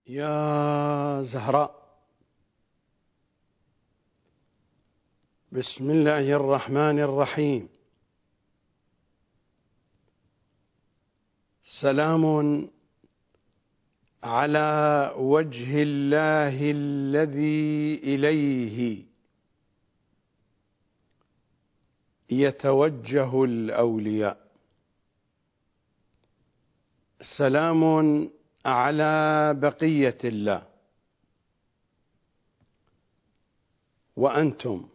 يا زهراء، بسم الله الرحمن الرحيم. سلام على وجه الله الذي إليه يتوجه الأولياء. سلام على بقية الله. وأنتم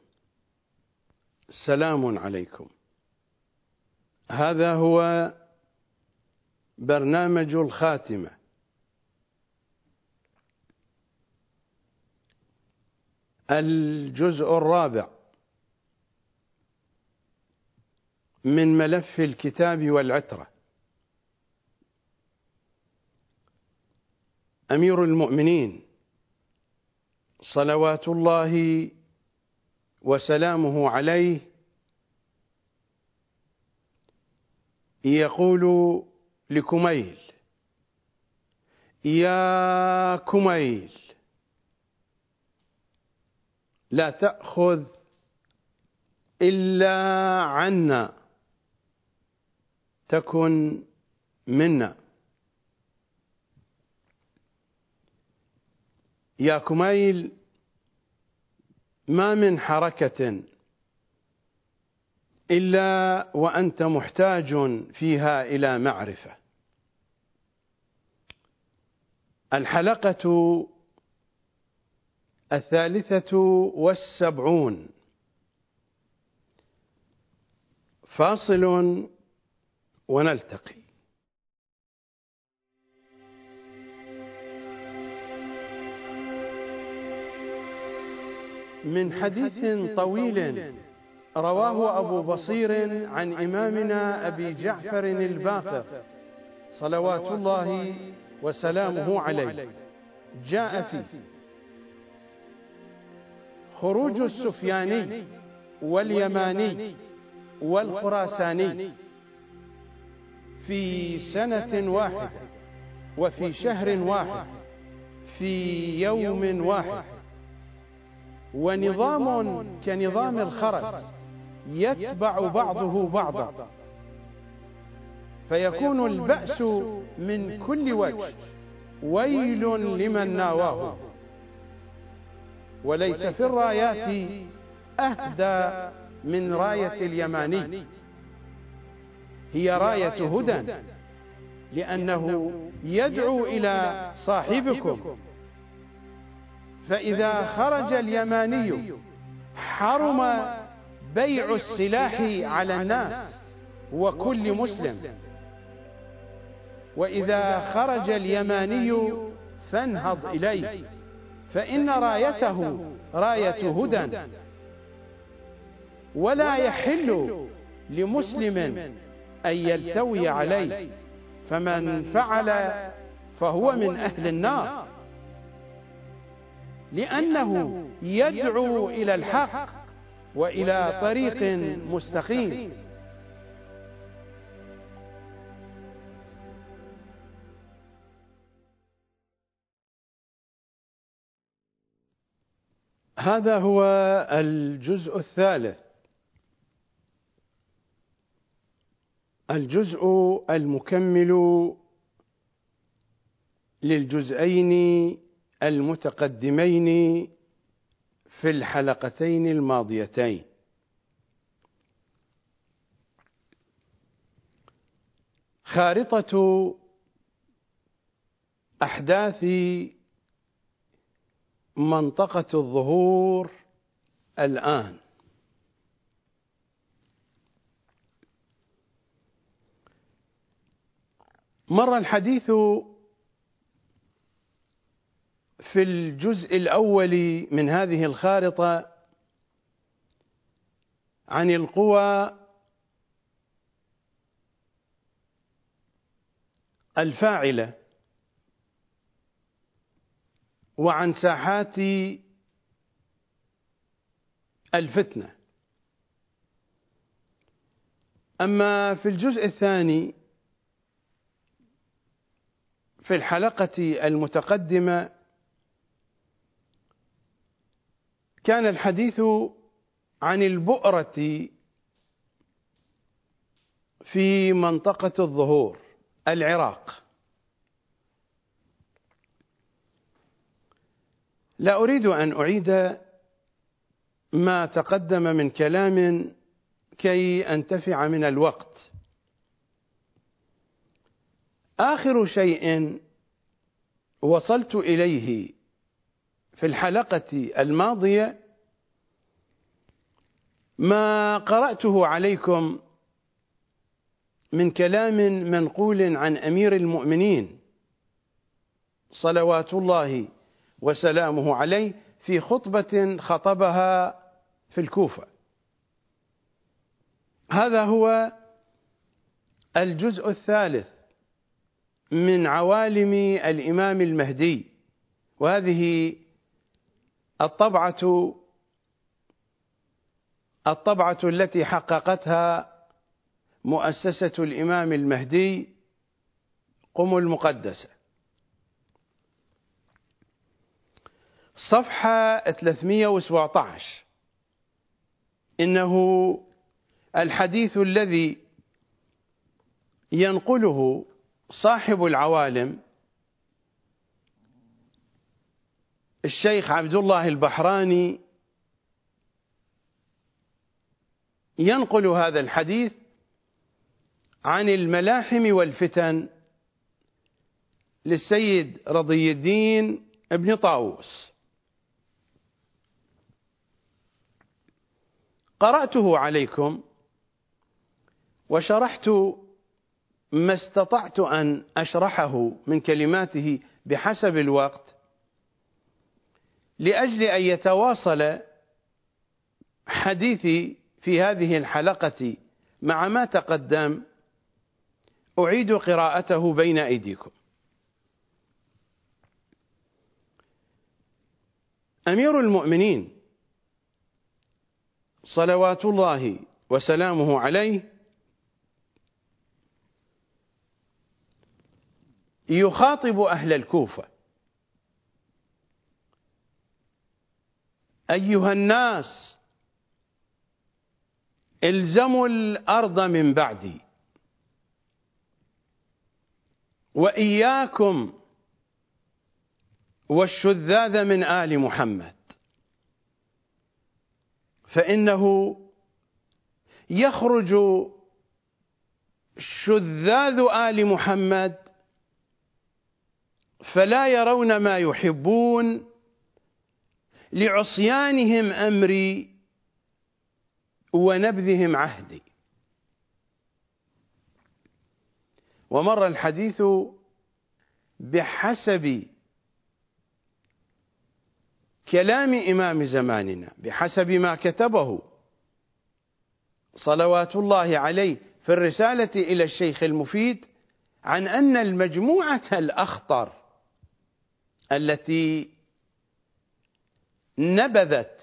سلام عليكم. هذا هو برنامج الخاتمة، الجزء الرابع من ملف الكتاب والعترة. أمير المؤمنين صلوات الله وسلامه عليه يقول لكميل: يا كميل، لا تأخذ إلا عنا، تكن منا. يا كميل، ما من حركة إلا وأنت محتاج فيها إلى معرفة. الحلقة 73. فاصل ونلتقي. من حديث طويل رواه أبو بصير عن إمامنا أبي جعفر الباقر صلوات الله وسلامه عليه، جاء فيه: خروج السفياني واليماني والخراساني في سنة واحدة وفي شهر واحد في يوم واحد، ونظام كنظام الخرس يتبع بعضه بعضا، فيكون البأس من كل وجه، ويل لمن ناواه. وليس في الرايات أهدى من راية اليماني، هي راية هدى، لأنه يدعو إلى صاحبكم. فإذا خرج اليماني حرم بيع السلاح على الناس وكل مسلم، وإذا خرج اليماني فانهض إليه، فإن رايته راية هدى، ولا يحل لمسلم أن يلتوي عليه، فمن فعل فهو من أهل النار، لأنه يدعو إلى الحق وإلى طريق مستقيم. هذا هو الجزء الثالث، الجزء المكمل للجزئين المتقدمين في الحلقتين الماضيتين. خارطة أحداث منطقة الظهور الآن. مر الحديث في الجزء الأول من هذه الخارطة عن القوى الفاعلة وعن ساحات الفتنة. أما في الجزء الثاني في الحلقة المتقدمة كان الحديث عن البؤرة في منطقة الظهور العراق. لا أريد أن أعيد ما تقدم من كلام كي أنتفع من الوقت. آخر شيء وصلت إليه في الحلقة الماضية ما قرأته عليكم من كلام منقول عن أمير المؤمنين صلوات الله وسلامه عليه في خطبة خطبها في الكوفة. هذا هو الجزء الثالث من عوالم الإمام المهدي، وهذه الطبعة التي حققتها مؤسسة الإمام المهدي قم المقدسة. صفحة 317. إنه الحديث الذي ينقله صاحب العوالم الشيخ عبد الله البحراني، ينقل هذا الحديث عن الملاحم والفتن للسيد رضي الدين ابن طاووس. قرأته عليكم وشرحت ما استطعت أن أشرحه من كلماته بحسب الوقت، لأجل أن يتواصل حديثي في هذه الحلقة مع ما تقدم. أعيد قراءته بين أيديكم. أمير المؤمنين صلوات الله وسلامه عليه يخاطب أهل الكوفة: أيها الناس، الزموا الأرض من بعدي، وإياكم والشذاذ من آل محمد، فإنه يخرج شذاذ آل محمد فلا يرون ما يحبون لعصيانهم أمري ونبذهم عهدي. ومر الحديث بحسب كلام إمام زماننا، بحسب ما كتبه صلوات الله عليه في الرسالة إلى الشيخ المفيد، عن أن المجموعة الأخطر التي نبذت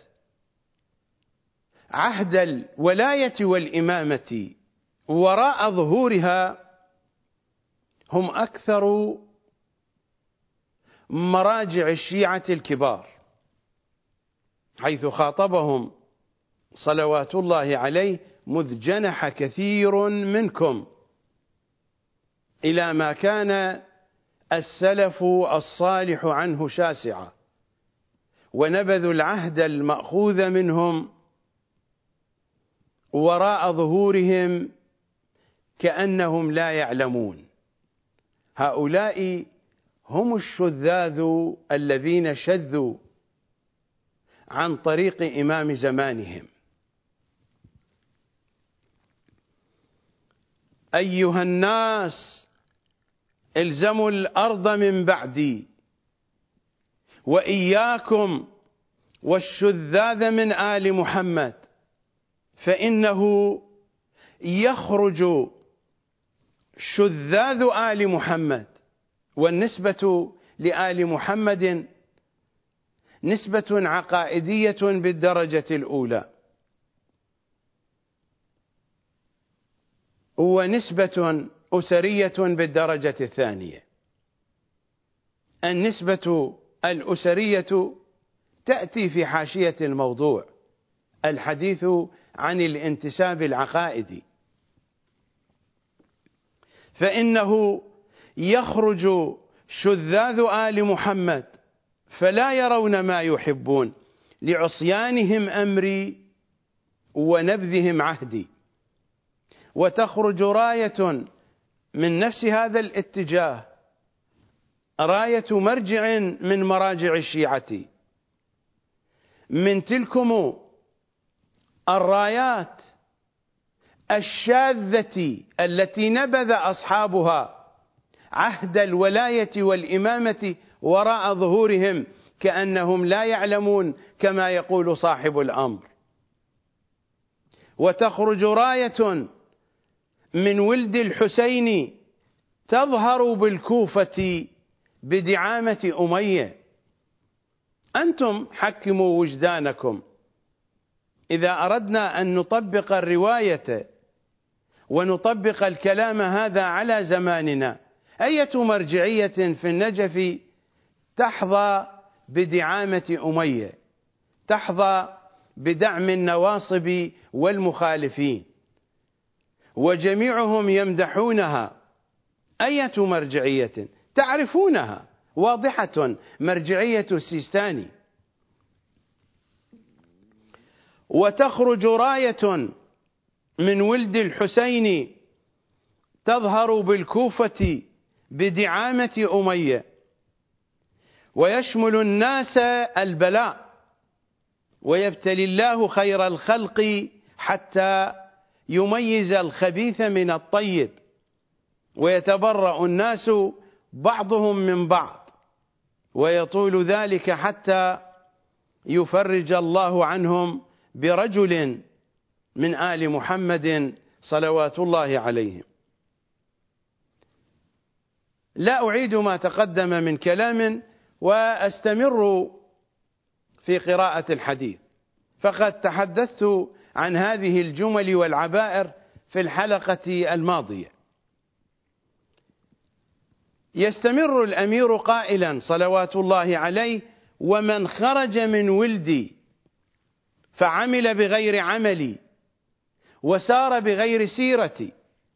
عهد الولاية والإمامة وراء ظهورها هم أكثر مراجع الشيعة الكبار، حيث خاطبهم صلوات الله عليه: مذ جنح كثير منكم إلى ما كان السلف الصالح عنه شاسعا، ونبذوا العهد المأخوذ منهم وراء ظهورهم كأنهم لا يعلمون. هؤلاء هم الشذاذ الذين شذوا عن طريق إمام زمانهم. أيها الناس، الزموا الأرض من بعدي، وإياكم والشذاذ من آل محمد، فإنه يخرج شذاذ آل محمد، والنسبة لآل محمد نسبة عقائدية بالدرجة الأولى، ونسبة أسرية بالدرجة الثانية. النسبة الأسرية تأتي في حاشية الموضوع، الحديث عن الانتساب العقائدي، فإنه يخرج شذاذ آل محمد فلا يرون ما يحبون لعصيانهم أمري ونبذهم عهدي، وتخرج راية من نفس هذا الاتجاه، راية مرجع من مراجع الشيعة، من تلكم الرايات الشاذة التي نبذ أصحابها عهد الولاية والإمامة وراء ظهورهم كأنهم لا يعلمون كما يقول صاحب الأمر. وتخرج راية من ولد الحسين تظهر بالكوفة بدعامة أمية. أنتم حكموا وجدانكم، إذا أردنا أن نطبق الرواية ونطبق الكلام هذا على زماننا، أية مرجعية في النجف تحظى بدعامة أمية، تحظى بدعم النواصب والمخالفين، وجميعهم يمدحونها؟ أية مرجعية تعرفونها واضحة، مرجعية السيستاني. وتخرج راية من ولد الحسين تظهر بالكوفة بدعامة أمية، ويشمل الناس البلاء، ويبتلي الله خير الخلق حتى يميز الخبيث من الطيب، ويتبرأ الناس بعضهم من بعض، ويطول ذلك حتى يفرج الله عنهم برجل من آل محمد صلوات الله عليهم. لا أعيد ما تقدم من كلام وأستمر في قراءة الحديث، فقد تحدثت عن هذه الجمل والعبائر في الحلقة الماضية. يستمر الأمير قائلا صلوات الله عليه: ومن خرج من ولدي فعمل بغير عملي وسار بغير سيرتي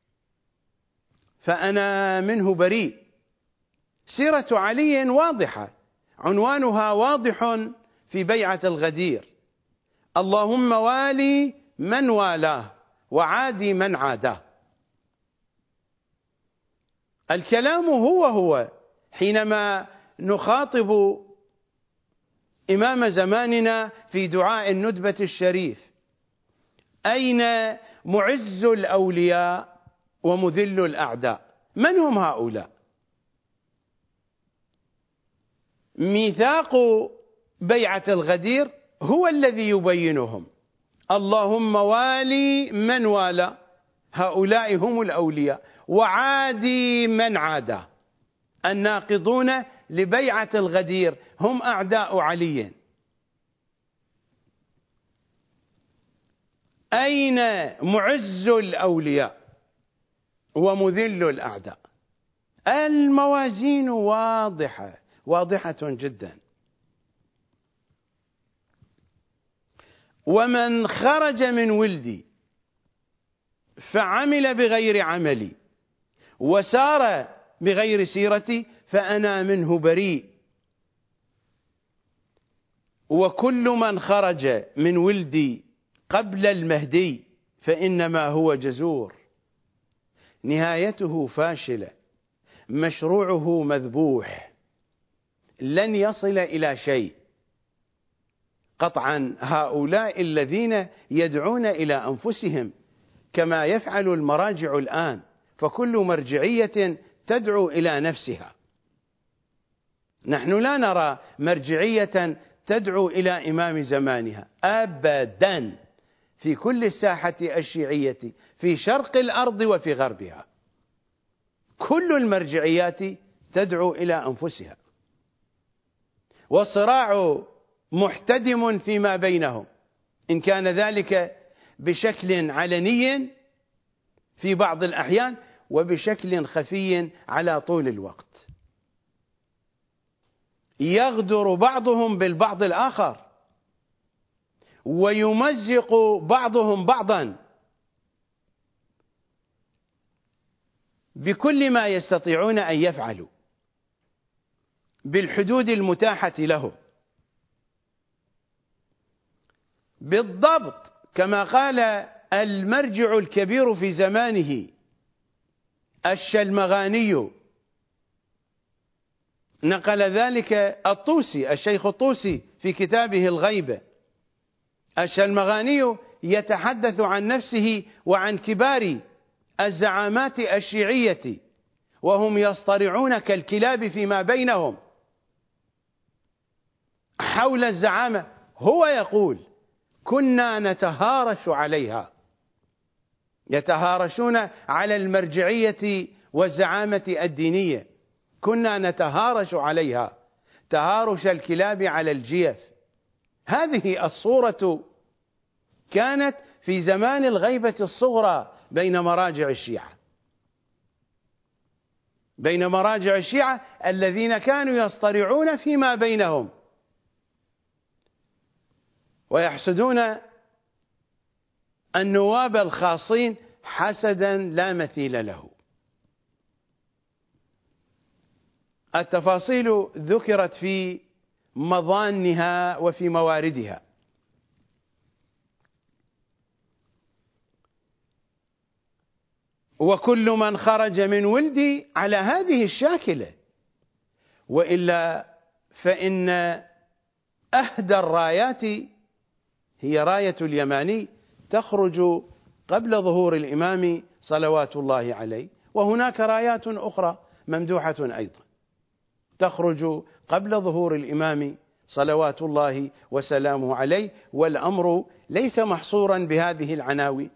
فأنا منه بريء. سيرة علي واضحة، عنوانها واضح في بيعة الغدير: اللهم والي من والاه وعادي من عاداه. الكلام هو حينما نخاطب إمام زماننا في دعاء الندبة الشريف: أين معز الأولياء ومذل الأعداء؟ من هم هؤلاء؟ ميثاق بيعة الغدير هو الذي يبينهم: اللهم والي من والى، هؤلاء هم الأولياء، وعادي من عادى. الناقضون لبيعة الغدير هم أعداء علي. أين معز الأولياء ومذل الأعداء؟ الموازين واضحة جدا. ومن خرج من ولدي فعمل بغير عملي وسار بغير سيرتي فأنا منه بريء. وكل من خرج من ولدي قبل المهدي فإنما هو جزور، نهايته فاشلة، مشروعه مذبوح، لن يصل إلى شيء. قطعا هؤلاء الذين يدعون إلى أنفسهم كما يفعل المراجع الآن، فكل مرجعية تدعو إلى نفسها. نحن لا نرى مرجعية تدعو إلى إمام زمانها أبدا، في كل الساحة الشيعية في شرق الأرض وفي غربها، كل المرجعيات تدعو إلى أنفسها، والصراع محتدم فيما بينهم، إن كان ذلك بشكل علني في بعض الأحيان وبشكل خفي على طول الوقت. يغدر بعضهم بالبعض الآخر ويمزق بعضهم بعضا بكل ما يستطيعون أن يفعلوا بالحدود المتاحة له، بالضبط كما قال المرجع الكبير في زمانه الشلمغاني، نقل ذلك الطوسي الشيخ الطوسي في كتابه الغيبة. الشلمغاني يتحدث عن نفسه وعن كبار الزعامات الشيعية وهم يصطرعون كالكلاب فيما بينهم حول الزعامة، هو يقول: كنا نتهارش عليها، يتهارشون على المرجعية والزعامة الدينية، كنا نتهارش عليها تهارش الكلاب على الجيف. هذه الصورة كانت في زمان الغيبة الصغرى بين مراجع الشيعة، بين مراجع الشيعة الذين كانوا يصطرعون فيما بينهم ويحسدون النواب الخاصين حسدا لا مثيل له. التفاصيل ذكرت في مظانها وفي مواردها. وكل من خرج من ولدي على هذه الشاكلة، وإلا فإن أهدى الرايات هي راية اليماني تخرج قبل ظهور الإمام صلوات الله عليه، وهناك رايات أخرى ممدوحة أيضا تخرج قبل ظهور الإمام صلوات الله وسلامه عليه، والأمر ليس محصورا بهذه العناوين.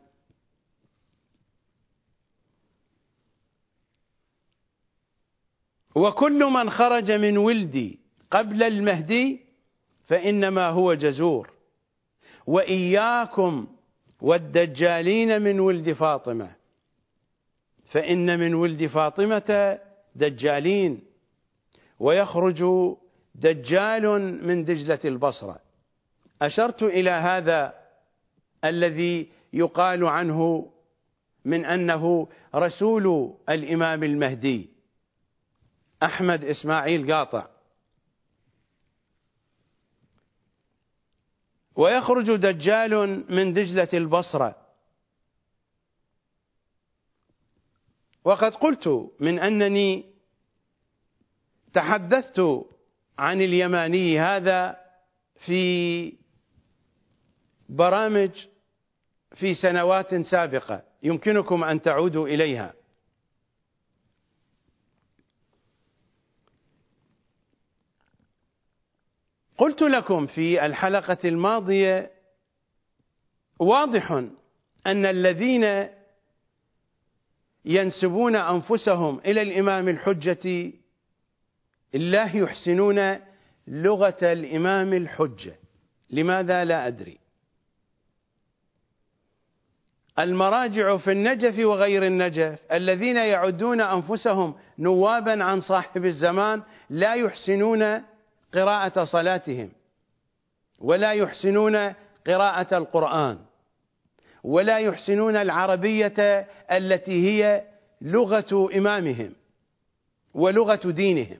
وكل من خرج من ولدي قبل المهدي فإنما هو جزور، وإياكم والدجالين من ولد فاطمة، فإن من ولد فاطمة دجالين، ويخرج دجال من دجلة البصرة. أشرت إلى هذا الذي يقال عنه من أنه رسول الإمام المهدي، أحمد إسماعيل قاطع. ويخرج دجال من دجلة البصرة. وقد قلت من أنني تحدثت عن اليماني هذا في برامج في سنوات سابقة، يمكنكم أن تعودوا إليها. قلت لكم في الحلقة الماضية: واضح أن الذين ينسبون أنفسهم إلى الإمام الحجة لا يحسنون لغة الإمام الحجة. لماذا؟ لا أدري. المراجع في النجف وغير النجف الذين يعدون أنفسهم نوابا عن صاحب الزمان لا يحسنون قراءة صلاتهم، ولا يحسنون قراءة القرآن، ولا يحسنون العربية التي هي لغة إمامهم ولغة دينهم.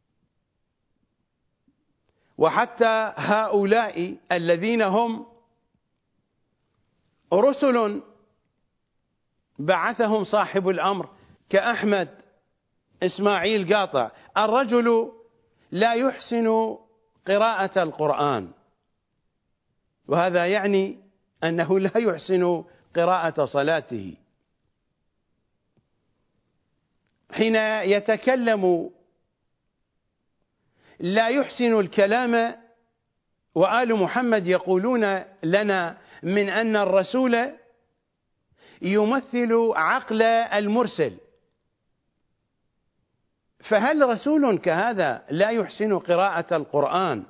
وحتى هؤلاء الذين هم رسل بعثهم صاحب الأمر كأحمد إسماعيل قاطع، الرجل لا يحسن قراءة القرآن، وهذا يعني أنه لا يحسن قراءة صلاته. حين يتكلم لا يحسن الكلام، وآل محمد يقولون لنا من أن الرسول يمثل عقل المرسل، فهل رسول كهذا لا يحسن قراءة القرآن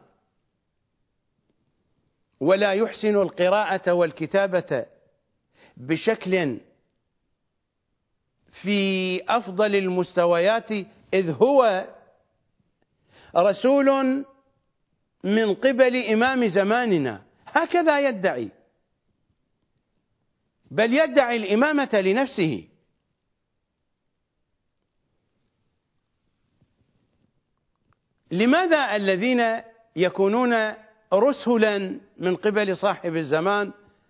ولا يحسن القراءة والكتابة بشكل في أفضل المستويات، إذ هو رسول من قبل إمام زماننا، هكذا يدعي، بل يدعي الإمامة لنفسه. لماذا الذين يكونون رسلا من قبل صاحب الزمان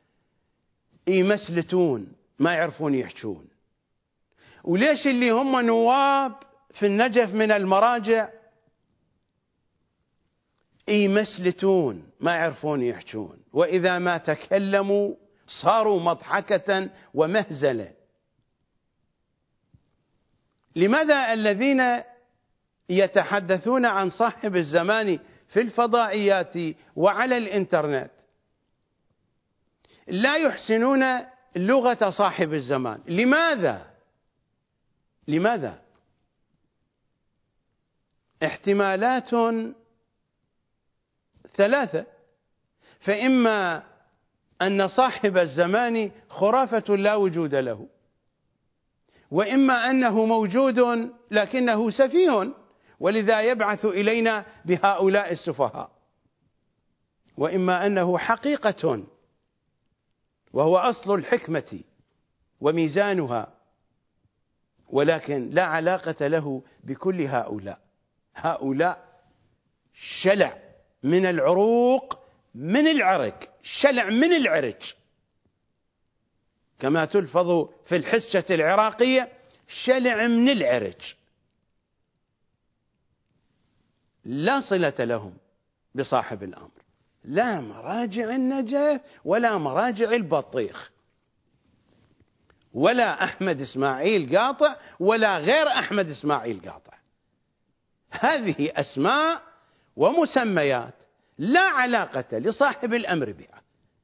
يمسلتون ما يعرفون يحجون؟ وليش اللي هم نواب في النجف من المراجع يمسلتون ما يعرفون يحجون، وإذا ما تكلموا صاروا مضحكة ومهزلة؟ لماذا الذين يتحدثون عن صاحب الزمان في الفضائيات وعلى الإنترنت لا يحسنون لغة صاحب الزمان؟ لماذا؟ احتمالات ثلاثة: فإما أن صاحب الزمان خرافة لا وجود له، وإما أنه موجود لكنه سفيه ولذا يبعث إلينا بهؤلاء السفهاء، وإما أنه حقيقة وهو أصل الحكمة وميزانها، ولكن لا علاقة له بكل هؤلاء شلع من العروق من العرق، شلع من العرج، كما تلفظ في الحسة العراقية شلع من العرج، لا صلة لهم بصاحب الأمر، لا مراجع النجف ولا مراجع البطيخ ولا أحمد إسماعيل قاطع ولا غير أحمد إسماعيل قاطع. هذه أسماء ومسميات لا علاقة لصاحب الأمر بها.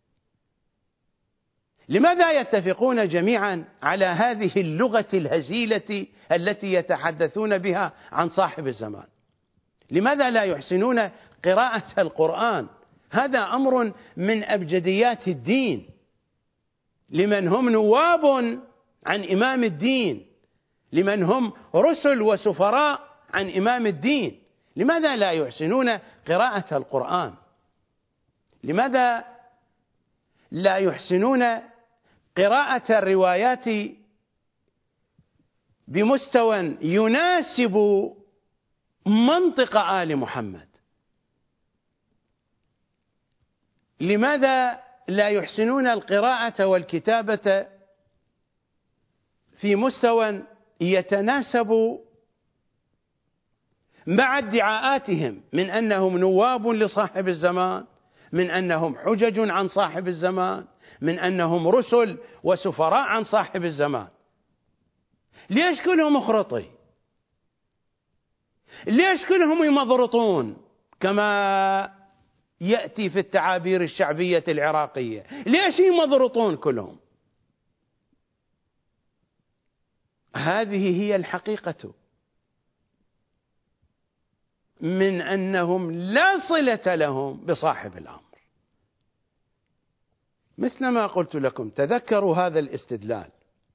لماذا يتفقون جميعا على هذه اللغة الهزيلة التي يتحدثون بها عن صاحب الزمان؟ لماذا لا يحسنون قراءة القرآن؟ هذا أمر من أبجديات الدين، لمن هم نواب عن إمام الدين، لمن هم رسل وسفراء عن إمام الدين. لماذا لا يحسنون قراءة القرآن؟ لماذا لا يحسنون قراءة الروايات بمستوى يناسب منطق آل محمد؟ لماذا لا يحسنون القراءة والكتابة في مستوى يتناسب مع ادعاءاتهم من أنهم نواب لصاحب الزمان، من أنهم حجج عن صاحب الزمان، من أنهم رسل وسفراء عن صاحب الزمان؟ ليش كلهم مخرطي؟ ليش كلهم يمضرطون كما يأتي في التعابير الشعبية العراقية؟ ليش يمضرطون كلهم؟ هذه هي الحقيقة، من أنهم لا صلة لهم بصاحب الأمر. مثلما قلت لكم، تذكروا هذا الاستدلال،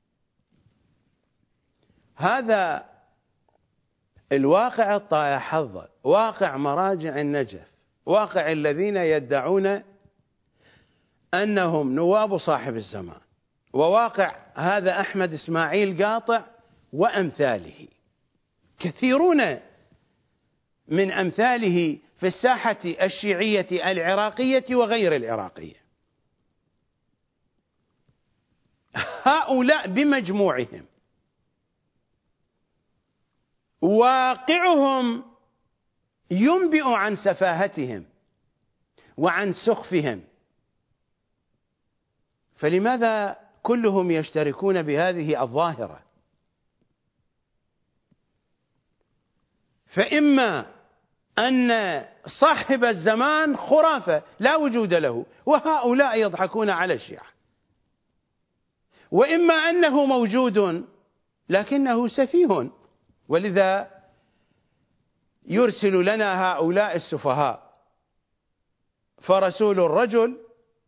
هذا الواقع الطايح حظا، واقع مراجع النجف، واقع الذين يدعون أنهم نواب صاحب الزمان، وواقع هذا أحمد إسماعيل قاطع وأمثاله. كثيرون من أمثاله في الساحة الشيعية العراقية وغير العراقية. هؤلاء بمجموعهم واقعهم ينبئ عن سفاهتهم وعن سخفهم، فلماذا كلهم يشتركون بهذه الظاهرة؟ فإما أن صاحب الزمان خرافة لا وجود له وهؤلاء يضحكون على الشيعة، وإما أنه موجود لكنه سفيه ولذا يرسل لنا هؤلاء السفهاء. فرسول الرجل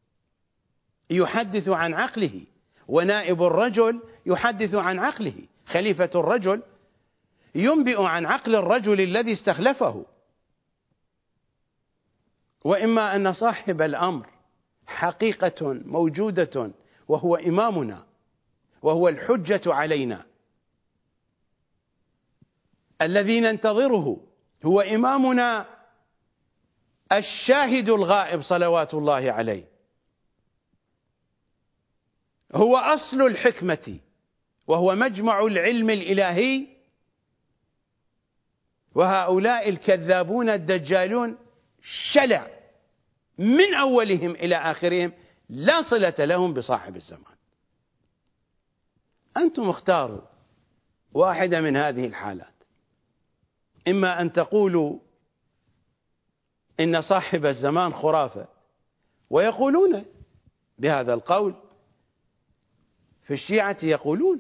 يحدث عن عقله، ونائب الرجل يحدث عن عقله، خليفة الرجل ينبئ عن عقل الرجل الذي استخلفه، وإما أن صاحب الأمر حقيقة موجودة وهو إمامنا وهو الحجة علينا الذي ننتظره، هو إمامنا الشاهد الغائب صلوات الله عليه، هو أصل الحكمة وهو مجمع العلم الإلهي، وهؤلاء الكذابون الدجالون شلع من أولهم إلى آخرهم لا صلة لهم بصاحب الزمان. أنتم اختاروا واحدة من هذه الحالات، إما أن تقولوا إن صاحب الزمان خرافة، ويقولون بهذا القول، في الشيعة يقولون،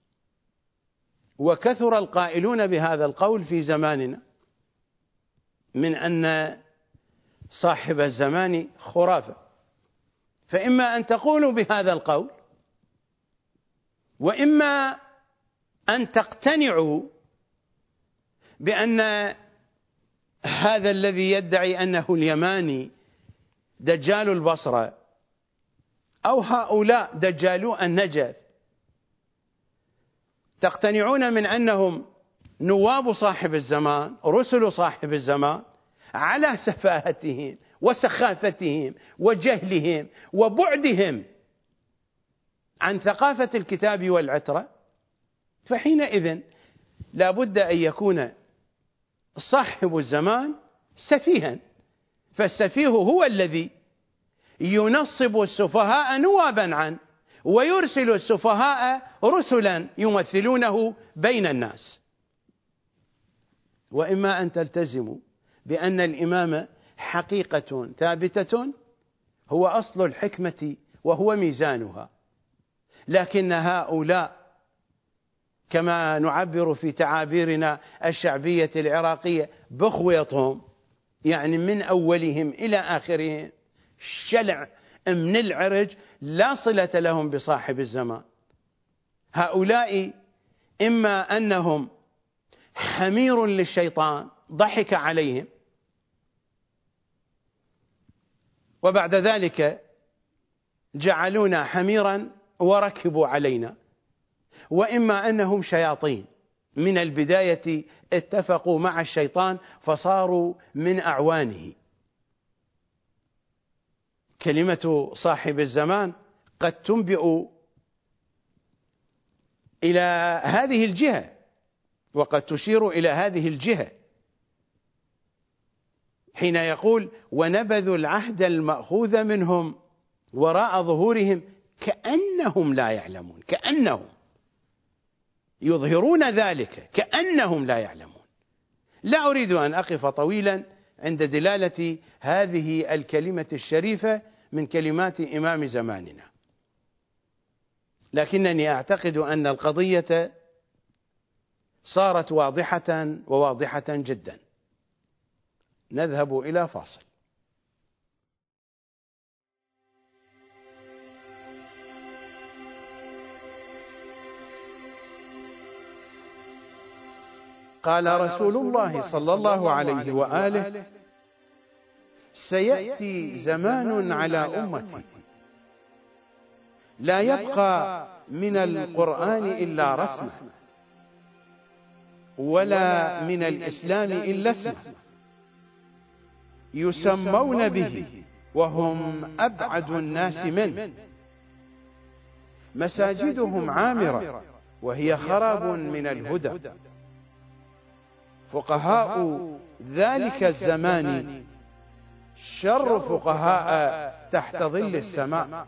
وكثر القائلون بهذا القول في زماننا، من أن صاحب الزمان خرافة. فإما أن تقولوا بهذا القول، وإما أن تقتنعوا بأن هذا الذي يدعي أنه اليماني دجال البصرة، أو هؤلاء دجالو النجف، تقتنعون من أنهم نواب صاحب الزمان، رسل صاحب الزمان، على سفاهتهم وسخافتهم وجهلهم وبعدهم عن ثقافة الكتاب والعترة. فحينئذ لا بد أن يكون صاحب الزمان سفيها، فالسفيه هو الذي ينصب السفهاء نوابا عنه، ويرسل السفهاء رسلا يمثلونه بين الناس. وإما أن تلتزموا بأن الإمام حقيقة ثابتة هو أصل الحكمة وهو ميزانها، لكن هؤلاء كما نعبر في تعابيرنا الشعبية العراقية بخويطهم، يعني من أولهم إلى آخرهم شلع من العرج لا صلة لهم بصاحب الزمان. هؤلاء إما أنهم حمير للشيطان ضحك عليهم وبعد ذلك جعلونا حميرا وركبوا علينا، وإما أنهم شياطين من البداية اتفقوا مع الشيطان فصاروا من أعوانه. كلمة صاحب الزمان قد تنبئ إلى هذه الجهة وقد تشير إلى هذه الجهة، حين يقول ونبذوا العهد المأخوذ منهم وراء ظهورهم كأنهم لا يعلمون، كأنهم يظهرون ذلك كأنهم لا يعلمون. لا أريد أن أقف طويلا عند دلالة هذه الكلمة الشريفة من كلمات إمام زماننا، لكنني أعتقد أن القضية صارت واضحة وواضحة جدا. نذهب إلى فاصل. قال رسول الله صلى الله عليه وآله: سيأتي زمان على أمتي لا يبقى من القرآن إلا رسمه، ولا من الإسلام إلا اسمه، يسمون به وهم أبعد الناس منه، مساجدهم عامرة وهي خراب من الهدى، فقهاء ذلك الزمان شر فقهاء تحت ظل السماء،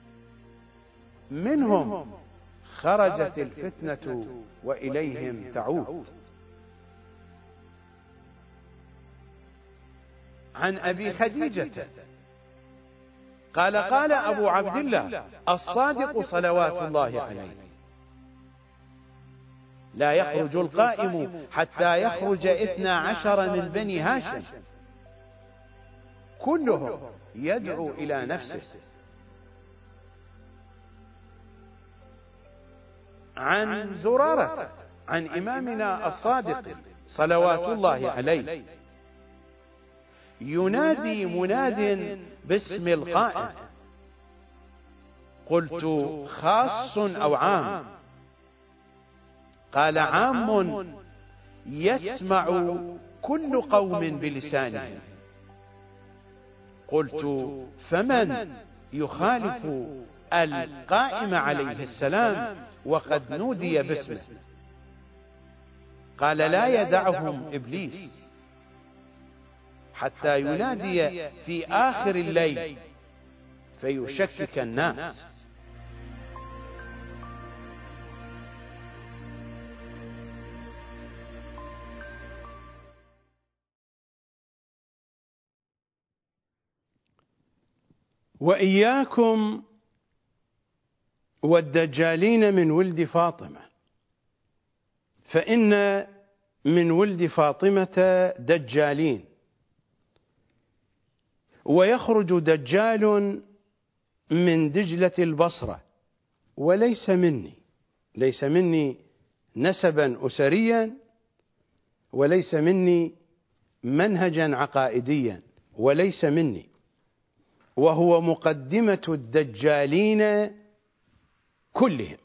منهم خرجت الفتنة وإليهم تعود. عن أبي خديجة قال: قال أبو عبد الله الصادق صلوات الله عليه: لا يخرج القائم حتى يخرج 12 من بني هاشم كلهم يدعو إلى نفسه. عن زرارة عن إمامنا الصادق صلوات الله عليه: ينادي مناد باسم القائل. قلت خاص أو عام؟ قال عام يسمع كل قوم بلسانهم. قلت فمن يخالف القائم عليه السلام وقد نودي باسمه؟ قال لا يدعهم إبليس حتى ينادي في آخر الليل فيشكك الناس. وإياكم والدجالين من ولد فاطمة، فإن من ولد فاطمة دجالين، ويخرج دجال من دجلة البصرة، وليس مني، ليس مني نسبا أسريا، وليس مني منهجا عقائديا، وليس مني، وهو مقدمة الدجالين كلهم.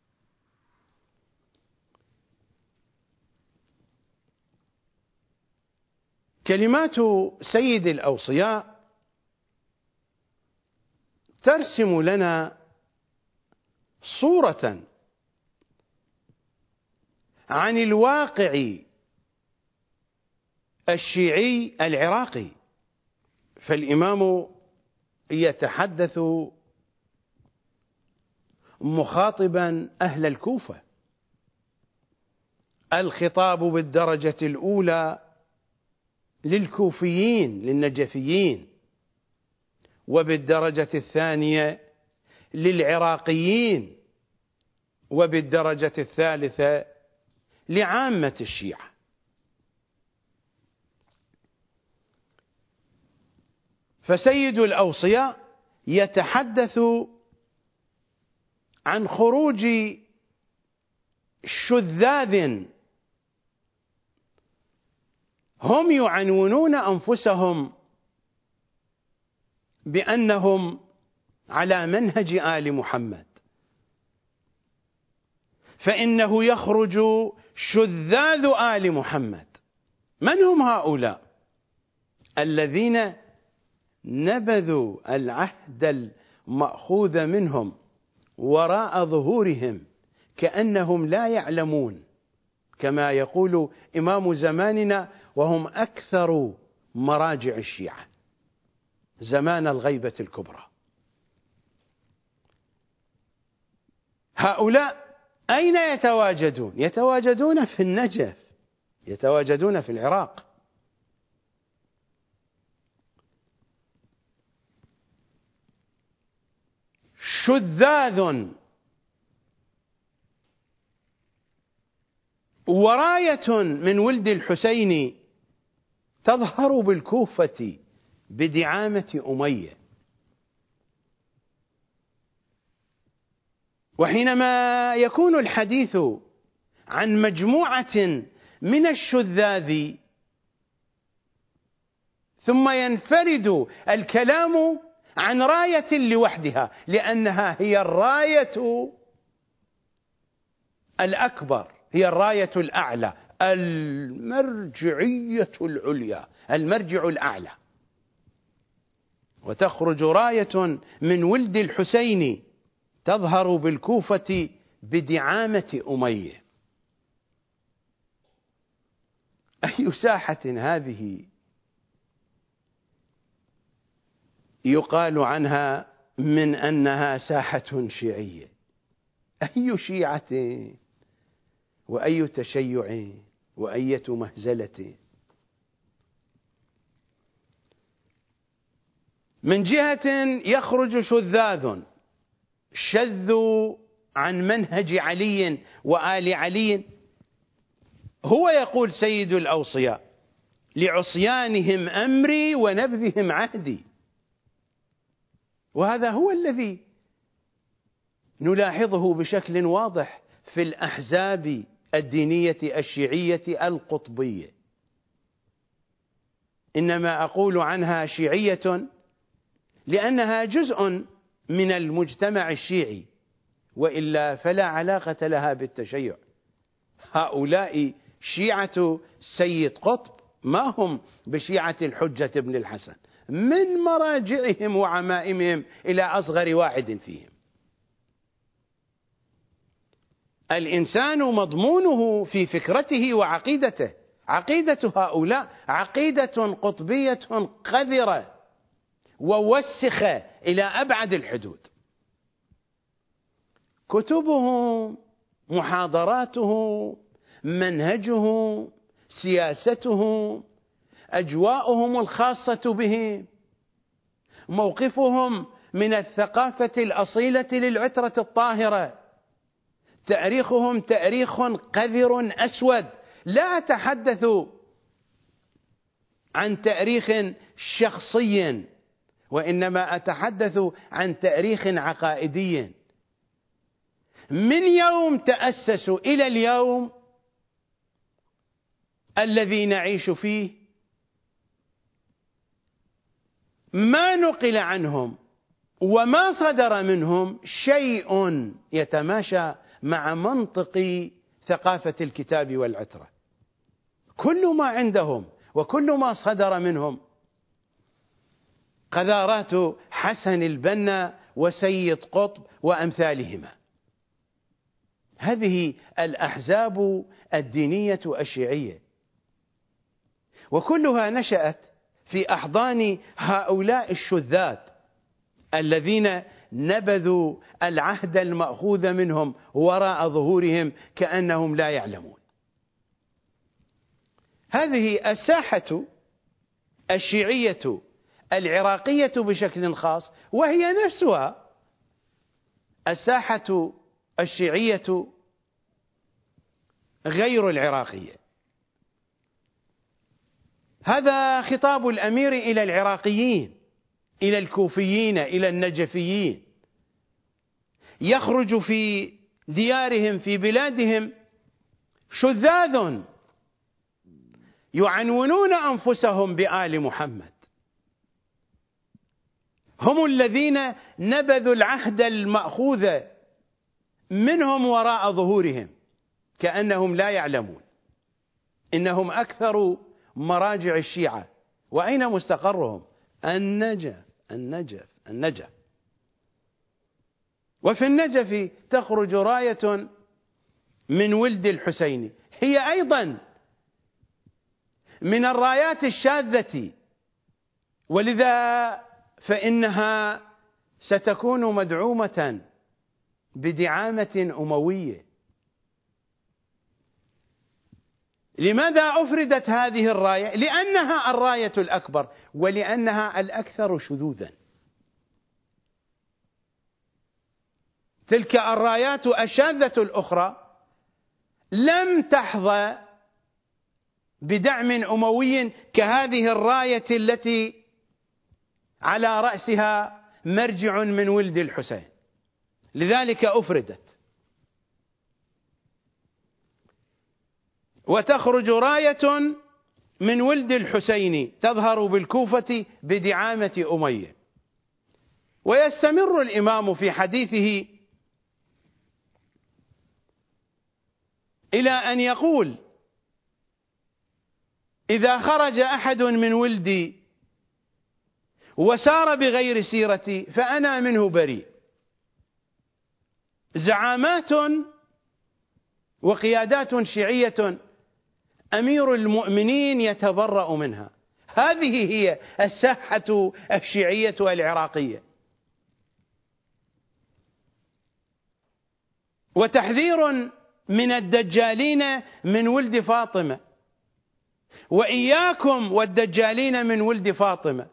كلمات سيد الأوصياء ترسم لنا صورة عن الواقع الشيعي العراقي. فالإمام يتحدث مخاطبا أهل الكوفة، الخطاب بالدرجة الأولى للكوفيين للنجفيين، وبالدرجة الثانية للعراقيين، وبالدرجة الثالثة لعامة الشيعة. فسيد الأوصياء يتحدث عن خروج شذاذ هم يعنونون أنفسهم بأنهم على منهج آل محمد، فإنه يخرج شذاذ آل محمد. من هم هؤلاء الذين نبذوا العهد المأخوذ منهم وراء ظهورهم كأنهم لا يعلمون، كما يقول إمام زماننا وهم أكثر مراجع الشيعة زمان الغيبة الكبرى؟ هؤلاء أين يتواجدون؟ يتواجدون في النجف، يتواجدون في العراق. شذاذ وراية من ولد الحسين تظهر بالكوفة بدعامة أمية. وحينما يكون الحديث عن مجموعة من الشذاذ ثم ينفرد الكلام عن راية لوحدها، لأنها هي الراية الأكبر، هي الراية الأعلى، المرجعية العليا، المرجع الأعلى. وتخرج راية من ولد الحسين تظهر بالكوفة بدعامة أمية. أي ساحة هذه يقال عنها من أنها ساحة شيعية؟ أي شيعة وأي تشيع وأية مهزلة؟ من جهة يخرج شذاذ شذوا عن منهج علي وآل علي، هو يقول سيد الأوصياء لعصيانهم أمري ونبذهم عهدي. وهذا هو الذي نلاحظه بشكل واضح في الأحزاب الدينية الشيعية القطبية. إنما أقول عنها شيعية لأنها جزء من المجتمع الشيعي، وإلا فلا علاقة لها بالتشيع. هؤلاء شيعة سيد قطب، ما هم بشيعة الحجة بن الحسن، من مراجعهم وعمائمهم إلى أصغر واحد فيهم. الإنسان مضمونه في فكرته وعقيدته. عقيدة هؤلاء عقيدة قطبية قذرة ووسخة إلى أبعد الحدود. كتبهم، محاضراته، منهجهم، سياستهم، أجواؤهم الخاصة به، موقفهم من الثقافة الأصيلة للعترة الطاهرة، تاريخهم تاريخ قذر أسود. لا أتحدث عن تاريخ شخصي، وإنما أتحدث عن تاريخ عقائدي. من يوم تأسسوا إلى اليوم الذي نعيش فيه ما نقل عنهم وما صدر منهم شيء يتماشى مع منطق ثقافة الكتاب والعترة. كل ما عندهم وكل ما صدر منهم قذارات حسن البنا وسيد قطب وأمثالهما. هذه الأحزاب الدينية الشيعية، وكلها نشأت في أحضان هؤلاء الشذاذ الذين نبذوا العهد المأخوذ منهم وراء ظهورهم كأنهم لا يعلمون. هذه الساحة الشيعية العراقية بشكل خاص، وهي نفسها الساحة الشيعية غير العراقية. هذا خطاب الأمير إلى العراقيين، إلى الكوفيين، إلى النجفيين. يخرج في ديارهم في بلادهم شذاذ يعنونون أنفسهم بآل محمد، هم الذين نبذوا العهد المأخوذ منهم وراء ظهورهم كأنهم لا يعلمون. إنهم أكثر مراجع الشيعة. وأين مستقرهم؟ النجف النجف النجف. وفي النجف تخرج راية من ولد الحسين، هي أيضا من الرايات الشاذة، ولذا فإنها ستكون مدعومة بدعامة أموية. لماذا أفردت هذه الراية؟ لأنها الراية الأكبر ولأنها الأكثر شذوذا. تلك الرايات الشاذة الأخرى لم تحظى بدعم أموي كهذه الراية التي على رأسها مرجع من ولد الحسين، لذلك أفردت. وتخرج راية من ولد الحسين تظهر بالكوفة بدعامة أمية. ويستمر الإمام في حديثه إلى أن يقول: إذا خرج أحد من ولدي وسار بغير سيرتي فأنا منه بريء. زعامات وقيادات شيعية أمير المؤمنين يتبرأ منها. هذه هي الساحة الشيعية العراقية. وتحذير من الدجالين من ولد فاطمة، وإياكم والدجالين من ولد فاطمة،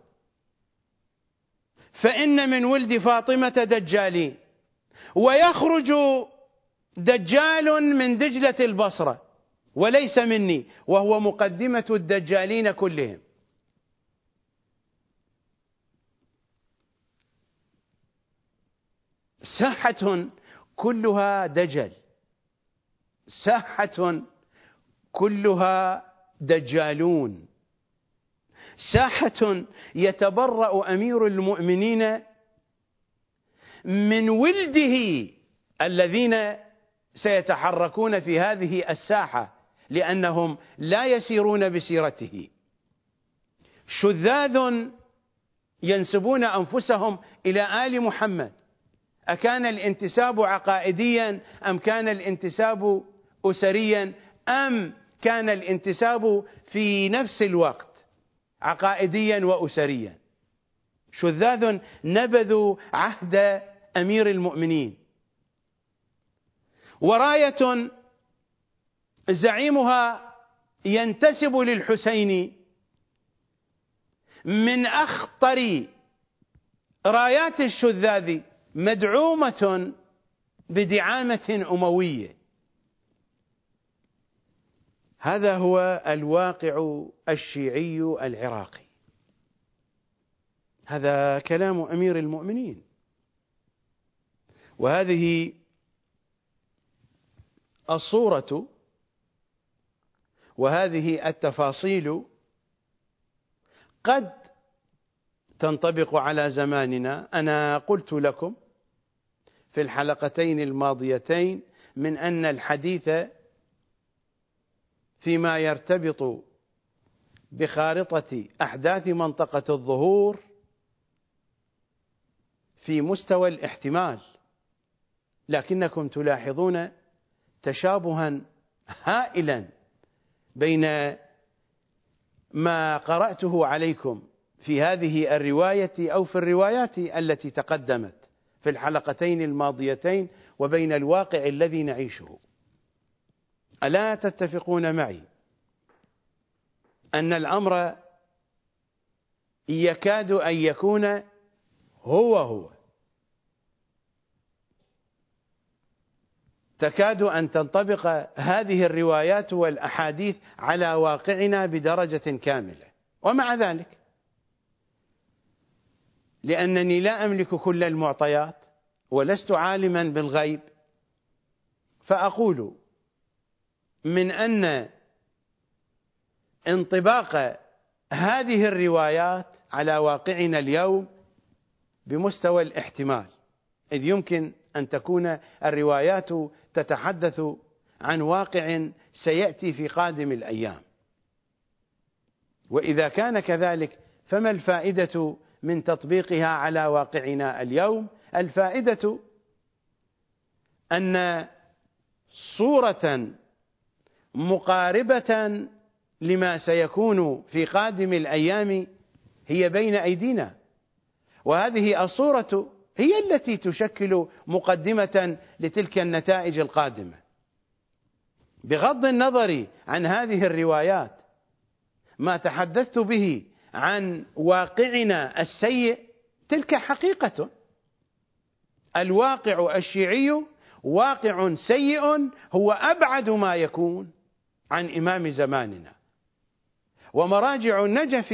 فإن من ولد فاطمة دجالين، ويخرج دجال من دجلة البصرة وليس مني، وهو مقدمة الدجالين كلهم. ساحة كلها دجل، ساحة كلها دجالون، ساحة يتبرأ أمير المؤمنين من ولده الذين سيتحركون في هذه الساحة، لأنهم لا يسيرون بسيرته. شذاذ ينسبون أنفسهم إلى آل محمد. أكان الانتساب عقائديا أم كان الانتساب أسريا أم كان الانتساب في نفس الوقت عقائديا وأسريا؟ شذاذ نبذوا عهد أمير المؤمنين، وراية زعيمها ينتسب للحسين من أخطر رايات الشذاذ، مدعومة بدعامة أموية. هذا هو الواقع الشيعي العراقي، هذا كلام أمير المؤمنين، وهذه الصورة وهذه التفاصيل قد تنطبق على زماننا. أنا قلت لكم في الحلقتين الماضيتين من أن الحديث فيما يرتبط بخارطة أحداث منطقة الظهور في مستوى الاحتمال، لكنكم تلاحظون تشابها هائلا بين ما قرأته عليكم في هذه الرواية أو في الروايات التي تقدمت في الحلقتين الماضيتين وبين الواقع الذي نعيشه. ألا تتفقون معي أن الأمر يكاد أن يكون هو تكاد أن تنطبق هذه الروايات والأحاديث على واقعنا بدرجة كاملة؟ ومع ذلك، لأنني لا أملك كل المعطيات ولست عالما بالغيب، فأقول من أن انطباق هذه الروايات على واقعنا اليوم بمستوى الاحتمال، إذ يمكن أن تكون الروايات تتحدث عن واقع سيأتي في قادم الأيام. وإذا كان كذلك فما الفائدة من تطبيقها على واقعنا اليوم؟ الفائدة أن صورة مقاربة لما سيكون في قادم الأيام هي بين أيدينا، وهذه الصورة هي التي تشكل مقدمة لتلك النتائج القادمة. بغض النظر عن هذه الروايات، ما تحدثت به عن واقعنا السيء تلك حقيقة. الواقع الشيعي واقع سيء هو أبعد ما يكون عن إمام زماننا. ومراجع النجف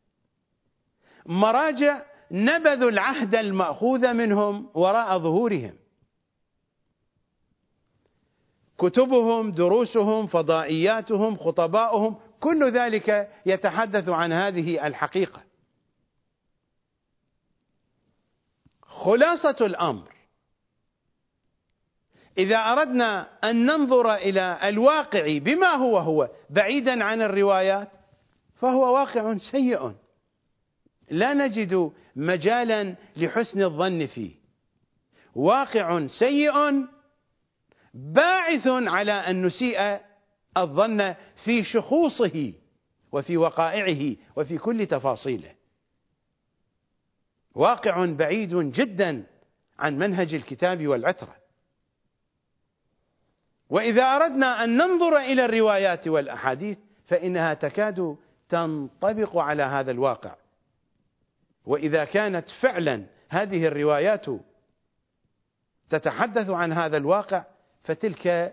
مراجع نبذوا العهد المأخوذ منهم وراء ظهورهم. كتبهم، دروسهم، فضائياتهم، خطباؤهم، كل ذلك يتحدث عن هذه الحقيقة. خلاصة الأمر، إذا أردنا أن ننظر إلى الواقع بما هو بعيدا عن الروايات، فهو واقع سيء لا نجد مجالا لحسن الظن فيه. واقع سيء باعث على أن نسيء الظن في شخوصه وفي وقائعه وفي كل تفاصيله. واقع بعيد جدا عن منهج الكتاب والعترة. وإذا أردنا أن ننظر إلى الروايات والأحاديث فإنها تكاد تنطبق على هذا الواقع. وإذا كانت فعلا هذه الروايات تتحدث عن هذا الواقع فتلك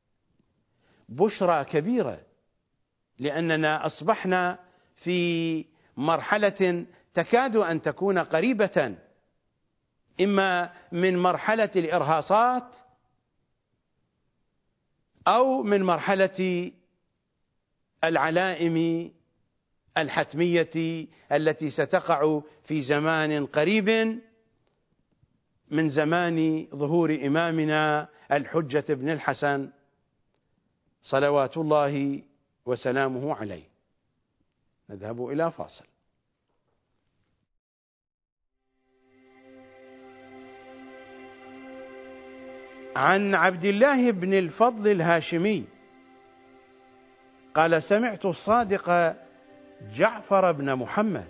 بشرى كبيرة، لأننا أصبحنا في مرحلة تكاد أن تكون قريبة إما من مرحلة الإرهاصات أو من مرحلة العلائم الحتمية التي ستقع في زمان قريب من زمان ظهور إمامنا الحجة بن الحسن صلوات الله وسلامه عليه. نذهب إلى فاصل. عن عبد الله بن الفضل الهاشمي قال: سمعت الصادق جعفر بن محمد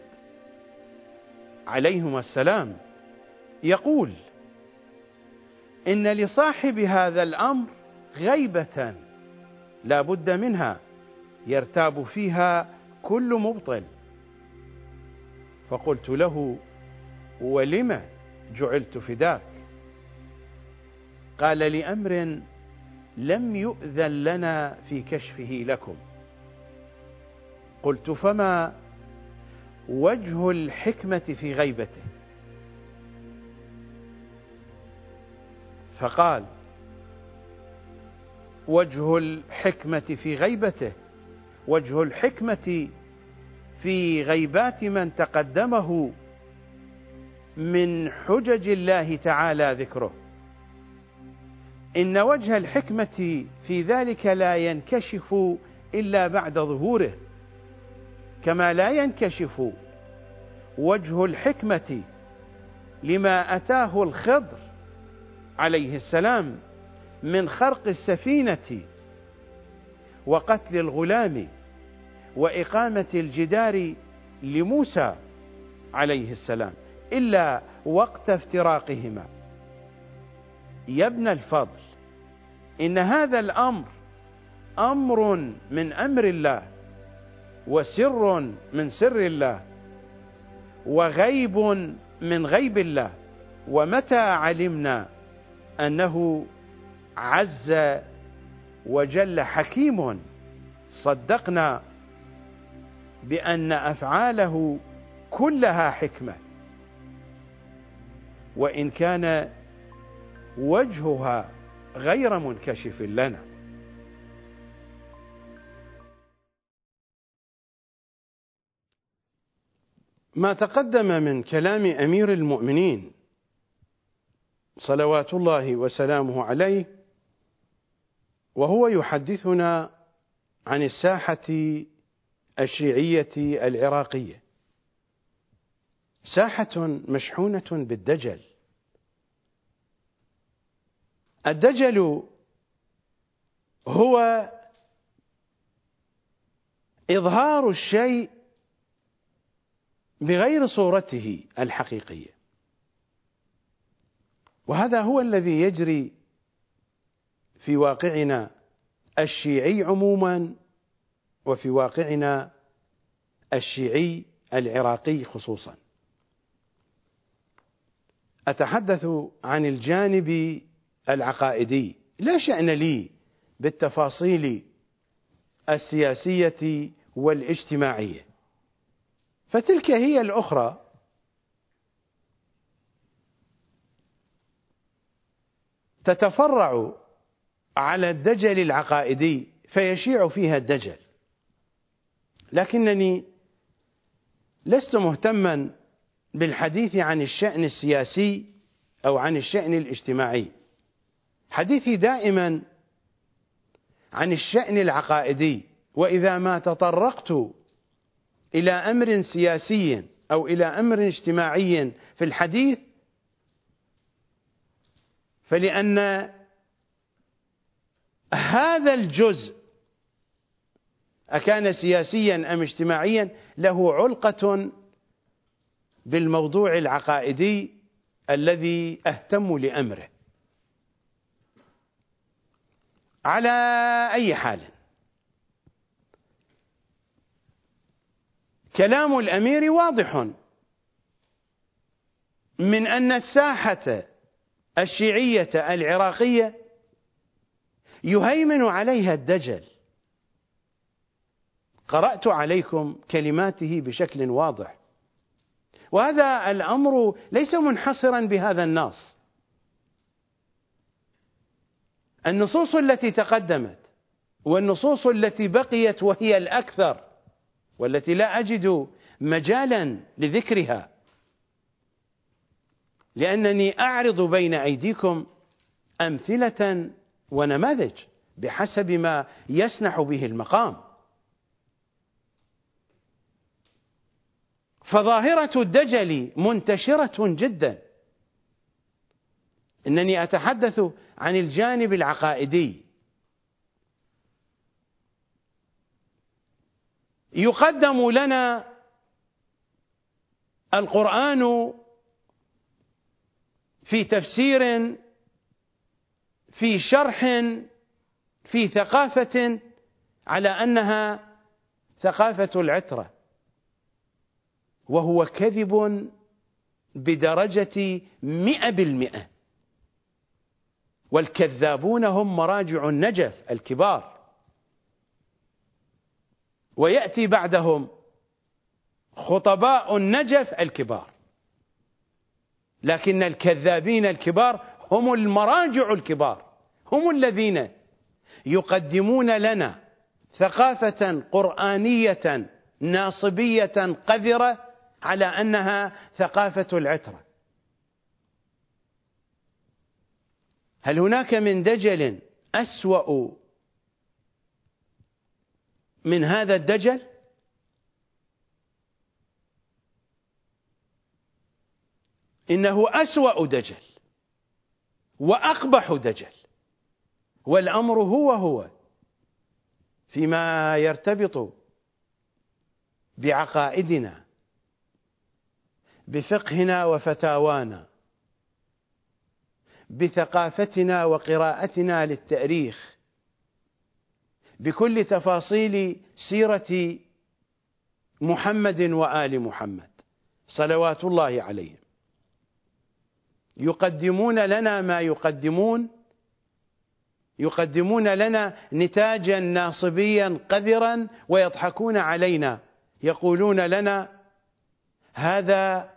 عليهما السلام يقول: إن لصاحب هذا الأمر غيبة لا بد منها يرتاب فيها كل مبطل. فقلت له: ولم جعلت فداك؟ قال: لأمر لم يؤذن لنا في كشفه لكم. قلت: فما وجه الحكمة في غيبته؟ فقال: وجه الحكمة في غيبته وجه الحكمة في غيبات من تقدمه من حجج الله تعالى ذكره. إن وجه الحكمة في ذلك لا ينكشف إلا بعد ظهوره، كما لا ينكشف وجه الحكمة لما أتاه الخضر عليه السلام من خرق السفينة وقتل الغلام وإقامة الجدار لموسى عليه السلام إلا وقت افتراقهما. يا ابن الفضل، إن هذا الأمر أمر من أمر الله، وسر من سر الله، وغيب من غيب الله. ومتى علمنا أنه عز وجل حكيم صدقنا بأن أفعاله كلها حكمة، وإن كان وجهها غير منكشف لنا. ما تقدم من كلام أمير المؤمنين صلوات الله وسلامه عليه وهو يحدثنا عن الساحة الشيعية العراقية، ساحة مشحونة بالدجل. الدجل هو إظهار الشيء بغير صورته الحقيقية، وهذا هو الذي يجري في واقعنا الشيعي عموما، وفي واقعنا الشيعي العراقي خصوصا. أتحدث عن الجانب العقائدي، لا شأن لي بالتفاصيل السياسية والاجتماعية، فتلك هي الأخرى. تتفرع على الدجل العقائدي فيشيع فيها الدجل، لكنني لست مهتما بالحديث عن الشأن السياسي أو عن الشأن الاجتماعي. حديثي دائما عن الشأن العقائدي، وإذا ما تطرقت إلى أمر سياسي أو إلى أمر اجتماعي في الحديث فلأن هذا الجزء أكان سياسيا أم اجتماعيا له علقة بالموضوع العقائدي الذي أهتم لأمره. على أي حال، كلام الأمير واضح من أن الساحة الشيعية العراقية يهيمن عليها الدجل. قرأت عليكم كلماته بشكل واضح، وهذا الأمر ليس منحصرا بهذا النص. النصوص التي تقدمت والنصوص التي بقيت وهي الأكثر والتي لا أجد مجالا لذكرها، لأنني أعرض بين أيديكم أمثلة ونماذج بحسب ما يسنح به المقام. فظاهرة الدجل منتشرة جدا. إنني أتحدث عن الجانب العقائدي. يقدم لنا القرآن في تفسير، في شرح، في ثقافة، على أنها ثقافة العترة، وهو كذب بدرجة 100%. والكذابون هم مراجع النجف الكبار، ويأتي بعدهم خطباء النجف الكبار، لكن الكذابين الكبار هم المراجع الكبار، هم الذين يقدمون لنا ثقافة قرآنية ناصبية قذرة على أنها ثقافة العترة. هل هناك من دجل أسوأ من هذا الدجل؟ إنه أسوأ دجل وأقبح دجل. والأمر هو فيما يرتبط بعقائدنا، بفقهنا وفتاوانا، بثقافتنا وقراءتنا للتاريخ، بكل تفاصيل سيرة محمد وآل محمد صلوات الله عليهم. يقدمون لنا ما يقدمون لنا نتاجا ناصبيا قذرا، ويضحكون علينا، يقولون لنا هذا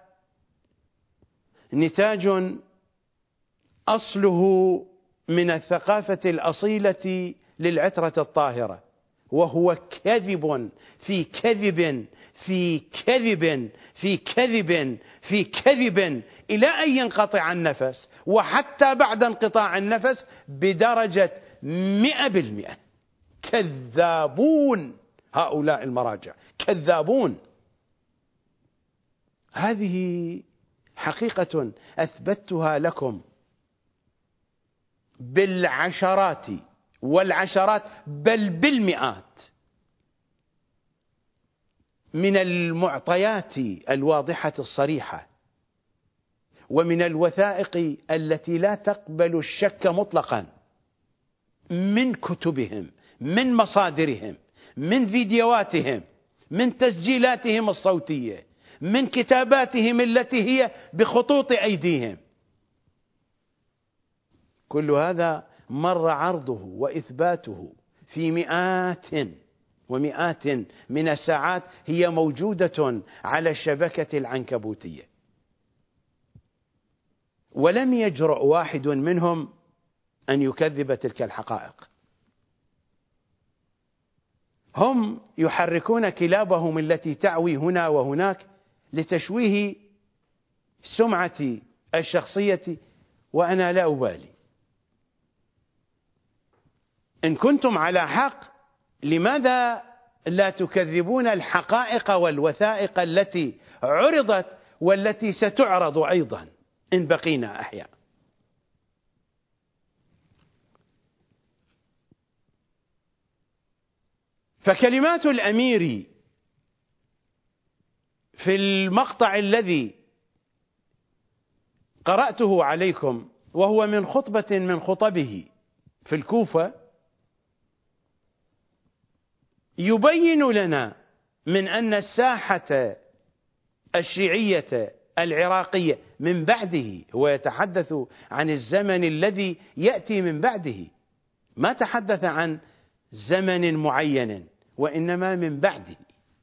نتاج أصله من الثقافة الأصيلة للعترة الطاهرة، وهو كذب في كذب في كذب في كذب في كذب، إلى أن ينقطع النفس، وحتى بعد انقطاع النفس بدرجة 100%. كذابون هؤلاء المراجع، كذابون. هذه حقيقة أثبتها لكم بالعشرات والعشرات، بل بالمئات، من المعطيات الواضحة الصريحة، ومن الوثائق التي لا تقبل الشك مطلقا، من كتبهم، من مصادرهم، من فيديوهاتهم، من تسجيلاتهم الصوتية، من كتاباتهم التي هي بخطوط أيديهم. كل هذا مر عرضه وإثباته في مئات ومئات من الساعات، هي موجودة على الشبكة العنكبوتية، ولم يجرؤ واحد منهم أن يكذب تلك الحقائق. هم يحركون كلابهم التي تعوي هنا وهناك لتشويه سمعتي الشخصية، وأنا لا أبالي. إن كنتم على حق، لماذا لا تكذبون الحقائق والوثائق التي عرضت والتي ستعرض أيضا إن بقينا أحياء؟ فكلمات الأمير في المقطع الذي قرأته عليكم، وهو من خطبة من خطبه في الكوفة، يبين لنا من أن الساحة الشيعية العراقية من بعده، هو يتحدث عن الزمن الذي يأتي من بعده، ما تحدث عن زمن معين، وإنما من بعده.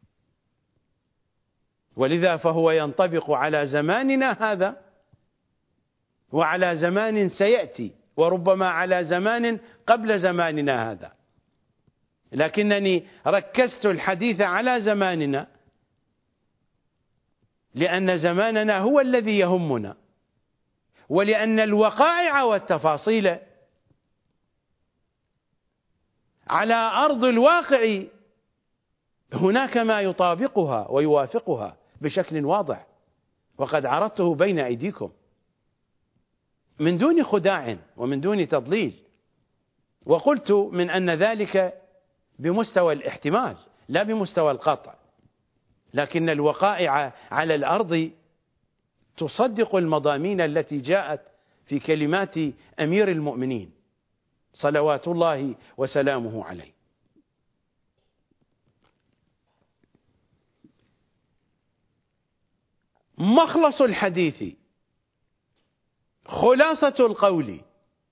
ولذا فهو ينطبق على زماننا هذا، وعلى زمان سيأتي، وربما على زمان قبل زماننا هذا. لكنني ركزت الحديث على زماننا لأن زماننا هو الذي يهمنا، ولأن الوقائع والتفاصيل على أرض الواقع هناك ما يطابقها ويوافقها بشكل واضح، وقد عرضته بين أيديكم من دون خداع ومن دون تضليل، وقلت من أن ذلك بمستوى الاحتمال لا بمستوى القطع، لكن الوقائع على الأرض تصدق المضامين التي جاءت في كلمات أمير المؤمنين صلوات الله وسلامه عليه. مخلص الحديث، خلاصة القول: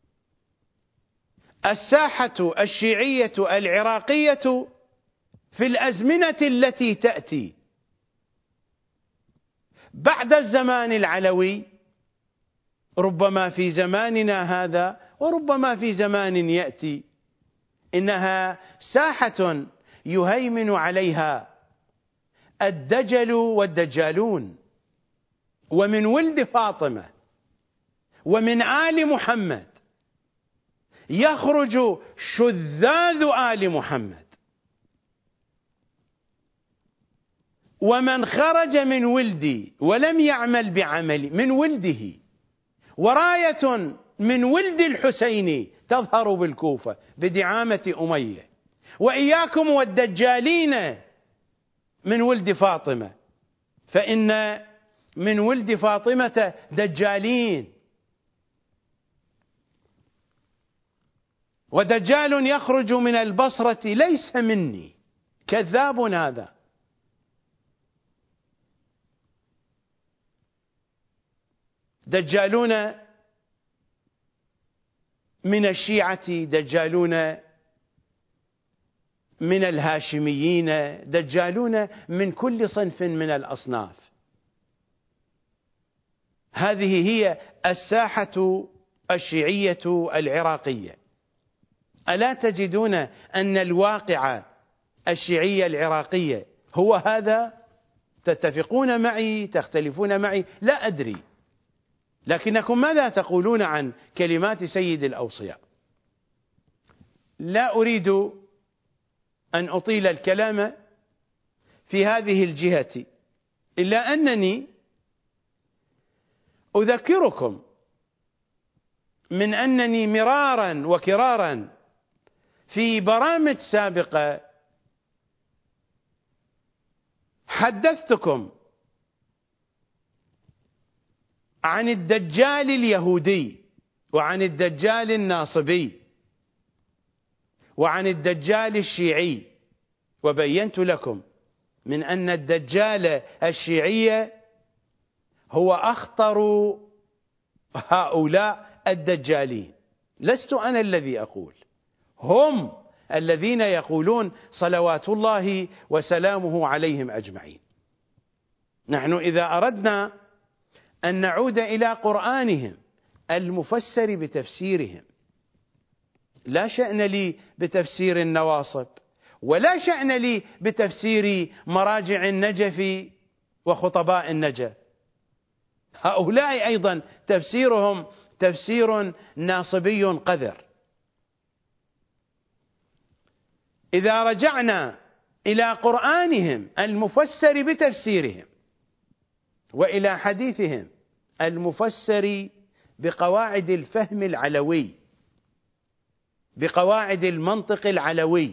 الساحة الشيعية العراقية في الأزمنة التي تأتي بعد الزمان العلوي، ربما في زماننا هذا وربما في زمان يأتي، إنها ساحة يهيمن عليها الدجل والدجالون، ومن ولد فاطمة ومن آل محمد يخرج شذاذ آل محمد، ومن خرج من ولدي ولم يعمل بعملي من ولده، وراية من ولد الحسين تظهر بالكوفة بدعامة أمية، وإياكم والدجالين من ولد فاطمة، فإن من ولد فاطمة دجالين، ودجال يخرج من البصرة ليس مني، كذاب هذا. دجالون من الشيعة، دجالون من الهاشميين، دجالون من كل صنف من الأصناف. هذه هي الساحة الشيعية العراقية. ألا تجدون أن الواقع الشيعي العراقية هو هذا؟ تتفقون معي، تختلفون معي، لا أدري، لكنكم ماذا تقولون عن كلمات سيد الأوصياء؟ لا أريد أن أطيل الكلام في هذه الجهة، إلا أنني أذكركم من أنني مرارا وكرارا في برامج سابقة حدثتكم عن الدجال اليهودي، وعن الدجال الناصبي، وعن الدجال الشيعي، وبينت لكم من أن الدجال الشيعي هو أخطر هؤلاء الدجالين. لست أنا الذي أقول، هم الذين يقولون صلوات الله وسلامه عليهم أجمعين. نحن إذا أردنا أن نعود إلى قرآنهم المفسر بتفسيرهم، لا شأن لي بتفسير النواصب، ولا شأن لي بتفسير مراجع النجف وخطباء النجف. هؤلاء أيضا تفسيرهم تفسير ناصبي قذر. إذا رجعنا إلى قرآنهم المفسر بتفسيرهم، وإلى حديثهم المفسر بقواعد الفهم العلوي، بقواعد المنطق العلوي،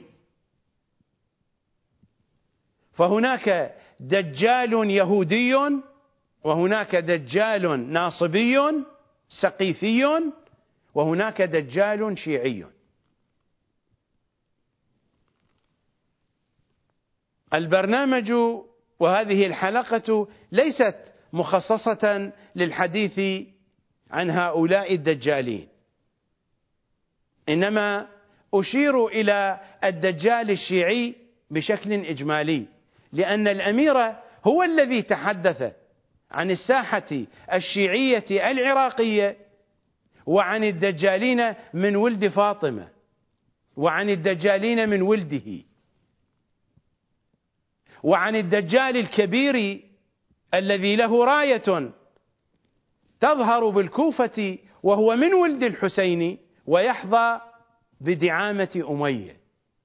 فهناك دجال يهودي، وهناك دجال ناصبي سقيفي، وهناك دجال شيعي. البرنامج وهذه الحلقة ليست مخصصة للحديث عن هؤلاء الدجالين، إنما أشير إلى الدجال الشيعي بشكل إجمالي، لأن الأمير هو الذي تحدث عن الساحة الشيعية العراقية وعن الدجالين من ولد فاطمة، وعن الدجالين من ولده، وعن الدجال الكبير الذي له راية تظهر بالكوفة وهو من ولد الحسين ويحظى بدعامة أمية.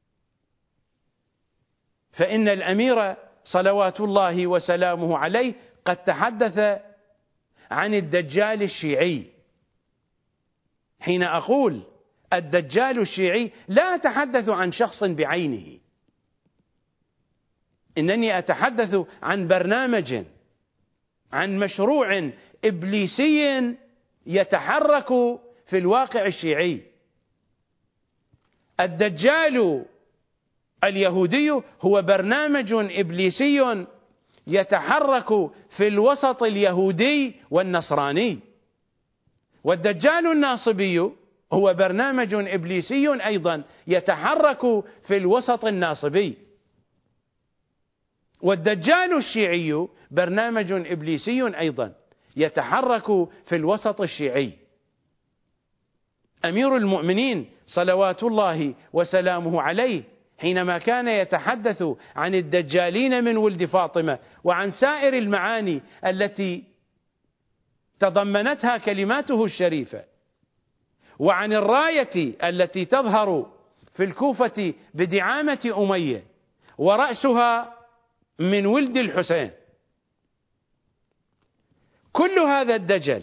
فإن الأمير صلوات الله وسلامه عليه قد تحدث عن الدجال الشيعي. حين أقول الدجال الشيعي لا أتحدث عن شخص بعينه، إنني أتحدث عن برنامج، عن مشروع إبليسي يتحرك في الواقع الشيعي. الدجال اليهودي هو برنامج إبليسي يتحرك في الوسط اليهودي والنصراني، والدجال الناصبي هو برنامج إبليسي أيضا يتحرك في الوسط الناصبي، والدجال الشيعي برنامج إبليسي أيضا يتحرك في الوسط الشيعي. أمير المؤمنين صلوات الله وسلامه عليه حينما كان يتحدث عن الدجالين من ولد فاطمة وعن سائر المعاني التي تضمنتها كلماته الشريفة، وعن الراية التي تظهر في الكوفة بدعامة أمية ورأسها من ولد الحسين، كل هذا الدجل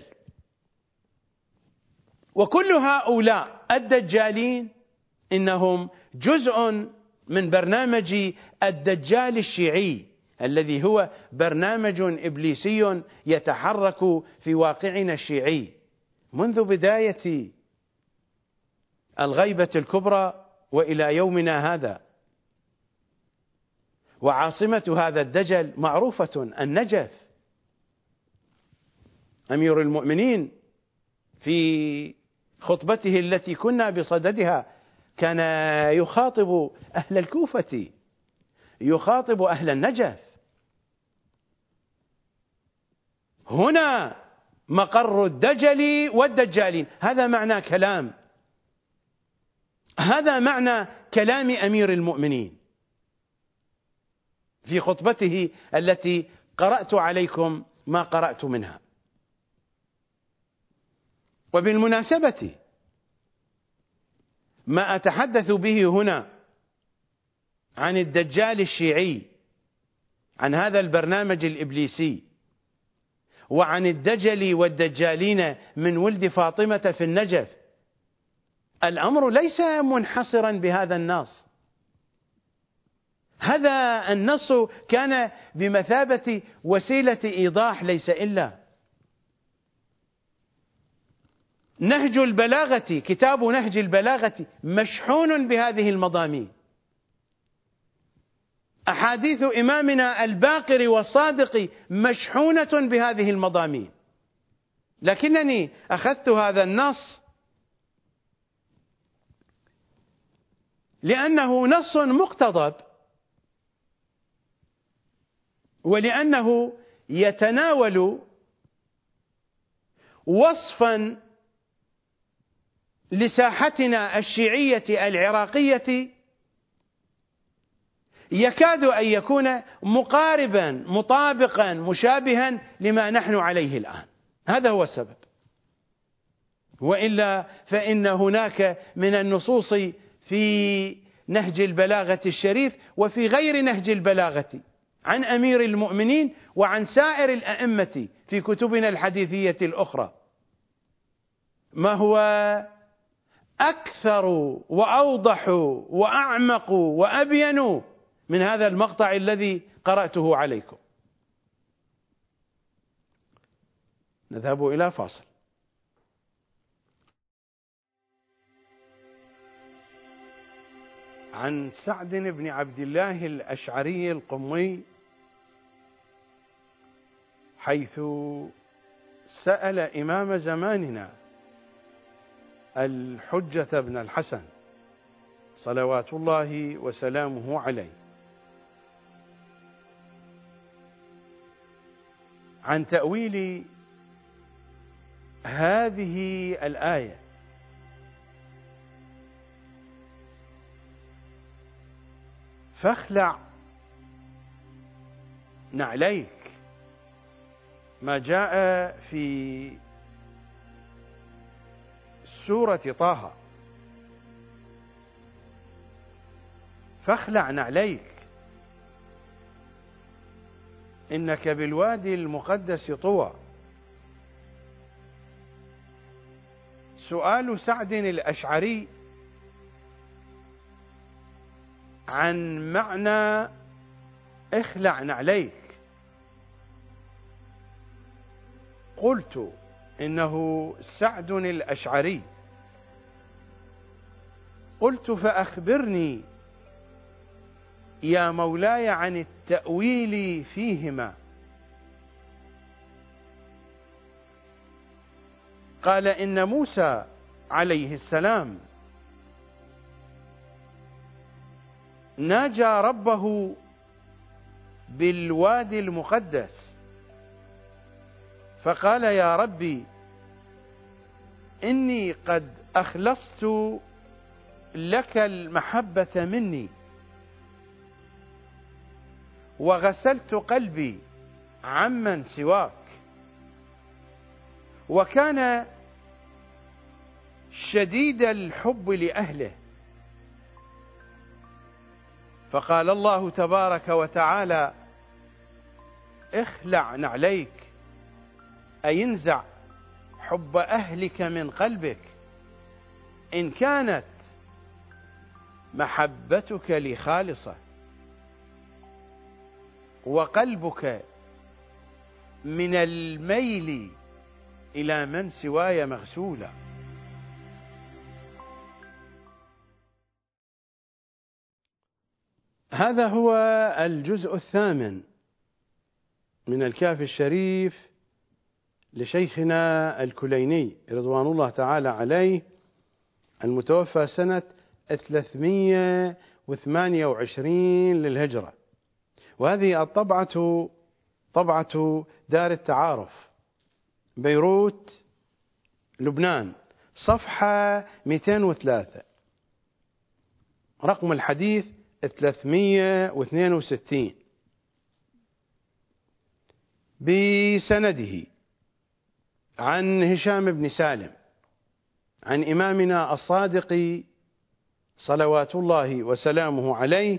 وكل هؤلاء الدجالين إنهم جزء من برنامج الدجال الشيعي الذي هو برنامج إبليسي يتحرك في واقعنا الشيعي منذ بداية الغيبة الكبرى وإلى يومنا هذا. وعاصمة هذا الدجل معروفة، النجف. أمير المؤمنين في خطبته التي كنا بصددها كان يخاطب أهل الكوفة، يخاطب أهل النجف. هنا مقر الدجل والدجالين، هذا معنى كلام، هذا معنى كلام أمير المؤمنين في خطبته التي قرأت عليكم ما قرأت منها. وبالمناسبة ما أتحدث به هنا عن الدجال الشيعي، عن هذا البرنامج الإبليسي، وعن الدجل والدجالين من ولد فاطمة في النجف، الأمر ليس منحصرا بهذا النص. هذا النص كان بمثابة وسيلة إيضاح ليس إلا. نهج البلاغة، كتاب نهج البلاغة مشحون بهذه المضامين. أحاديث إمامنا الباقر والصادق مشحونة بهذه المضامين، لكنني أخذت هذا النص لأنه نص مقتضب، ولأنه يتناول وصفا لساحتنا الشيعية العراقية يكاد أن يكون مقاربا مطابقا مشابها لما نحن عليه الآن. هذا هو السبب، وإلا فإن هناك من النصوص في نهج البلاغة الشريف وفي غير نهج البلاغة عن أمير المؤمنين وعن سائر الأئمة في كتبنا الحديثية الأخرى ما هو أكثر وأوضح وأعمق وأبين من هذا المقطع الذي قرأته عليكم. نذهب إلى فاصل. عن سعد بن عبد الله الأشعري القمي حيث سأل إمام زماننا الحجة بن الحسن صلوات الله وسلامه عليه عن تأويل هذه الآية فاخلع نعليك، ما جاء في سورة طه. فاخلع نعليك إنك بالوادي المقدس طوى. سؤال سعد الأشعري عن معنى اخلع نعليك، قلت إنه سعد الأشعري. قلت فأخبرني يا مولاي عن التأويل فيهما. قال إن موسى عليه السلام ناجى ربه بالوادي المقدس فقال يا ربي إني قد أخلصت لك المحبة مني وغسلت قلبي عمن سواك. وكان شديد الحب لأهله، فقال الله تبارك وتعالى اخلع نعليك، أي انزع حب أهلك من قلبك إن كانت محبتك لي خالصة وقلبك من الميل إلى من سواي مغسولا. هذا هو الجزء الثامن من الكافي الشريف لشيخنا الكليني رضوان الله تعالى عليه، المتوفى سنة 328 للهجرة. وهذه الطبعة طبعة دار التعارف بيروت لبنان، صفحة 203، رقم الحديث 362، بسنده عن هشام بن سالم عن إمامنا الصادق صلوات الله وسلامه عليه: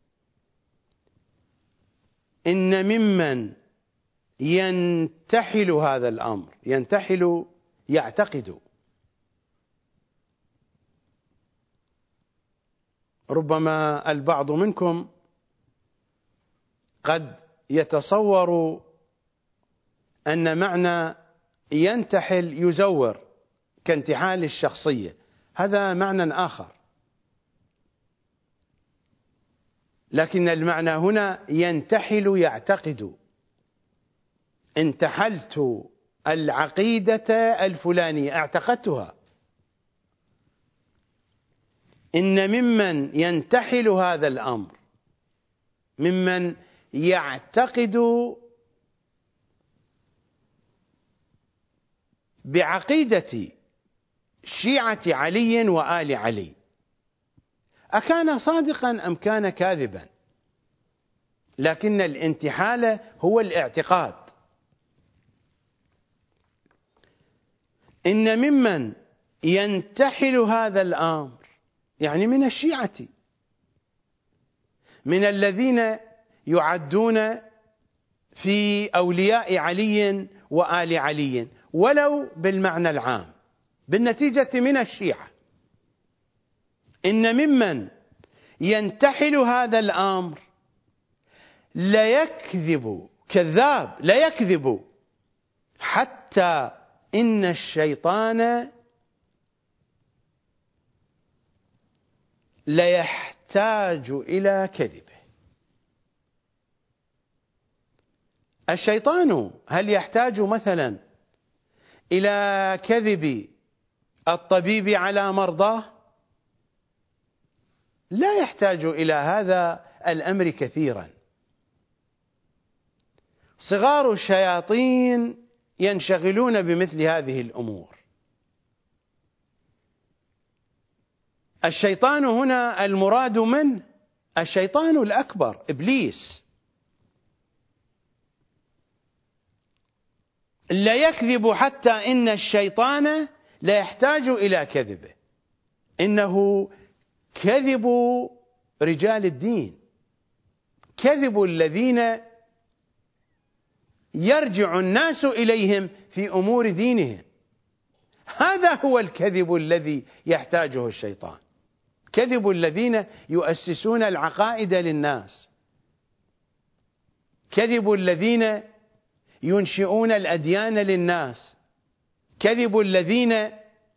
إن ممن ينتحل هذا الأمر، ينتحل يعتقد، ربما البعض منكم قد يتصور أن معنى ينتحل يزور كانتحال الشخصية، هذا معنى آخر، لكن المعنى هنا ينتحل يعتقد. انتحلت العقيدة الفلانية، اعتقدتها. إن ممن ينتحل هذا الأمر، ممن يعتقد بعقيدة شيعة علي وآل علي، أكان صادقا أم كان كاذبا؟ لكن الانتحال هو الاعتقاد. إن ممن ينتحل هذا الأمر يعني من الشيعة، من الذين يعدون في أولياء علي وآل علي ولو بالمعنى العام، بالنتيجة من الشيعة. إن ممن ينتحل هذا الأمر لا يكذب، كذاب لا يكذب، حتى إن الشيطان لا يحتاج إلى كذبه. الشيطان هل يحتاج مثلا إلى كذب الطبيب على مرضاه؟ لا يحتاج إلى هذا الأمر كثيرا. صغار الشياطين ينشغلون بمثل هذه الأمور. الشيطان هنا المراد منه الشيطان الأكبر إبليس لا يكذب، حتى إن الشيطان لا يحتاج إلى كذبه، إنه كذب رجال الدين، كذب الذين يرجع الناس إليهم في أمور دينهم. هذا هو الكذب الذي يحتاجه الشيطان، كذب الذين يؤسسون العقائد للناس، كذب الذين ينشئون الأديان للناس، كذب الذين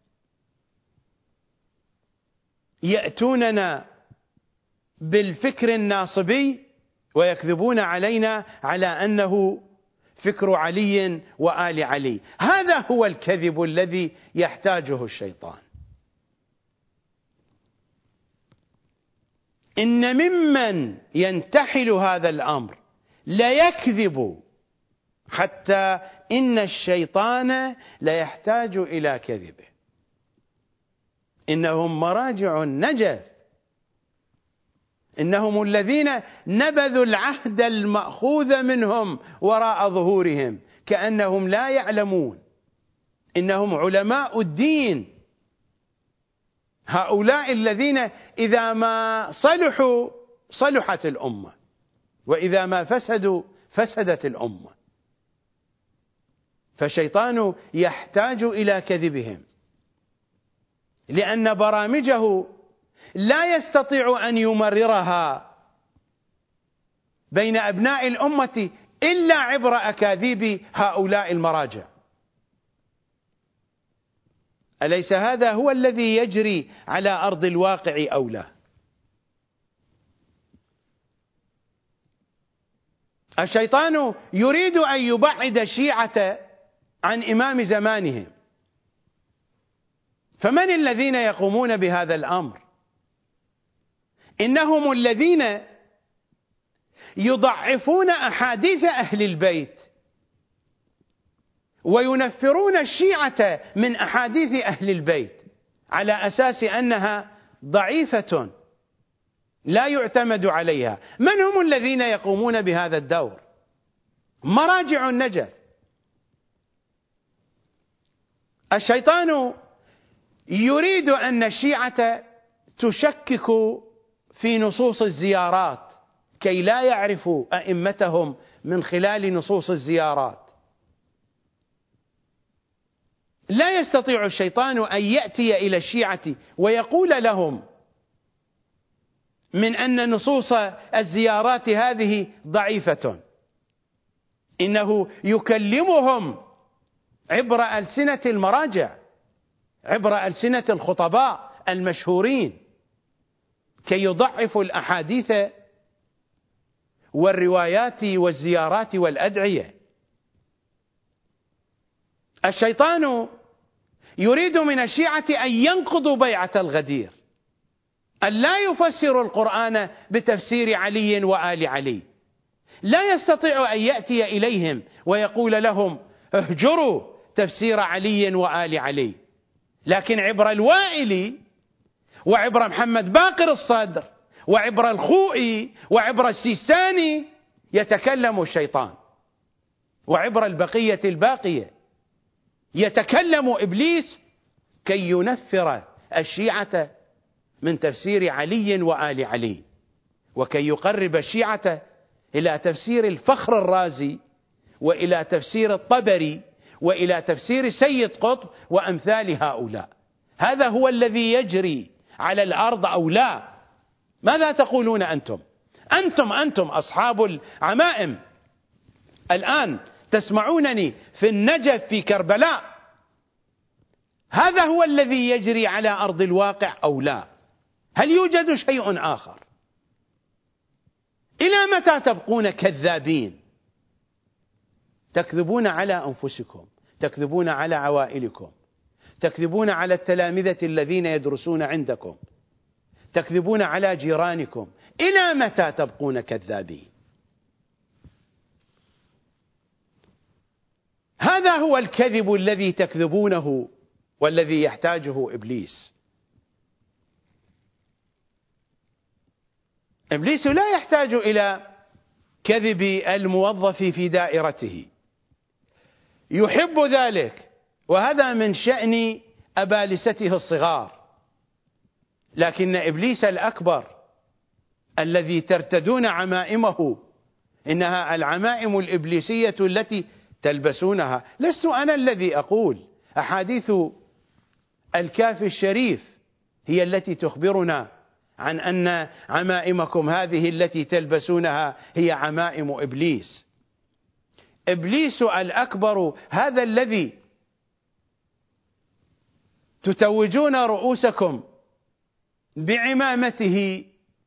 يأتوننا بالفكر الناصبي ويكذبون علينا على أنه فكر علي وآل علي. هذا هو الكذب الذي يحتاجه الشيطان. إن ممن ينتحل هذا الأمر لا يكذب، حتى إن الشيطان لا يحتاج إلى كذبه. إنهم مراجع النجف، إنهم الذين نبذوا العهد المأخوذ منهم وراء ظهورهم كأنهم لا يعلمون. إنهم علماء الدين، هؤلاء الذين إذا ما صلحوا صلحت الأمة، وإذا ما فسدوا فسدت الأمة. فالشيطان يحتاج إلى كذبهم، لأن برامجه لا يستطيع أن يمررها بين أبناء الأمة إلا عبر أكاذيب هؤلاء المراجع. أليس هذا هو الذي يجري على أرض الواقع أو لا؟ الشيطان يريد أن يبعد الشيعة عن إمام زمانهم. فمن الذين يقومون بهذا الأمر؟ إنهم الذين يضعفون أحاديث أهل البيت وينفرون الشيعة من أحاديث أهل البيت على أساس أنها ضعيفة لا يعتمد عليها. من هم الذين يقومون بهذا الدور؟ مراجع النجف. الشيطان يريد أن الشيعة تشكك في نصوص الزيارات كي لا يعرفوا أئمتهم من خلال نصوص الزيارات. لا يستطيع الشيطان أن يأتي إلى الشيعة ويقول لهم من أن نصوص الزيارات هذه ضعيفة. إنه يكلمهم عبر ألسنة المراجع، عبر ألسنة الخطباء المشهورين، كي يضعفوا الأحاديث والروايات والزيارات والأدعية. الشيطان يريد من الشيعة أن ينقضوا بيعة الغدير، أن لا يفسروا القرآن بتفسير علي وآل علي. لا يستطيع أن يأتي إليهم ويقول لهم اهجروا تفسير علي وآل علي، لكن عبر الوائلي وعبر محمد باقر الصدر وعبر الخوئي وعبر السيستاني يتكلم الشيطان، وعبر البقية الباقية يتكلم إبليس كي ينفر الشيعة من تفسير علي وآل علي، وكي يقرب الشيعة إلى تفسير الفخر الرازي وإلى تفسير الطبري وإلى تفسير سيد قطب وأمثال هؤلاء. هذا هو الذي يجري على الأرض أو لا؟ ماذا تقولون أنتم؟ أنتم أصحاب العمائم الآن تسمعونني في النجف في كربلاء. هذا هو الذي يجري على أرض الواقع أو لا؟ هل يوجد شيء آخر؟ إلى متى تبقون كذابين؟ تكذبون على أنفسكم، تكذبون على عوائلكم، تكذبون على التلامذة الذين يدرسون عندكم، تكذبون على جيرانكم. إلى متى تبقون كذابين؟ هذا هو الكذب الذي تكذبونه والذي يحتاجه إبليس. إبليس لا يحتاج إلى كذب الموظف في دائرته، يحب ذلك، وهذا من شأن أبالسته الصغار. لكن إبليس الأكبر الذي ترتدون عمائمه، إنها العمائم الإبليسية التي تلبسونها. لست أنا الذي أقول، أحاديث الكافي الشريف هي التي تخبرنا عن أن عمائمكم هذه التي تلبسونها هي عمائم إبليس. إبليس الأكبر هذا الذي تتوجون رؤوسكم بعمامته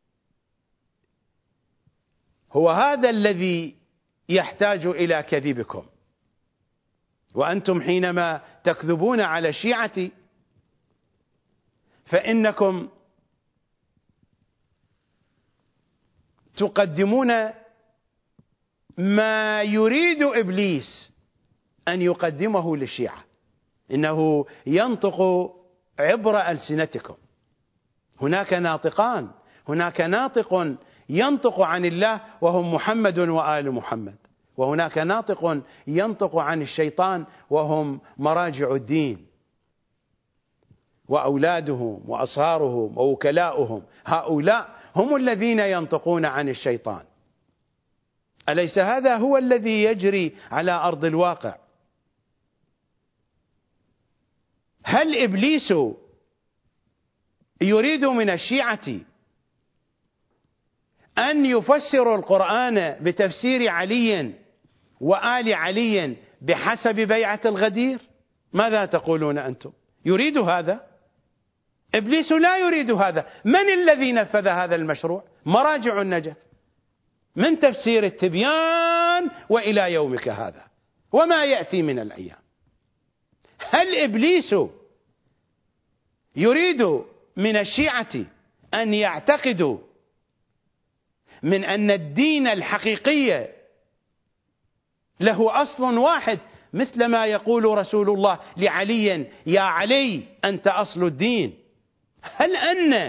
هو هذا الذي يحتاج إلى كذبكم. وأنتم حينما تكذبون على الشيعة فإنكم تقدمون ما يريد إبليس أن يقدمه للشيعة، إنه ينطق عبر ألسنتكم. هناك ناطقان، هناك ناطق ينطق عن الله وهم محمد وآل محمد، وهناك ناطق ينطق عن الشيطان وهم مراجع الدين وأولادهم وأصهارهم ووكلاؤهم. هؤلاء هم الذين ينطقون عن الشيطان. أليس هذا هو الذي يجري على أرض الواقع؟ هل إبليس يريد من الشيعة أن يفسروا القرآن بتفسير علي وآل علي بحسب بيعة الغدير؟ ماذا تقولون أنتم؟ يريد هذا؟ إبليس لا يريد هذا. من الذي نفذ هذا المشروع؟ مراجع النجاة، من تفسير التبيان وإلى يومك هذا وما يأتي من الأيام. هل إبليس يريد من الشيعة أن يعتقدوا من أن الدين الحقيقي له أصل واحد، مثل ما يقول رسول الله لعلي: يا علي أنت أصل الدين؟ هل أن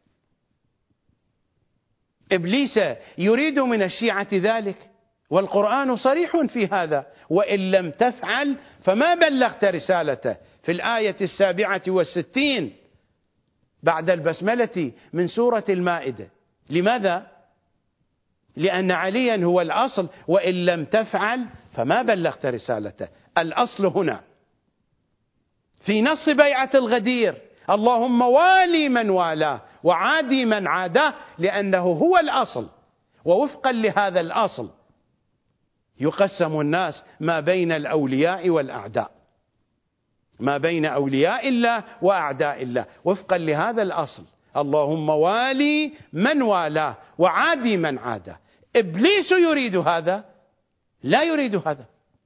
إبليس يريد من الشيعة ذلك؟ والقرآن صريح في هذا: وإن لم تفعل فما بلغت رسالته، في الآية 67 بعد البسملة من سورة المائدة. لماذا؟ لأن عليا هو الأصل، وإن لم تفعل فما بلغت رسالته. الأصل هنا في نص بيعة الغدير: اللهم والي من والاه وعادي من عاداه، لأنه هو الأصل. ووفقا لهذا الأصل يقسم الناس ما بين الأولياء والأعداء، ما بين أولياء الله وأعداء الله، وفقا لهذا الأصل: اللهم والي من والاه وعادي من عاداه. إبليس يريد هذا؟ لا يريد هذا.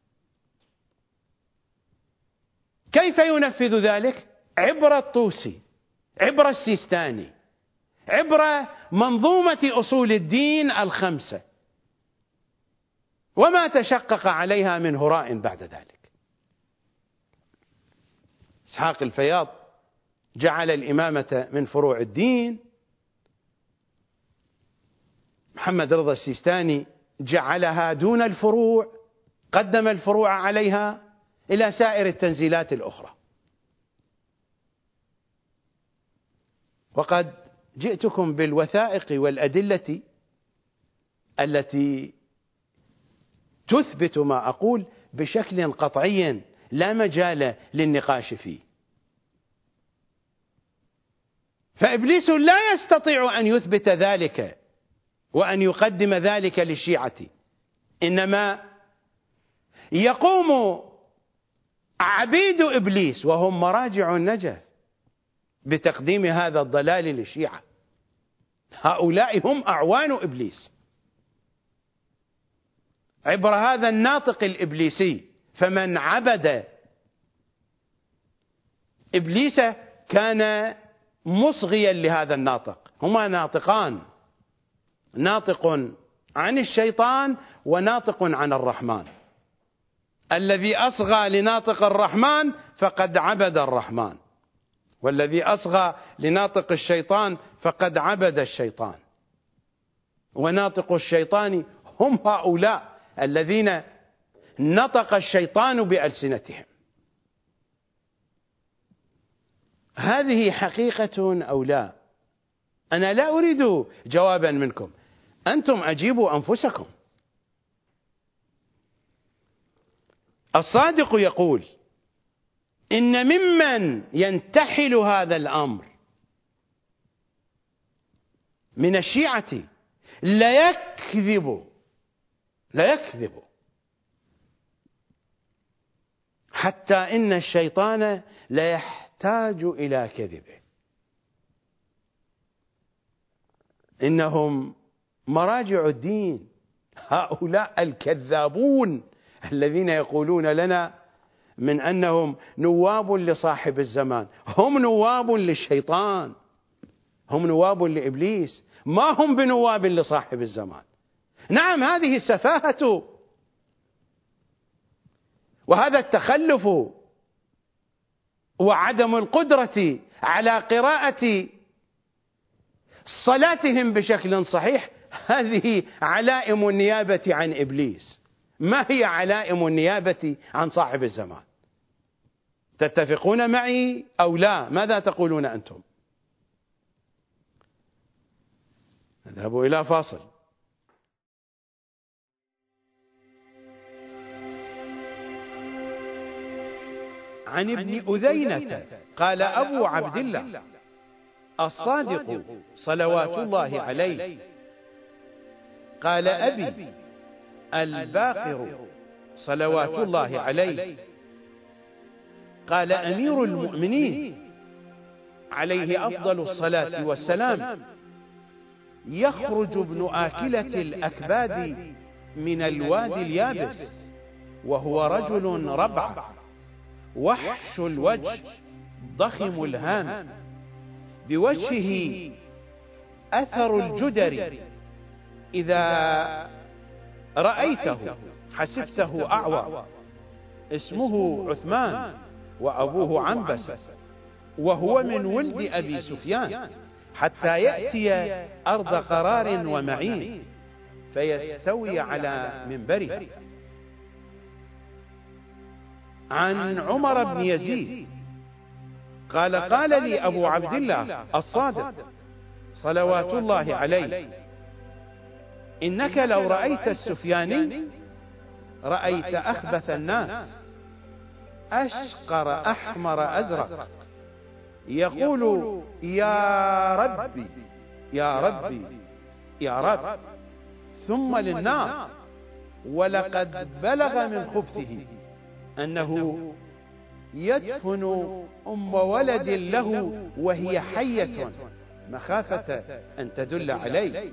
كيف ينفذ ذلك؟ عبر الطوسي، عبر السيستاني، عبر منظومة أصول الدين الخمسة، وما تشقق عليها من هراء بعد ذلك. إسحاق الفياض جعل الإمامة من فروع الدين، محمد رضا السيستاني جعلها دون الفروع، قدم الفروع عليها إلى سائر التنزيلات الأخرى. وقد جئتكم بالوثائق والأدلة التي تثبت ما أقول بشكل قطعي لا مجال للنقاش فيه. فإبليس لا يستطيع أن يثبت ذلك وأن يقدم ذلك للشيعة، إنما يقوم عبيد إبليس وهم مراجع النجف بتقديم هذا الضلال للشيعة. هؤلاء هم أعوان إبليس عبر هذا الناطق الإبليسي. فمن عبد إبليس كان مصغيا لهذا الناطق. هما ناطقان: ناطق عن الشيطان وناطق عن الرحمن. الذي أصغى لناطق الرحمن فقد عبد الرحمن، والذي أصغى لناطق الشيطان فقد عبد الشيطان. وناطق الشيطان هم هؤلاء الذين نطق الشيطان بألسنتهم. هذه حقيقة أو لا؟ أنا لا أريد جوابا منكم، أنتم أجيبوا أنفسكم. الصادق يقول إن ممن ينتحل هذا الأمر من الشيعة لا يكذب حتى إن الشيطان لا يحتاج إلى كذبه. إنهم مراجع الدين، هؤلاء الكذابون الذين يقولون لنا من أنهم نواب لصاحب الزمان، هم نواب للشيطان، هم نواب لإبليس، ما هم بنواب لصاحب الزمان. نعم، هذه السفاهة وهذا التخلف وعدم القدرة على قراءة صلاتهم بشكل صحيح، هذه علائم النيابة عن إبليس، ما هي علائم النيابة عن صاحب الزمان. تتفقون معي أو لا؟ ماذا تقولون أنتم؟ نذهب إلى فاصل. عن ابن أذينة قال أبو عبد الله الصادق صلوات الله عليه قال أبي الباقر صلوات الله عليه قال أمير المؤمنين عليه أفضل الصلاة والسلام يخرج ابن آكلة الأكباد من الوادي اليابس وهو رجل ربع وحش الوجه ضخم الهام بوجهه أثر الجدر إذا رأيته حسبته أعور، اسمه عثمان وأبوه عنبسة، وهو من ولد أبي سفيان، حتى يأتي أرض قرار ومعين فيستوي على منبره. عن عمر بن يزيد قال قال لي أبو عبد الله الصادق صلوات الله عليه إنك لو رأيت السفياني رأيت أخبث الناس أشقر أحمر أزرق يقول يا ربي يا ربي يا رب، ثم للنار، ولقد بلغ من خبثه أنه يدفن أم ولد له وهي حية مخافة أن تدل عليه.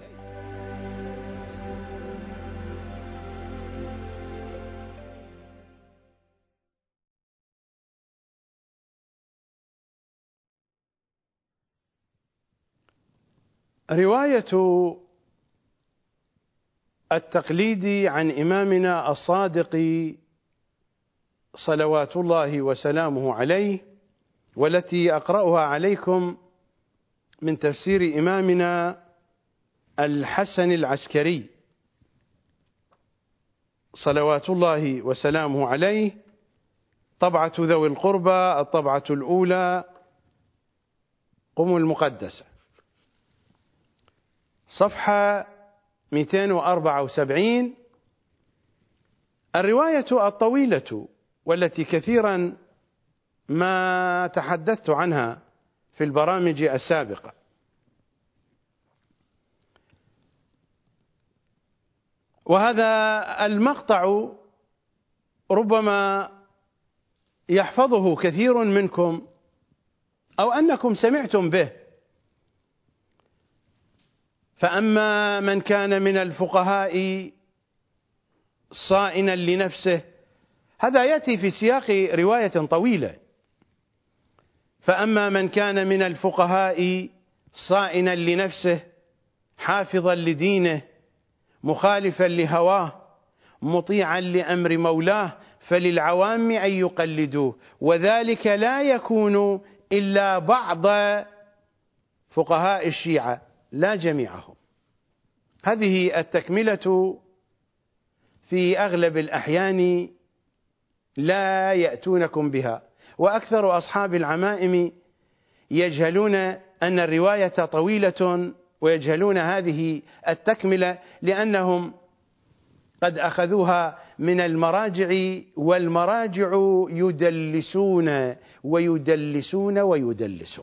رواية التقليد عن إمامنا الصادق صلوات الله وسلامه عليه، والتي أقرأها عليكم من تفسير إمامنا الحسن العسكري صلوات الله وسلامه عليه، طبعة ذوي القربى، الطبعة الأولى، قم المقدسة، صفحة 274. الرواية الطويلة والتي كثيرا ما تحدثت عنها في البرامج السابقة. وهذا المقطع ربما يحفظه كثير منكم أو أنكم سمعتم به. فأما من كان من الفقهاء صائنا لنفسه، هذا يأتي في سياق رواية طويلة. فأما من كان من الفقهاء صائنا لنفسه حافظا لدينه مخالفا لهواه مطيعا لأمر مولاه فللعوام أن يقلدوه، وذلك لا يكون إلا بعض فقهاء الشيعة لا جميعهم. هذه التكملة في أغلب الأحيان لا يأتونكم بها، وأكثر أصحاب العمائم يجهلون أن الرواية طويلة ويجهلون هذه التكملة لأنهم قد أخذوها من المراجع، والمراجع يدلسون ويدلسون ويدلسون.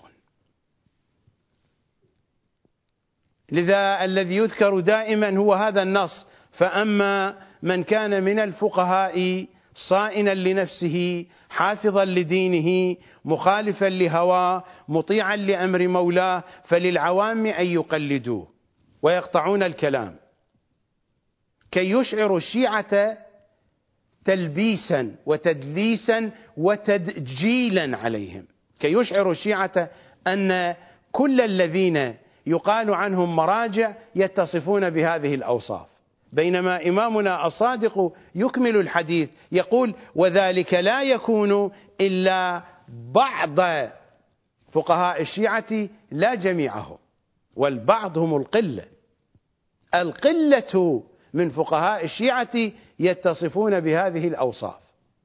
لذا الذي يذكر دائما هو هذا النص: فأما من كان من الفقهاء صائنا لنفسه حافظا لدينه مخالفا لهواه مطيعا لأمر مولاه فللعوام أن يقلدوه ويقطعون الكلام كي يشعروا الشيعة تلبيسا وتدليسا وتدجيلا عليهم، كي يشعروا الشيعة أن كل الذين يقال عنهم مراجع يتصفون بهذه الأوصاف، بينما إمامنا الصادق يكمل الحديث يقول: وذلك لا يكون إلا بعض فقهاء الشيعة لا جميعهم، والبعض هم القلة. القلة من فقهاء الشيعة يتصفون بهذه الأوصاف،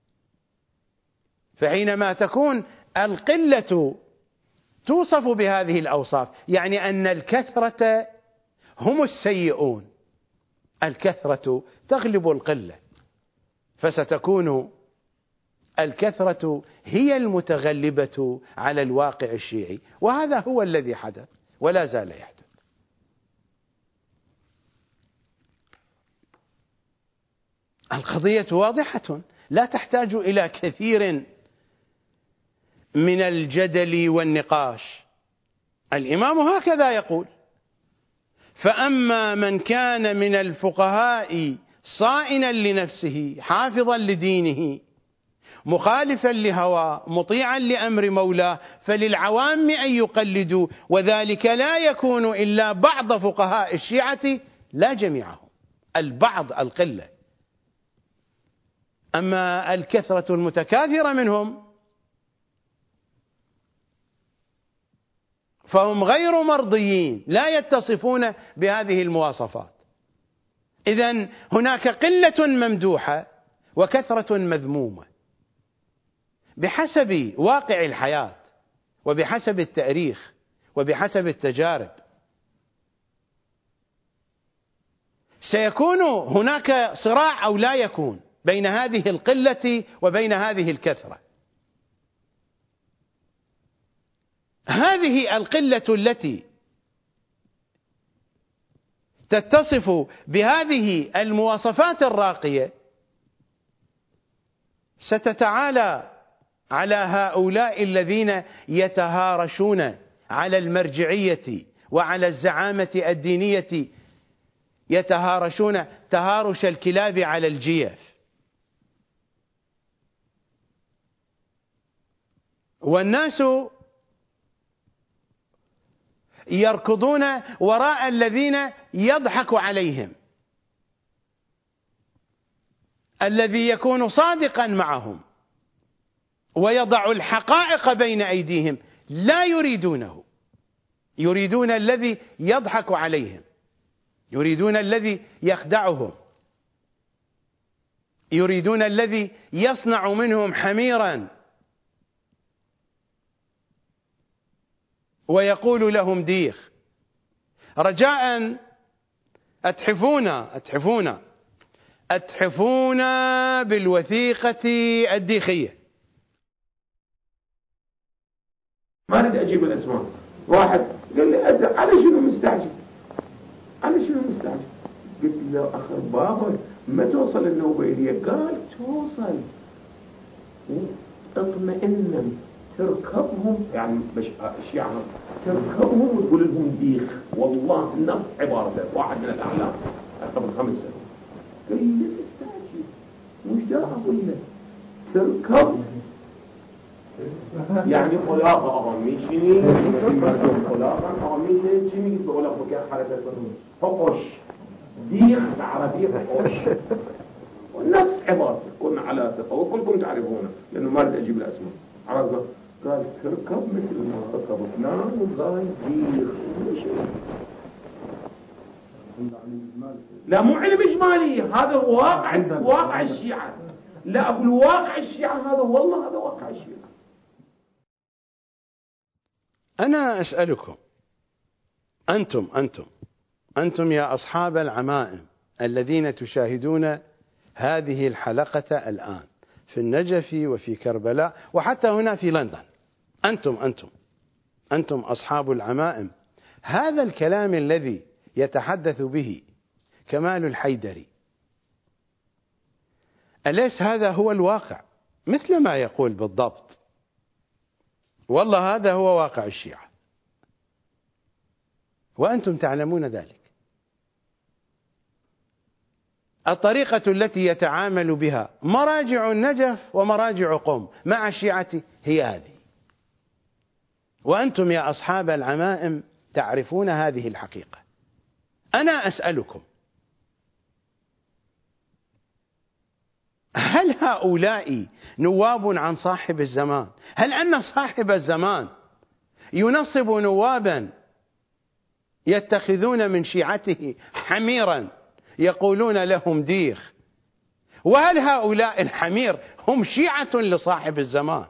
فحينما تكون القلة توصف بهذه الأوصاف يعني أن الكثرة هم السيئون، الكثرة تغلب القلة، فستكون الكثرة هي المتغلبة على الواقع الشيعي، وهذا هو الذي حدث ولا زال يحدث. القضية واضحة لا تحتاج إلى كثير من الجدل والنقاش. الإمام هكذا يقول: فأما من كان من الفقهاء صائنا لنفسه حافظا لدينه مخالفا لهواه مطيعا لأمر مولاه فللعوام أن يقلدوا، وذلك لا يكون إلا بعض فقهاء الشيعة لا جميعهم، البعض القلة. أما الكثرة المتكاثرة منهم فهم غير مرضيين، لا يتصفون بهذه المواصفات. إذن هناك قلة ممدوحة وكثرة مذمومة بحسب واقع الحياة وبحسب التاريخ وبحسب التجارب. سيكون هناك صراع أو لا يكون بين هذه القلة وبين هذه الكثرة. هذه القلة التي تتصف بهذه المواصفات الراقية ستتعالى على هؤلاء الذين يتهارشون على المرجعية وعلى الزعامة الدينية، يتهارشون تهارش الكلاب على الجيف. والناس يركضون وراء الذين يضحك عليهم، الذي يكون صادقا معهم ويضع الحقائق بين أيديهم لا يريدونه، يريدون الذي يضحك عليهم، يريدون الذي يخدعهم، يريدون الذي يصنع منهم حميرا ويقول لهم ديخ، رجاء أتحفونا بالوثيقة الديخية. ما أريد أجيب الأسماء. واحد قال لي على شنو مستعجل؟ قلت له أخر بابا ما توصل النوبة إليه؟ قال توصل، اطمئنا تركبهم، يعني الشيعة تركبهم وتقول لهم ديخ، والله نفس عبارته واحد من الأعلام قبل 5 سنين. قال لي مستعجل مش دا أقول لك تركب، يعني خلاقة أغميشني مردم خلاقا أغميشني جميل بقول لك بكير حركة فقش ديخ بعربية فقش ونفس عبارته كنا على ثقة وكلكم تعرفونه لأنه ما رد أجيب الأسماء. عرفنا قال تركب مثل ما ركب فلان وقال ديخ لا مو علم إجمالي، هذا واقع الشيعة. لا أقول واقع الشيعة هذا، والله هذا واقع الشيعة. أنا أسألكم أنتم يا أصحاب العمائم الذين تشاهدون هذه الحلقة الآن في النجف وفي كربلاء وحتى هنا في لندن، أنتم أصحاب العمائم، هذا الكلام الذي يتحدث به كمال الحيدري أليس هذا هو الواقع؟ مثل ما يقول بالضبط، والله هذا هو واقع الشيعة وأنتم تعلمون ذلك. الطريقة التي يتعامل بها مراجع النجف ومراجع قم مع الشيعة هي هذه، وأنتم يا أصحاب العمائم تعرفون هذه الحقيقة. أنا أسألكم، هل هؤلاء نواب عن صاحب الزمان؟ هل أن صاحب الزمان ينصب نوابا يتخذون من شيعته حميرا يقولون لهم ديخ؟ وهل هؤلاء الحمير هم شيعة لصاحب الزمان؟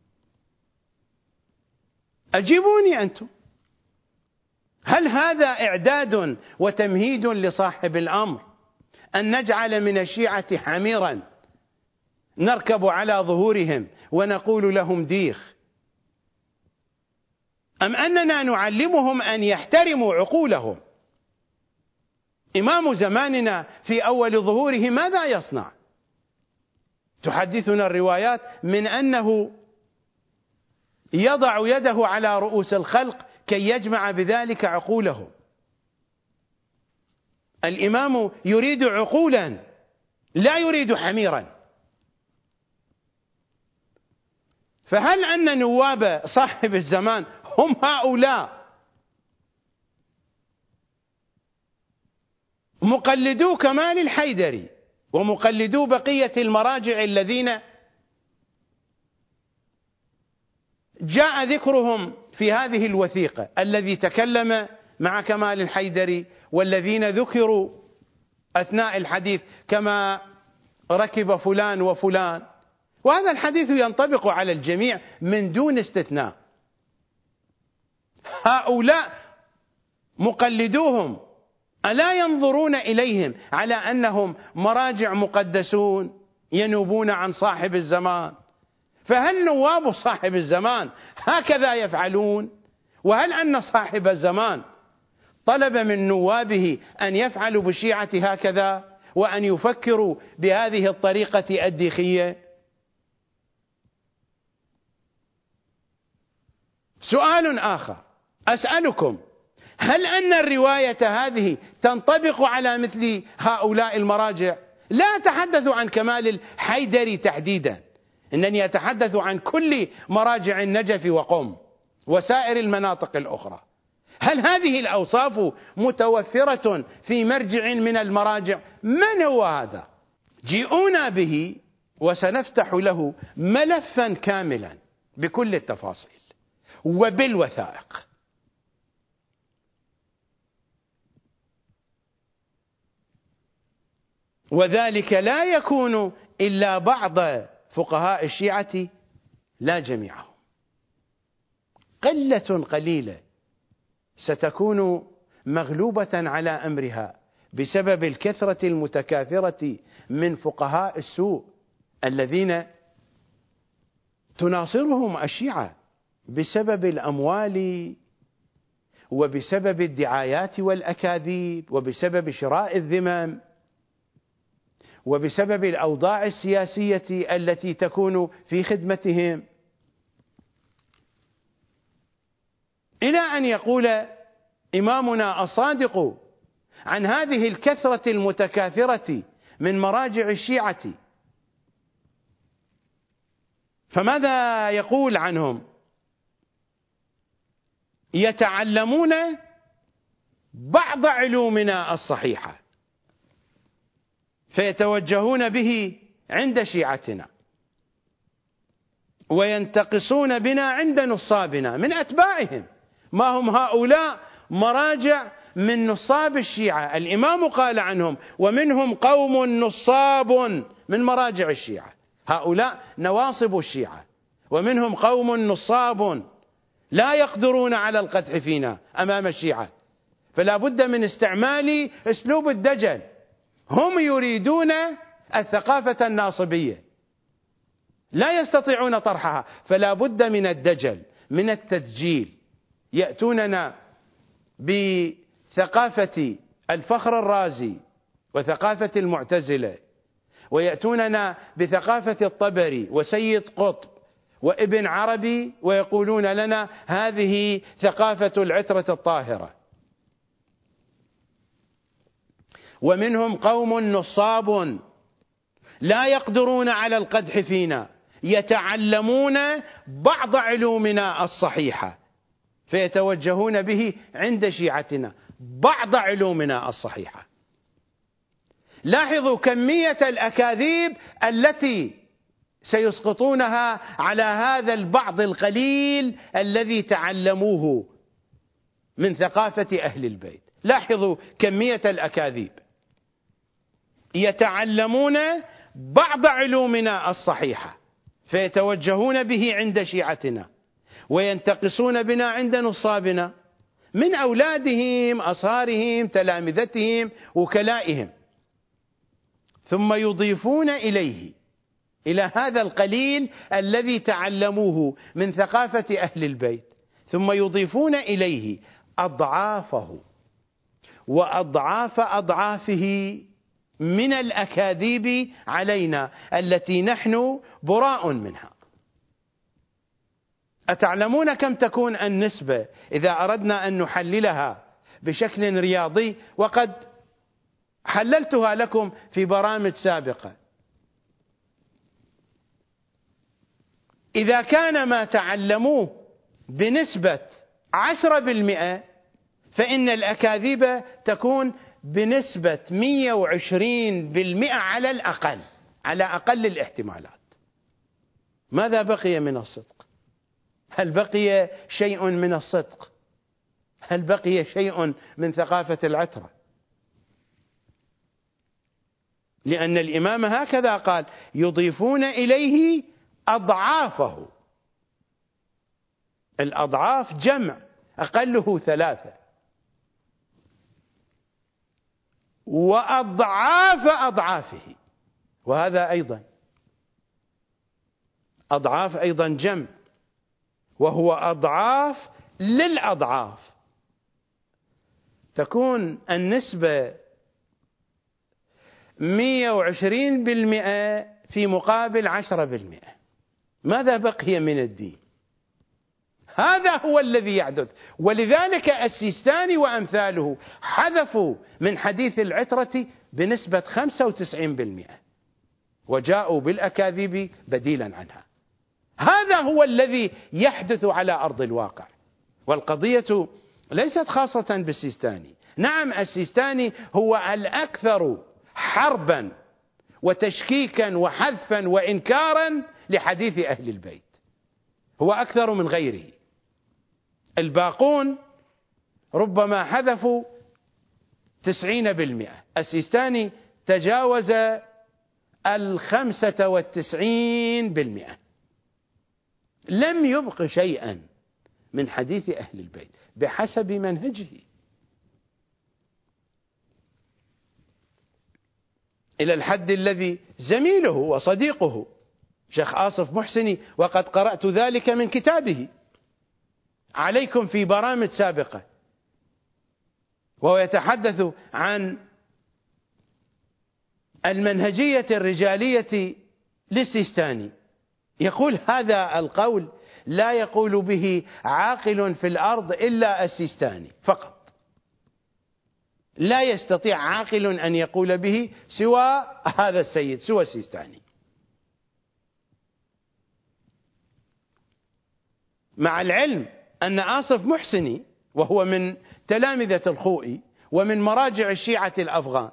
أجيبوني أنتم، هل هذا إعداد وتمهيد لصاحب الأمر أن نجعل من الشيعة حميرا نركب على ظهورهم ونقول لهم ديخ، أم أننا نعلمهم أن يحترموا عقولهم؟ إمام زماننا في أول ظهوره ماذا يصنع؟ تحدثنا الروايات من أنه يضع يده على رؤوس الخلق كي يجمع بذلك عقولهم. الإمام يريد عقولا لا يريد حميرا. فهل أن نواب صاحب الزمان هم هؤلاء مقلدو كمال الحيدري ومقلدو بقية المراجع الذين جاء ذكرهم في هذه الوثيقة، الذي تكلم مع كمال الحيدري والذين ذكروا أثناء الحديث كما ركب فلان وفلان؟ وهذا الحديث ينطبق على الجميع من دون استثناء. هؤلاء مقلدوهم ألا ينظرون إليهم على أنهم مراجع مقدسون ينوبون عن صاحب الزمان؟ فهل نواب صاحب الزمان هكذا يفعلون؟ وهل أن صاحب الزمان طلب من نوابه أن يفعلوا بالشيعة هكذا وأن يفكروا بهذه الطريقة الديخية؟ سؤال آخر أسألكم، هل أن الرواية هذه تنطبق على مثل هؤلاء المراجع؟ لا أتحدث عن كمال الحيدري تحديدا، إنني أتحدث عن كل مراجع النجف وقم وسائر المناطق الأخرى. هل هذه الأوصاف متوفرة في مرجع من المراجع؟ من هو هذا؟ جيئونا به وسنفتح له ملفا كاملا بكل التفاصيل وبالوثائق. وذلك لا يكون إلا بعض فقهاء الشيعة لا جميعهم، قلة قليلة ستكون مغلوبة على أمرها بسبب الكثرة المتكاثرة من فقهاء السوء الذين تناصرهم الشيعة بسبب الأموال وبسبب الدعايات والأكاذيب وبسبب شراء الذمم وبسبب الأوضاع السياسية التي تكون في خدمتهم، إلى أن يقول إمامنا الصادق عن هذه الكثرة المتكاثرة من مراجع الشيعة. فماذا يقول عنهم؟ يتعلمون بعض علومنا الصحيحة فيتوجهون به عند شيعتنا وينتقصون بنا عند نصابنا من أتباعهم. ما هم هؤلاء مراجع من نصاب الشيعة. الإمام قال عنهم: ومنهم قوم نصاب، من مراجع الشيعة، هؤلاء نواصب الشيعة. ومنهم قوم نصاب لا يقدرون على القدح فينا أمام الشيعة. فلا بد من استعمال أسلوب الدجل. هم يريدون الثقافة الناصبية، لا يستطيعون طرحها، فلا بد من الدجل، من التدجيل. يأتوننا بثقافة الفخر الرازي وثقافة المعتزلة، ويأتوننا بثقافة الطبري وسيد قطب وابن عربي، ويقولون لنا هذه ثقافة العترة الطاهرة. ومنهم قوم نصاب لا يقدرون على القدح فينا، يتعلمون بعض علومنا الصحيحة فيتوجهون به عند شيعتنا، بعض علومنا الصحيحة. لاحظوا كمية الأكاذيب التي سيسقطونها على هذا البعض القليل الذي تعلموه من ثقافة أهل البيت. لاحظوا كمية الأكاذيب. يتعلمون بعض علومنا الصحيحة فيتوجهون به عند شيعتنا، وينتقصون بنا عند نصابنا من أولادهم، أصهارهم، تلامذتهم، وكلائهم، ثم يضيفون إليه، إلى هذا القليل الذي تعلموه من ثقافة أهل البيت، ثم يضيفون إليه أضعافه وأضعاف أضعافه من الأكاذيب علينا التي نحن براء منها. أتعلمون كم تكون النسبة إذا أردنا أن نحللها بشكل رياضي؟ وقد حللتها لكم في برامج سابقة. إذا كان ما تعلموه بنسبة 10%، فإن الأكاذيب تكون بنسبة 120% على الأقل، على أقل الاحتمالات. ماذا بقي من الصدق؟ هل بقي شيء من الصدق؟ هل بقي شيء من ثقافة العترة؟ لأن الإمام هكذا قال: يضيفون إليه أضعافه. الأضعاف جمع، أقله 3، وأضعاف أضعافه، وهذا أيضا أضعاف، أيضا جمع، وهو أضعاف للأضعاف. تكون النسبة 120% في مقابل 10%. ماذا بقي من الدين؟ هذا هو الذي يحدث. ولذلك السيستاني وأمثاله حذفوا من حديث العترة بنسبة 95%، وجاءوا بالأكاذيب بديلا عنها. هذا هو الذي يحدث على أرض الواقع. والقضية ليست خاصة بالسيستاني. نعم، السيستاني هو الأكثر حربا وتشكيكا وحذفا وإنكارا لحديث أهل البيت، هو أكثر من غيره. الباقون ربما حذفوا 90%، السيستاني تجاوز 95%. لم يبق شيئا من حديث أهل البيت بحسب منهجه، إلى الحد الذي زميله وصديقه شيخ آصف محسني، وقد قرأت ذلك من كتابه عليكم في برامج سابقة، وهو يتحدث عن المنهجية الرجالية للسيستاني. يقول هذا القول لا يقول به عاقل في الأرض إلا السيستاني فقط، لا يستطيع عاقل أن يقول به سوى هذا السيد، سوى السيستاني. مع العلم أن آصف محسني وهو من تلامذة الخوئي ومن مراجع الشيعة الأفغان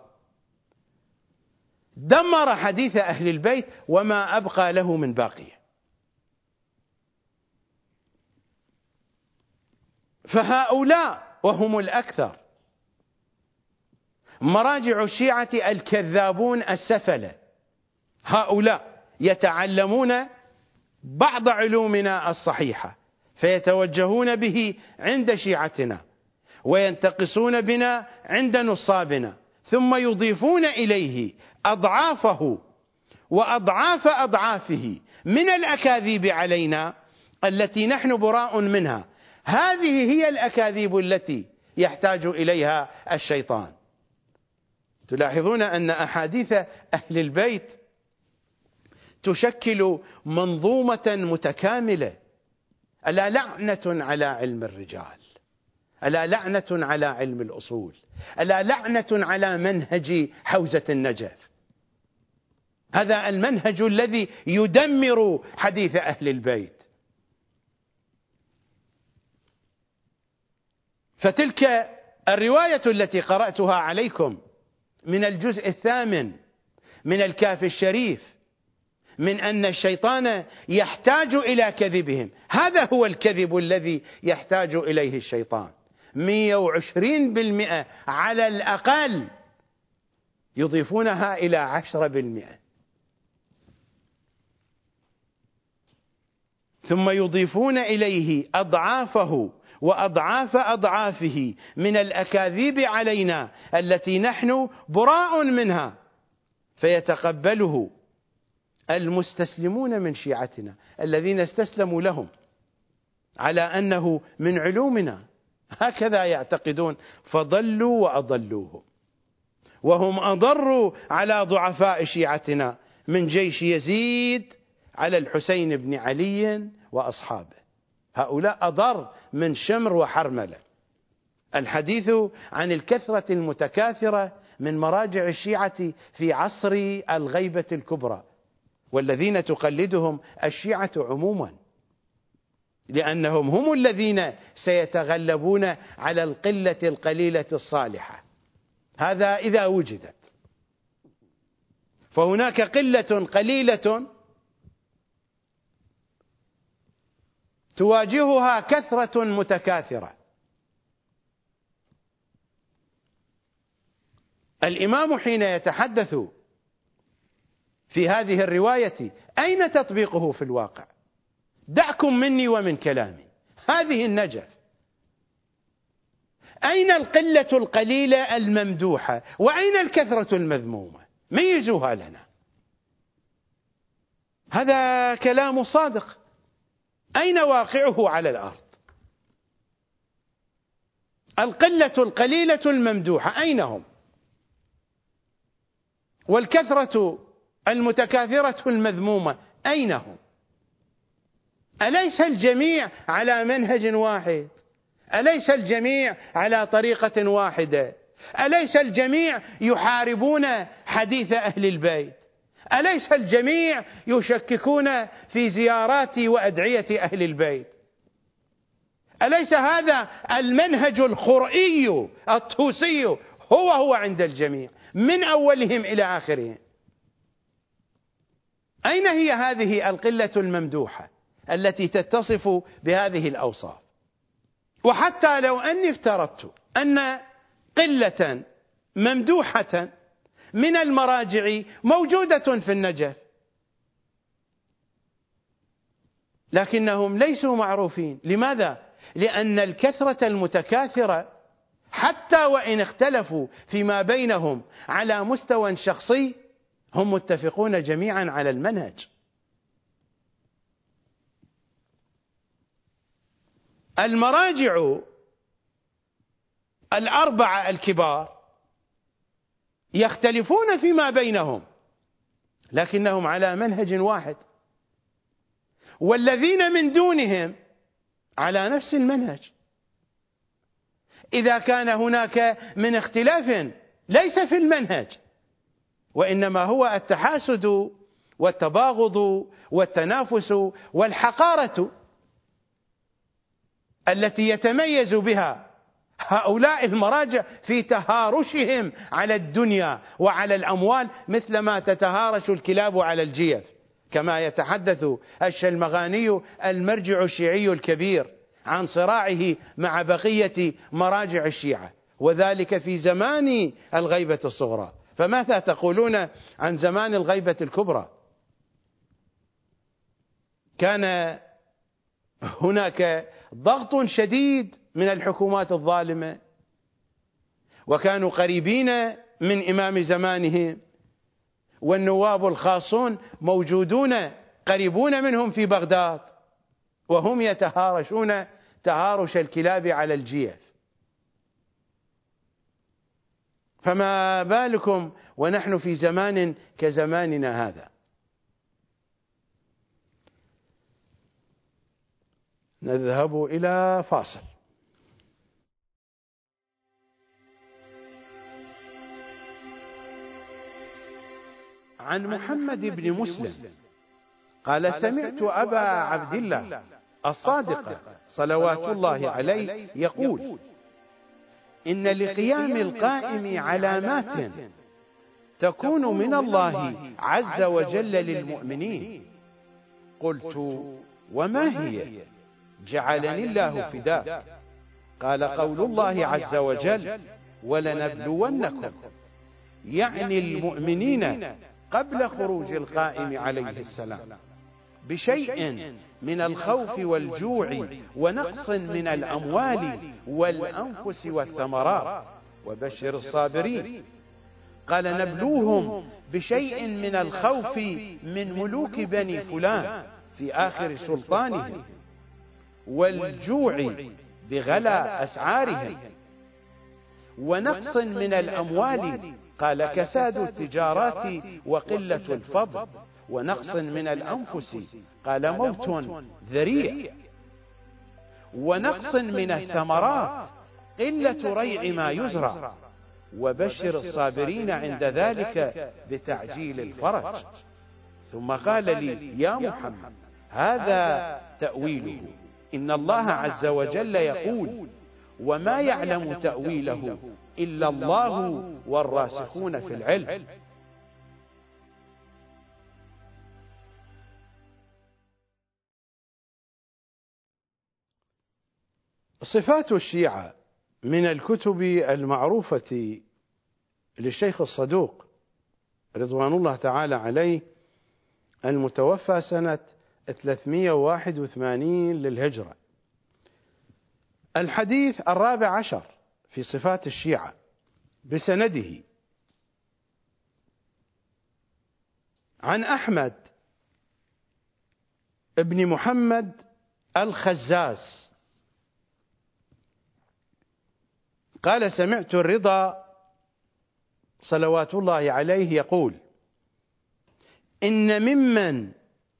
دمر حديث أهل البيت وما أبقى له من باقية. فهؤلاء وهم الأكثر مراجع الشيعة الكذابون السفلة، هؤلاء يتعلمون بعض علومنا الصحيحة فيتوجهون به عند شيعتنا، وينتقصون بنا عند نصابنا، ثم يضيفون إليه أضعافه وأضعاف أضعافه من الأكاذيب علينا التي نحن براء منها. هذه هي الأكاذيب التي يحتاج إليها الشيطان. تلاحظون أن أحاديث أهل البيت تشكل منظومة متكاملة. ألا لعنة على علم الرجال، ألا لعنة على علم الأصول، ألا لعنة على منهج حوزة النجف. هذا المنهج الذي يدمر حديث أهل البيت. فتلك الرواية التي قرأتها عليكم من الجزء 8 من الكافي الشريف، من أن الشيطان يحتاج إلى كذبهم، هذا هو الكذب الذي يحتاج إليه الشيطان. 120% على الأقل، يضيفونها إلى 10%، ثم يضيفون إليه أضعافه وأضعاف أضعافه من الأكاذيب علينا التي نحن براء منها، فيتقبله المستسلمون من شيعتنا الذين استسلموا لهم على أنه من علومنا، هكذا يعتقدون، فضلوا وأضلوهم، وهم أضروا على ضعفاء شيعتنا من جيش يزيد على الحسين بن علي وأصحابه. هؤلاء أضر من شمر وحرملة. الحديث عن الكثرة المتكاثرة من مراجع الشيعة في عصر الغيبة الكبرى، والذين تقلدهم الشيعة عموما، لأنهم هم الذين سيتغلبون على القلة القليلة الصالحة. هذا إذا وجدت، فهناك قلة قليلة تواجهها كثرة متكاثرة. الإمام حين يتحدث في هذه الرواية أين تطبيقه في الواقع؟ دعكم مني ومن كلامي، هذه النجف. أين القلة القليلة الممدوحة وأين الكثرة المذمومة؟ ميزوها لنا. هذا كلام صادق. أين واقعه على الأرض؟ القلة القليلة الممدوحة أين هم؟ والكثرة المتكاثرة المذمومة أين هم؟ أليس الجميع على منهج واحد؟ أليس الجميع على طريقة واحدة؟ أليس الجميع يحاربون حديث أهل البيت؟ أليس الجميع يشككون في زيارات وأدعية أهل البيت؟ أليس هذا المنهج الخرئي الطوسي هو عند الجميع من أولهم إلى آخرهم؟ أين هي هذه القلة الممدوحة التي تتصف بهذه الأوصاف؟ وحتى لو أني افترضت أن قلة ممدوحة من المراجع موجودة في النجف، لكنهم ليسوا معروفين. لماذا؟ لأن الكثرة المتكاثرة حتى وإن اختلفوا فيما بينهم على مستوى شخصي هم متفقون جميعا على المنهج. المراجع الأربعة الكبار يختلفون فيما بينهم لكنهم على منهج واحد، والذين من دونهم على نفس المنهج. إذا كان هناك من اختلاف ليس في المنهج، وإنما هو التحاسد والتباغض والتنافس والحقارة التي يتميز بها هؤلاء المراجع في تهارشهم على الدنيا وعلى الأموال، مثلما تتهارش الكلاب على الجيف، كما يتحدث الشلمغاني المرجع الشيعي الكبير عن صراعه مع بقية مراجع الشيعة، وذلك في زمان الغيبة الصغرى، فماذا تقولون عن زمان الغيبة الكبرى؟ كان هناك ضغط شديد من الحكومات الظالمة، وكانوا قريبين من إمام زمانهم، والنواب الخاصون موجودون قريبون منهم في بغداد، وهم يتهارشون تهارش الكلاب على الجيف، فما بالكم ونحن في زمان كزماننا هذا. نذهب إلى فاصل. عن محمد بن مسلم قال: سمعت أبا عبد الله الصادق صلوات الله عليه يقول: إن لقيام القائم علامات تكون من الله عز وجل للمؤمنين. قلت: وما هي؟ جعلني الله فداك. قال: قول الله عز وجل: ولنبلونكم، يعني المؤمنين قبل خروج القائم عليه السلام بشيء من الخوف والجوع ونقص من الأموال والأنفس والثمرات، وبشر الصابرين. قال: نبلوهم بشيء من الخوف من ملوك بني فلان في آخر سلطانهم، والجوع بغلا أسعارهم، ونقص من الأموال، قال: كساد التجارات وقلة الفضل، ونقص من الأنفس، قال: موت ذريع، ونقص من الثمرات، قلة ريع ما يزرع، وبشر الصابرين عند ذلك بتعجيل الفرج. ثم قال لي: يا محمد، هذا تأويله، إن الله عز وجل يقول: وما يعلم تأويله إلا الله والراسخون في العلم. صفات الشيعة من الكتب المعروفة للشيخ الصدوق رضوان الله تعالى عليه، المتوفى سنة 381 للهجرة. الحديث 14 في صفات الشيعة بسنده عن أحمد ابن محمد الخزاز قال: سمعت الرضا صلوات الله عليه يقول: إن ممن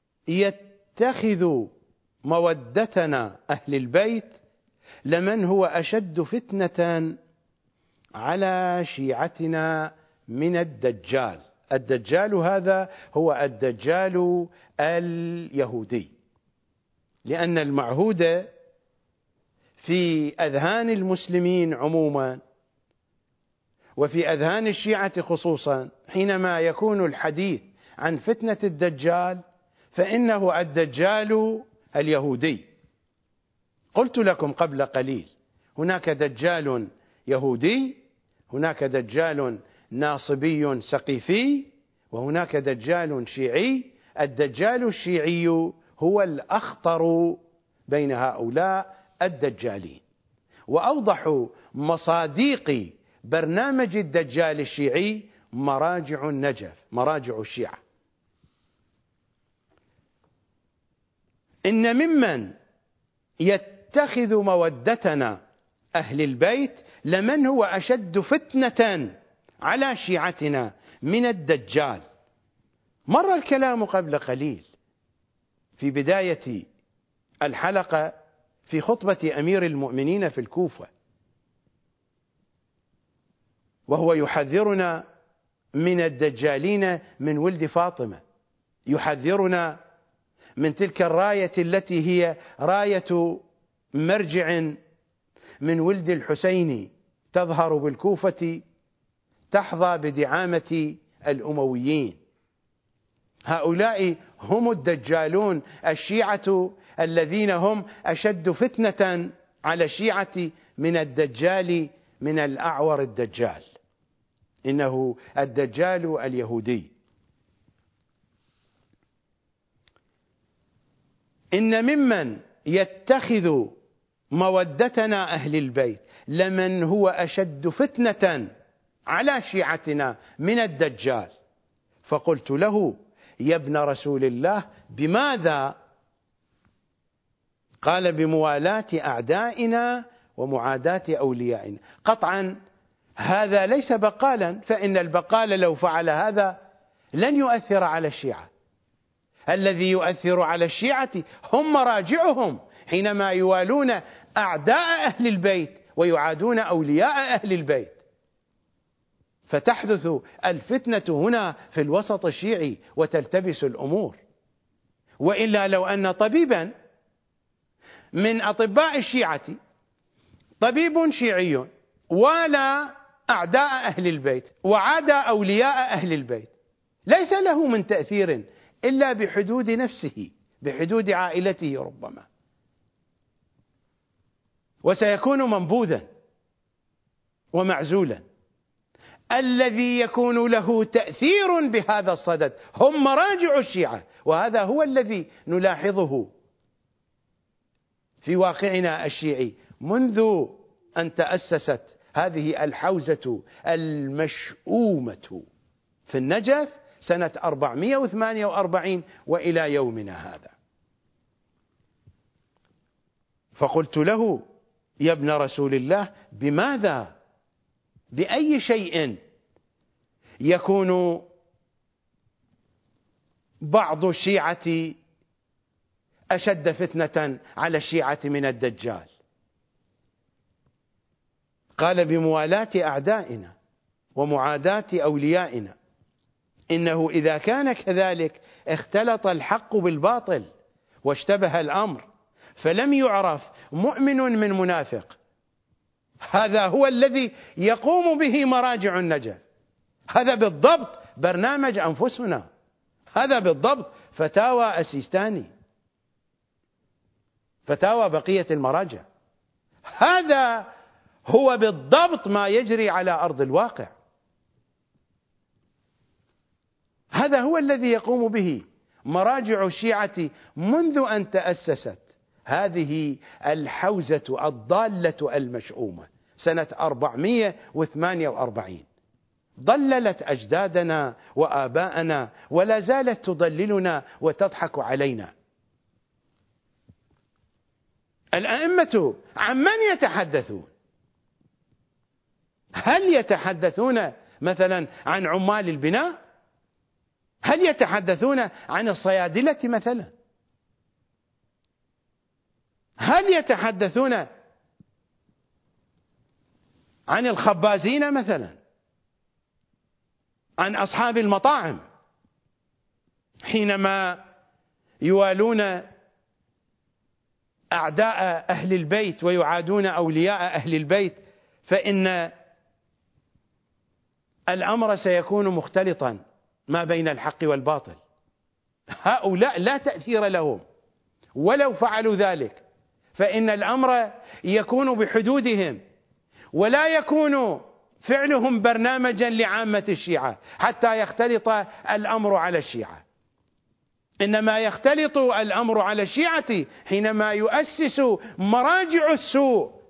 يتخذ مودتنا أهل البيت لمن هو أشد فتنة على شيعتنا من الدجال. الدجال هذا هو الدجال اليهودي، لأن المعهود في أذهان المسلمين عموما وفي أذهان الشيعة خصوصا، حينما يكون الحديث عن فتنة الدجال فإنه الدجال اليهودي. قلت لكم قبل قليل: هناك دجال يهودي، هناك دجال ناصبي سقيفي، وهناك دجال شيعي. الدجال الشيعي هو الأخطر بين هؤلاء الدجالين، وأوضح مصاديق برنامج الدجال الشيعي مراجع النجف، مراجع الشيعة. إن ممن يتخذ مودتنا أهل البيت لمن هو أشد فتنة على شيعتنا من الدجال. مر الكلام قبل قليل في بداية الحلقة في خطبة أمير المؤمنين في الكوفة، وهو يحذرنا من الدجالين من ولد فاطمة، يحذرنا من تلك الراية التي هي راية مرجع من ولد الحسين تظهر بالكوفة تحظى بدعامة الأمويين. هؤلاء هم الدجالون الشيعة الذين هم أشد فتنة على الشيعة من الدجال من الأعور الدجال، إنه الدجال اليهودي. إن ممن يتخذ مودتنا أهل البيت لمن هو أشد فتنة على شيعتنا من الدجال. فقلت له: يا ابن رسول الله، بماذا؟ قال: بموالاة أعدائنا ومعاداة أوليائنا. قطعا هذا ليس بقالا، فإن البقال لو فعل هذا لن يؤثر على الشيعة. الذي يؤثر على الشيعة هم مراجعهم حينما يوالون أعداء أهل البيت ويعادون أولياء أهل البيت، فتحدث الفتنة هنا في الوسط الشيعي وتلتبس الأمور. وإلا لو أن طبيبا من أطباء الشيعة، طبيب شيعي والى أعداء أهل البيت وعادى أولياء أهل البيت، ليس له من تأثير إلا بحدود نفسه، بحدود عائلته ربما، وسيكون منبوذا ومعزولا. الذي يكون له تأثير بهذا الصدد هم مراجع الشيعة، وهذا هو الذي نلاحظه في واقعنا الشيعي منذ أن تأسست هذه الحوزة المشؤومة في النجف سنة 448 وإلى يومنا هذا. فقلت له: يا ابن رسول الله، بماذا، بأي شيء يكون بعض الشيعة أشد فتنة على الشيعة من الدجال؟ قال: بموالاة أعدائنا ومعاداة أوليائنا. إنه إذا كان كذلك اختلط الحق بالباطل واشتبه الأمر، فلم يعرف مؤمن من منافق. هذا هو الذي يقوم به مراجع النجف، هذا بالضبط برنامج أنفسنا، هذا بالضبط فتاوى السيستاني، فتاوى بقية المراجع، هذا هو بالضبط ما يجري على أرض الواقع. هذا هو الذي يقوم به مراجع الشيعة منذ أن تأسست هذه الحوزة الضالة المشؤومة سنة 448. ضللت أجدادنا وآباءنا ولا زالت تضللنا وتضحك علينا. الأئمة عمن يتحدثون؟ هل يتحدثون مثلا عن عمال البناء؟ هل يتحدثون عن الصيادلة مثلا؟ هل يتحدثون عن الخبازين مثلا؟ عن أصحاب المطاعم حينما يوالون أعداء أهل البيت ويعادون أولياء أهل البيت، فإن الأمر سيكون مختلطا ما بين الحق والباطل. هؤلاء لا تأثير لهم، ولو فعلوا ذلك فإن الأمر يكون بحدودهم، ولا يكون فعلهم برنامجا لعامة الشيعة حتى يختلط الأمر على الشيعة. إنما يختلط الأمر على الشيعة حينما يؤسس مراجع السوء،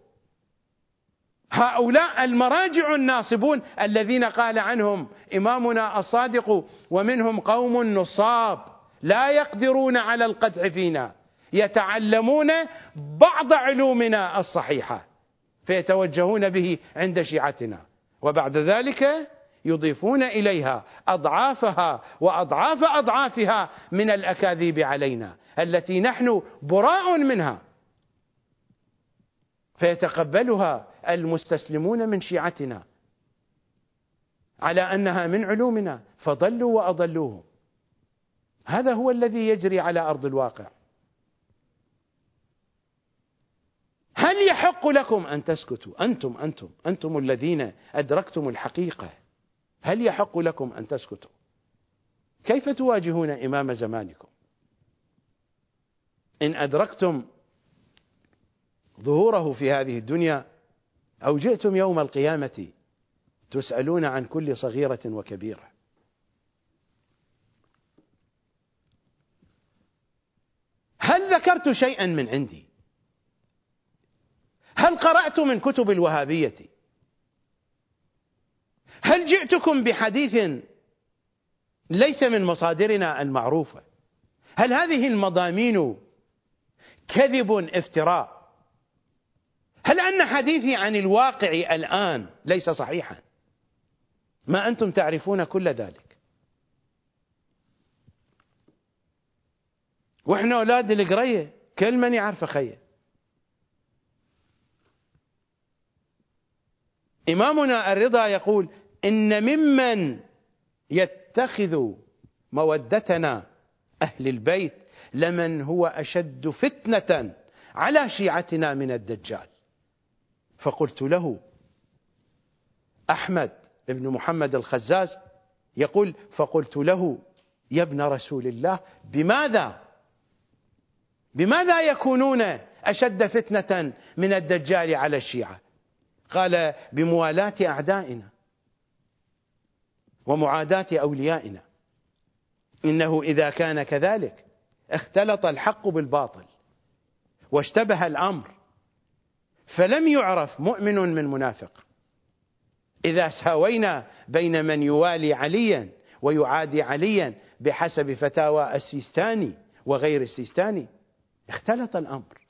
هؤلاء المراجع الناصبون الذين قال عنهم إمامنا الصادق: ومنهم قوم نصاب لا يقدرون على القدح فينا، يتعلمون بعض علومنا الصحيحة فيتوجهون به عند شيعتنا، وبعد ذلك يضيفون إليها أضعافها وأضعاف أضعافها من الأكاذيب علينا التي نحن براء منها، فيتقبلها المستسلمون من شيعتنا على أنها من علومنا، فضلوا وأضلوهم. هذا هو الذي يجري على أرض الواقع. هل يحق لكم أن تسكتوا؟ أنتم الذين أدركتم الحقيقة، هل يحق لكم أن تسكتوا؟ كيف تواجهون إمام زمانكم إن أدركتم ظهوره في هذه الدنيا أو جئتم يوم القيامة تسألون عن كل صغيرة وكبيرة. هل ذكرت شيئا من عندي؟ هل قرأت من كتب الوهابية؟ هل جئتكم بحديث ليس من مصادرنا المعروفة؟ هل هذه المضامين كذب افتراء؟ هل أن حديثي عن الواقع الآن ليس صحيحا؟ ما أنتم تعرفون كل ذلك، وإحنا أولاد القرية كل من يعرف خيه. إمامنا الرضا يقول: إن ممن يتخذ مودتنا أهل البيت لمن هو أشد فتنة على شيعتنا من الدجال. فقلت له، أحمد بن محمد الخزاز يقول: فقلت له يا ابن رسول الله، بماذا يكونون أشد فتنة من الدجال على الشيعة؟ قال: بموالاة أعدائنا ومعاداة أوليائنا. إنه إذا كان كذلك اختلط الحق بالباطل واشتبه الأمر، فلم يعرف مؤمن من منافق. إذا ساوينا بين من يوالي عليا ويعادي عليا بحسب فتاوى السيستاني وغير السيستاني اختلط الأمر.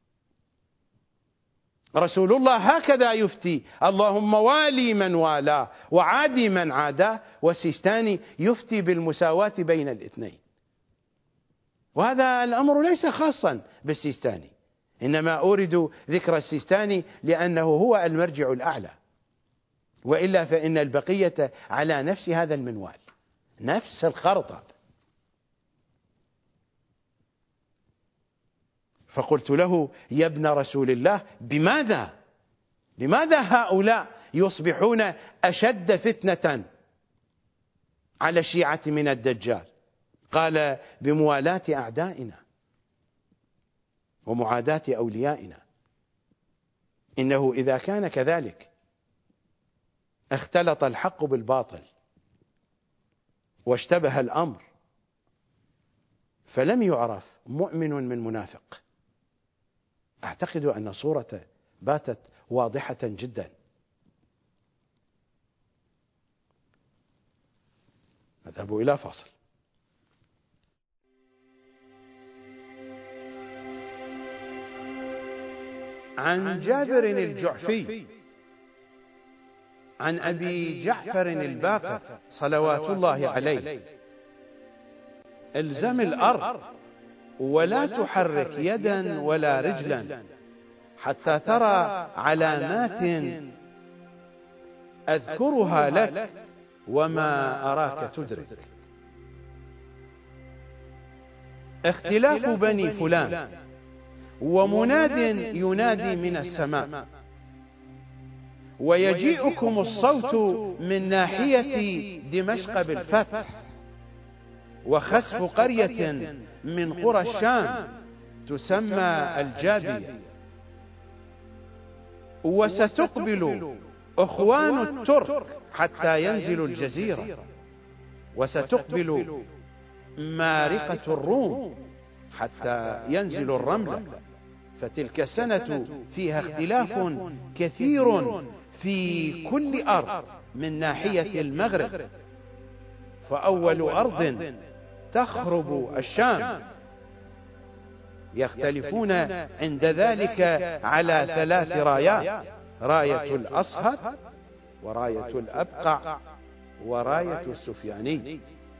رسول الله هكذا يفتي: اللهم والي من والاه وعادي من عاداه. والسيستاني يفتي بالمساواة بين الاثنين. وهذا الأمر ليس خاصا بالسيستاني، إنما أورد ذكر السيستاني لأنه هو المرجع الأعلى، وإلا فإن البقية على نفس هذا المنوال، نفس الخرطة. فقلت له يا ابن رسول الله، لماذا هؤلاء يصبحون أشد فتنة على الشيعة من الدجال؟ قال: بموالاة أعدائنا ومعاداة أوليائنا. إنه إذا كان كذلك اختلط الحق بالباطل واشتبه الأمر، فلم يعرف مؤمن من منافق. أعتقد أن الصورة باتت واضحة جدا. نذهب إلى فاصل. عن جابر الجعفي عن أبي جعفر الباقر صلوات الله عليه: الزم الأرض ولا تحرك يدا ولا رجلا حتى ترى علامات أذكرها لك وما أراك تدرك. اختلاف بني فلان، ومناد ينادي من السماء، ويجيئكم الصوت من ناحية دمشق بالفتح، وخسف قرية من قرى الشام تسمى الجابية، وستقبل أخوان الترك حتى ينزلوا الجزيرة، وستقبل مارقة الروم حتى ينزلوا الرملة. فتلك السنة فيها اختلاف كثير في كل أرض من ناحية المغرب، فأول أرض تخرب الشام. يختلفون عند ذلك على 3 رايات: راية الأصهر، وراية الأبقع، وراية السفياني.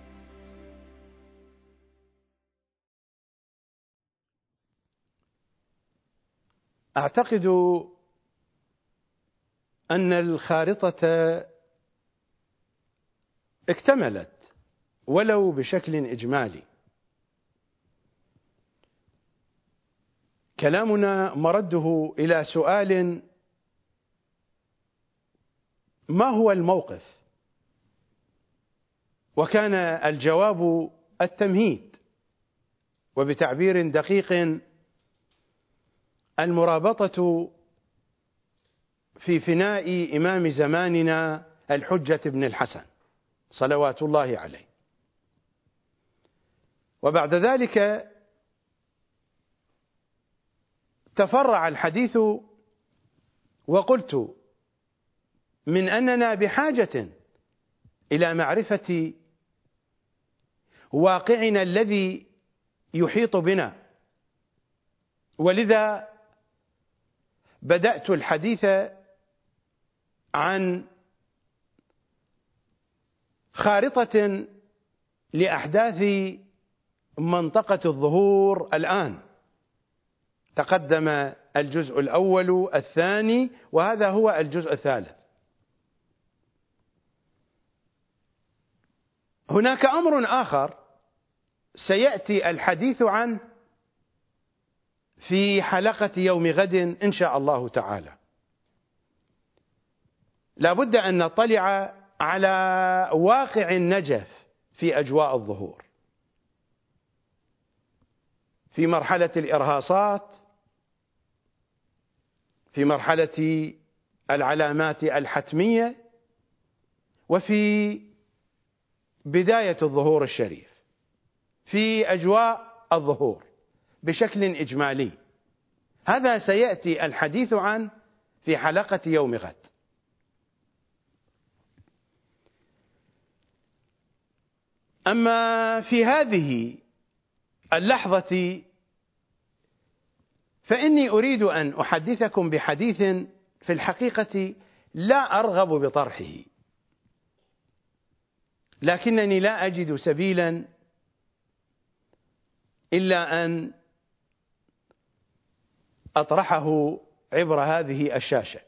أعتقد أن الخارطة اكتملت ولو بشكل إجمالي. كلامنا مرده إلى سؤال: ما هو الموقف؟ وكان الجواب التمهيد، وبتعبير دقيق: المرابطة في فناء إمام زماننا الحجة بن الحسن صلوات الله عليه. وبعد ذلك تفرع الحديث، وقلت من أننا بحاجة إلى معرفة واقعنا الذي يحيط بنا، ولذا بدأت الحديث عن خارطة لأحداث منطقة الظهور الآن. تقدم الجزء الأول الثاني، وهذا هو الجزء الثالث. هناك أمر آخر سيأتي الحديث عنه في حلقة يوم غد إن شاء الله تعالى. لا بد أن نطلع على واقع النجف في أجواء الظهور، في مرحلة الإرهاصات، في مرحلة العلامات الحتمية، وفي بداية الظهور الشريف، في أجواء الظهور بشكل إجمالي. هذا سيأتي الحديث عنه في حلقة يوم غد. أما في هذه اللحظة فإني أريد أن أحدثكم بحديث في الحقيقة لا أرغب بطرحه، لكنني لا أجد سبيلا إلا أن أطرحه عبر هذه الشاشة.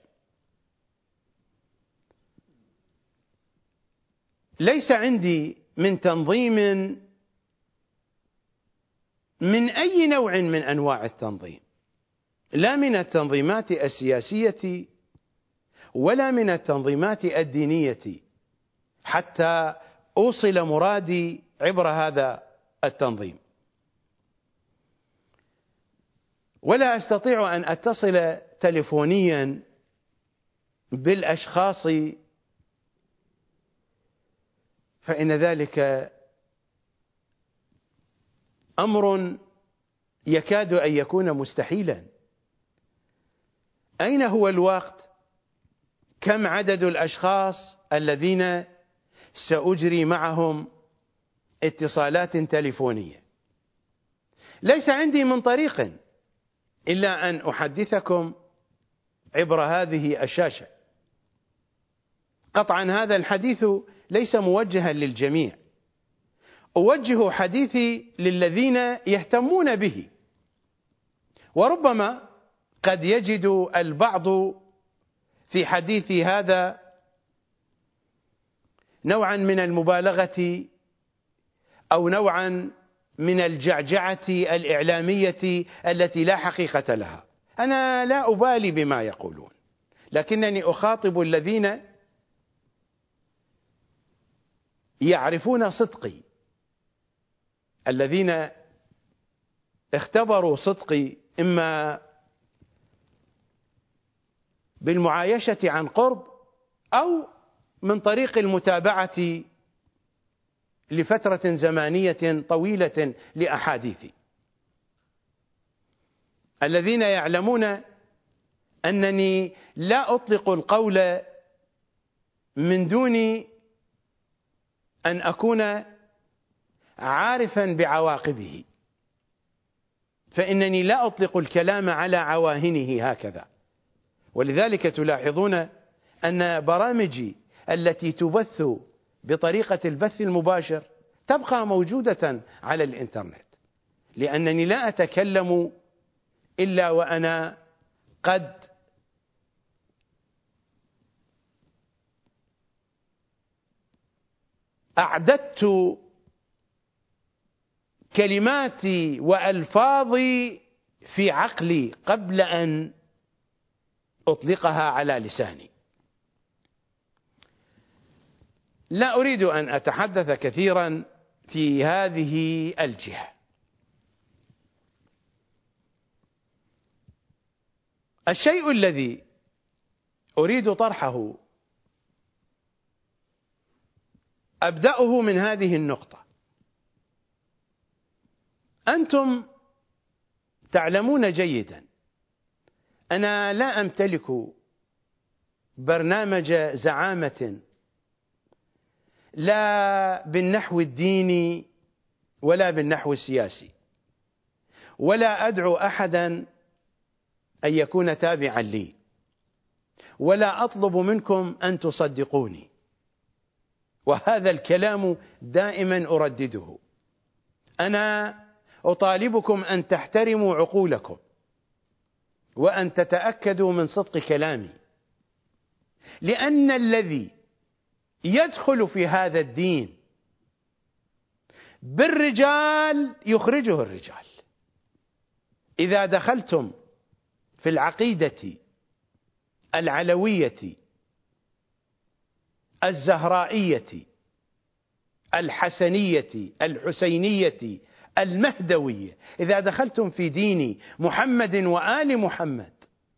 ليس عندي من تنظيم من أي نوع من أنواع التنظيم، لا من التنظيمات السياسية ولا من التنظيمات الدينية، حتى أوصل مرادي عبر هذا التنظيم. ولا أستطيع أن أتصل تلفونيا بالأشخاص، فإن ذلك أمر يكاد أن يكون مستحيلا. أين هو الوقت؟ كم عدد الأشخاص الذين سأجري معهم اتصالات تلفونية؟ ليس عندي من طريق إلا أن أحدثكم عبر هذه الشاشة. قطعا هذا الحديث ليس موجها للجميع، أوجه حديثي للذين يهتمون به، وربما قد يجد البعض في حديثي هذا نوعا من المبالغة أو نوعا من الجعجعة الإعلامية التي لا حقيقة لها. أنا لا أبالي بما يقولون، لكنني أخاطب الذين يعرفون صدقي، الذين اختبروا صدقي إما بالمعايشة عن قرب أو من طريق المتابعة لفترة زمانية طويلة لأحاديثي، الذين يعلمون أنني لا أطلق القول من دون أن أكون عارفا بعواقبه، فإنني لا أطلق الكلام على عواهنه هكذا. ولذلك تلاحظون أن برامجي التي تبث بطريقة البث المباشر تبقى موجودة على الإنترنت، لأنني لا أتكلم إلا وأنا قد أعددت كلماتي وألفاظي في عقلي قبل أن أطلقها على لساني. لا أريد أن أتحدث كثيرا في هذه الجهة. الشيء الذي أريد طرحه. أبدأه من هذه النقطة. أنتم تعلمون جيدا أنا لا أمتلك برنامج زعامة لا بالنحو الديني ولا بالنحو السياسي، ولا أدعو أحدا أن يكون تابعا لي، ولا أطلب منكم أن تصدقوني، وهذا الكلام دائما أردده. أنا أطالبكم أن تحترموا عقولكم وأن تتأكدوا من صدق كلامي، لأن الذي يدخل في هذا الدين بالرجال يخرجه الرجال. إذا دخلتم في العقيدة العلوية الزهرائية الحسنية الحسينية المهدوية، إذا دخلتم في دين محمد وآل محمد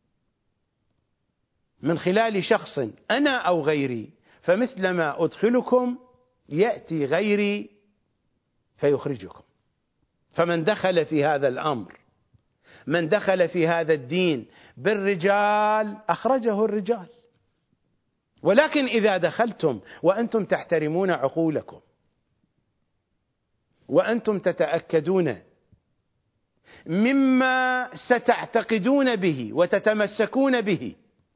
من خلال شخص أنا أو غيري، فمثلما أدخلكم يأتي غيري فيخرجكم. فمن دخل في هذا الأمر، من دخل في هذا الدين بالرجال أخرجه الرجال. ولكن إذا دخلتم وأنتم تحترمون عقولكم وأنتم تتأكدون مما ستعتقدون به وتتمسكون به،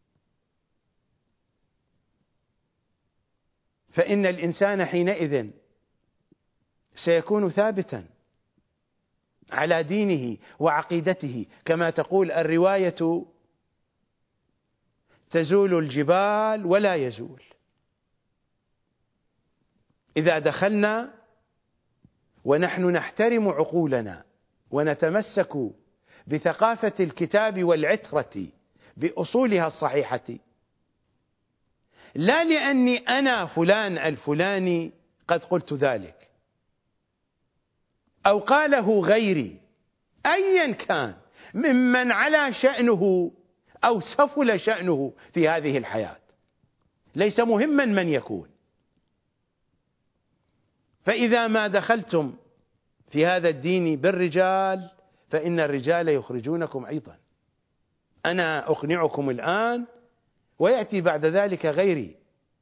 فإن الإنسان حينئذ سيكون ثابتا على دينه وعقيدته، كما تقول الرواية: تزول الجبال ولا يزول. إذا دخلنا ونحن نحترم عقولنا ونتمسك بثقافة الكتاب والعترة بأصولها الصحيحة، لا لأني أنا فلان الفلاني قد قلت ذلك أو قاله غيري أيا كان ممن على شأنه أو سفل شأنه في هذه الحياة، ليس مهما من يكون. فإذا ما دخلتم في هذا الدين بالرجال فإن الرجال يخرجونكم أيضا. أنا أقنعكم الآن ويأتي بعد ذلك غيري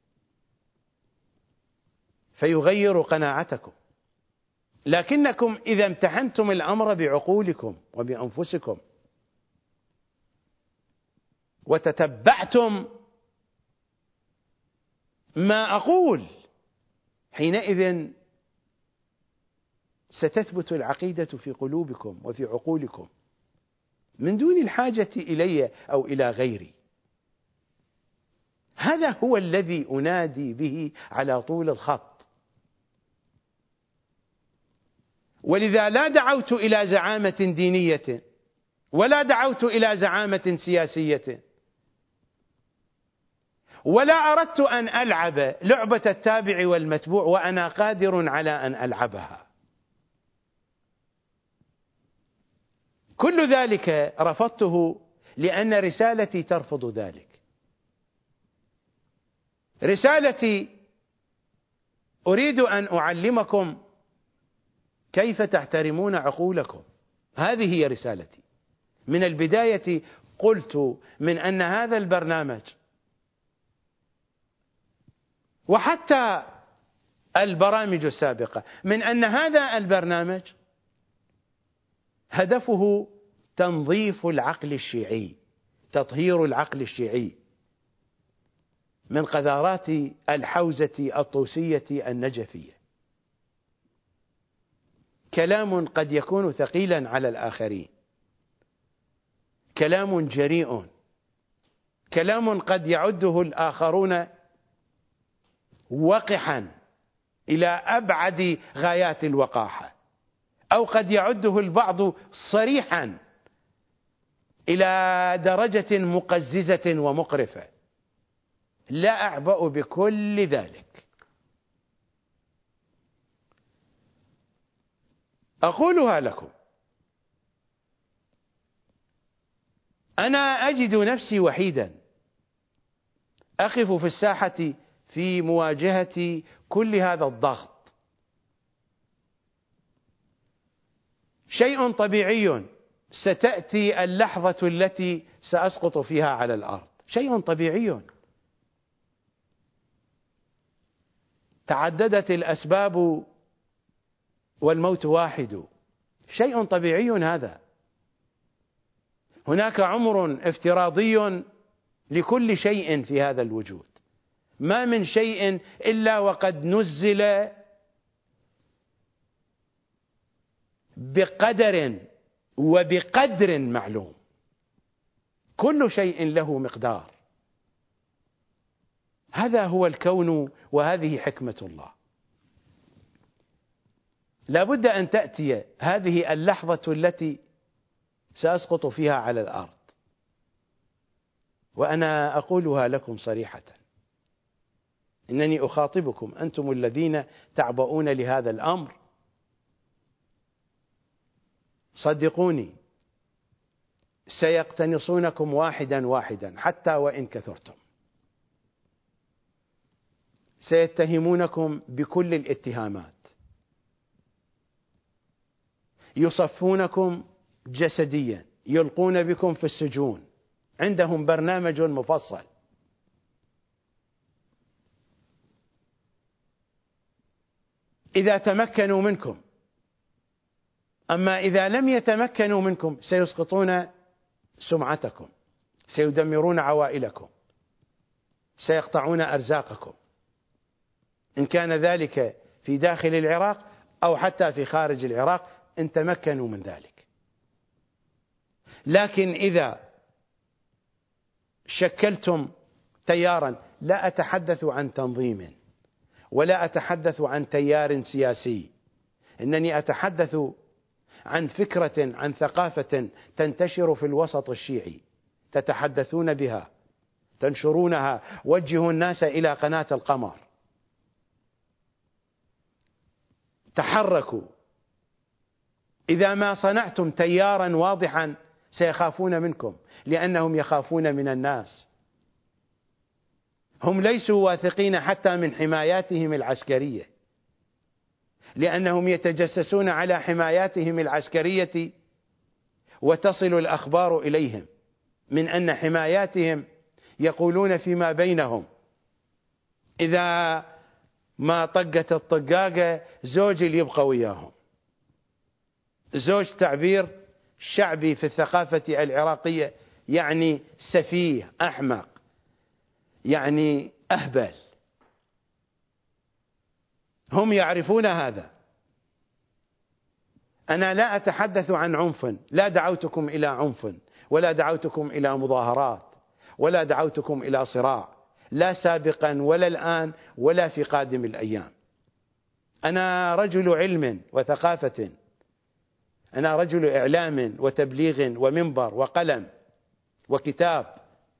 فيغير قناعتكم. لكنكم إذا امتحنتم الأمر بعقولكم وبأنفسكم وتتبعتم ما أقول، حينئذ ستثبت العقيدة في قلوبكم وفي عقولكم من دون الحاجة إلي أو إلى غيري. هذا هو الذي أنادي به على طول الخط. ولذا لا دعوت إلى زعامة دينية ولا دعوت إلى زعامة سياسية، ولا أردت أن ألعب لعبة التابع والمتبوع وأنا قادر على أن ألعبها. كل ذلك رفضته لأن رسالتي ترفض ذلك. رسالتي أريد أن أعلمكم كيف تحترمون عقولكم، هذه هي رسالتي. من البداية قلت من أن هذا البرنامج وحتى البرامج السابقة من أن هذا البرنامج هدفه تنظيف العقل الشيعي، تطهير العقل الشيعي من قذارات الحوزة الطوسية النجفية. كلام قد يكون ثقيلا على الآخرين، كلام جريء، كلام قد يعده الآخرون وقحا إلى أبعد غايات الوقاحة، أو قد يعده البعض صريحا إلى درجة مقززة ومقرفة. لا أعبأ بكل ذلك. أقولها لكم، أنا أجد نفسي وحيدا أقف في الساحة في مواجهة كل هذا الضغط. شيء طبيعي، ستأتي اللحظة التي سأسقط فيها على الأرض، شيء طبيعي. تعددت الأسباب والموت واحد، شيء طبيعي هذا. هناك عمر افتراضي لكل شيء في هذا الوجود، ما من شيء إلا وقد نزل بقدر وبقدر معلوم، كل شيء له مقدار. هذا هو الكون وهذه حكمة الله. لا بد أن تأتي هذه اللحظة التي سأسقط فيها على الأرض، وأنا أقولها لكم صريحة، إنني أخاطبكم أنتم الذين تعبؤون لهذا الأمر. صدقوني، سيقتنصونكم واحدا واحدا حتى وإن كثرتم، سيتهمونكم بكل الاتهامات، يصفونكم جسديا، يلقون بكم في السجون، عندهم برنامج مفصل. إذا تمكنوا منكم، أما إذا لم يتمكنوا منكم سيسقطون سمعتكم، سيدمرون عوائلكم، سيقطعون أرزاقكم، إن كان ذلك في داخل العراق أو حتى في خارج العراق إن تمكنوا من ذلك. لكن إذا شكلتم تيارا، لا أتحدث عن تنظيم ولا أتحدث عن تيار سياسي، إنني أتحدث عن فكرة، عن ثقافة تنتشر في الوسط الشيعي، تتحدثون بها، تنشرونها، وجهوا الناس إلى قناة القمر، تحركوا. إذا ما صنعتم تيارا واضحا سيخافون منكم، لأنهم يخافون من الناس. هم ليسوا واثقين حتى من حماياتهم العسكرية، لأنهم يتجسسون على حماياتهم العسكرية، وتصل الأخبار إليهم من أن حماياتهم يقولون فيما بينهم إذا ما طقت الطقاقة زوج اللي يبقى وياهم. زوج تعبير شعبي في الثقافة العراقية، يعني سفيه، أحمق، يعني أهبل. هم يعرفون هذا. أنا لا أتحدث عن عنف، لا دعوتكم إلى عنف، ولا دعوتكم إلى مظاهرات، ولا دعوتكم إلى صراع، لا سابقا ولا الآن ولا في قادم الأيام. أنا رجل علم وثقافة، أنا رجل إعلام وتبليغ ومنبر وقلم وكتاب،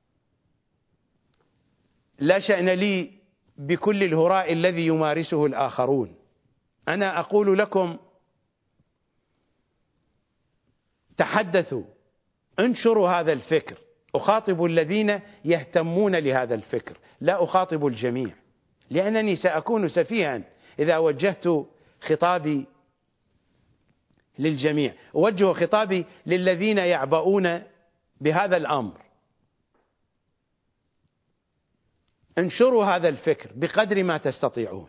لا شأن لي بكل الهراء الذي يمارسه الآخرون. أنا أقول لكم تحدثوا، انشروا هذا الفكر. أخاطب الذين يهتمون لهذا الفكر، لا أخاطب الجميع، لأنني سأكون سفيها إذا وجهت خطابي للجميع. أوجه خطابي للذين يعبؤون بهذا الأمر. انشروا هذا الفكر بقدر ما تستطيعون.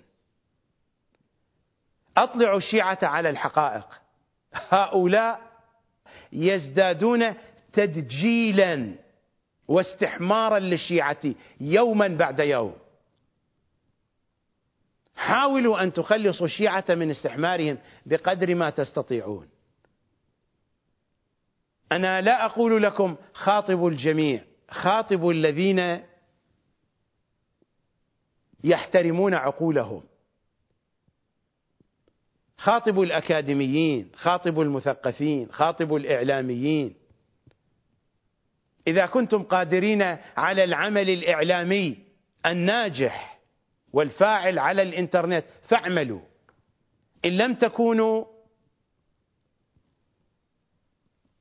أطلعوا الشيعة على الحقائق. هؤلاء يزدادون تدجيلا واستحمارا للشيعة يوما بعد يوم. حاولوا أن تخلصوا الشيعة من استحمارهم بقدر ما تستطيعون. أنا لا أقول لكم خاطبوا الجميع، خاطبوا الذين يحترمون عقولهم، خاطبوا الأكاديميين، خاطبوا المثقفين، خاطبوا الإعلاميين. إذا كنتم قادرين على العمل الإعلامي الناجح والفاعل على الإنترنت فاعملوا. إن لم تكونوا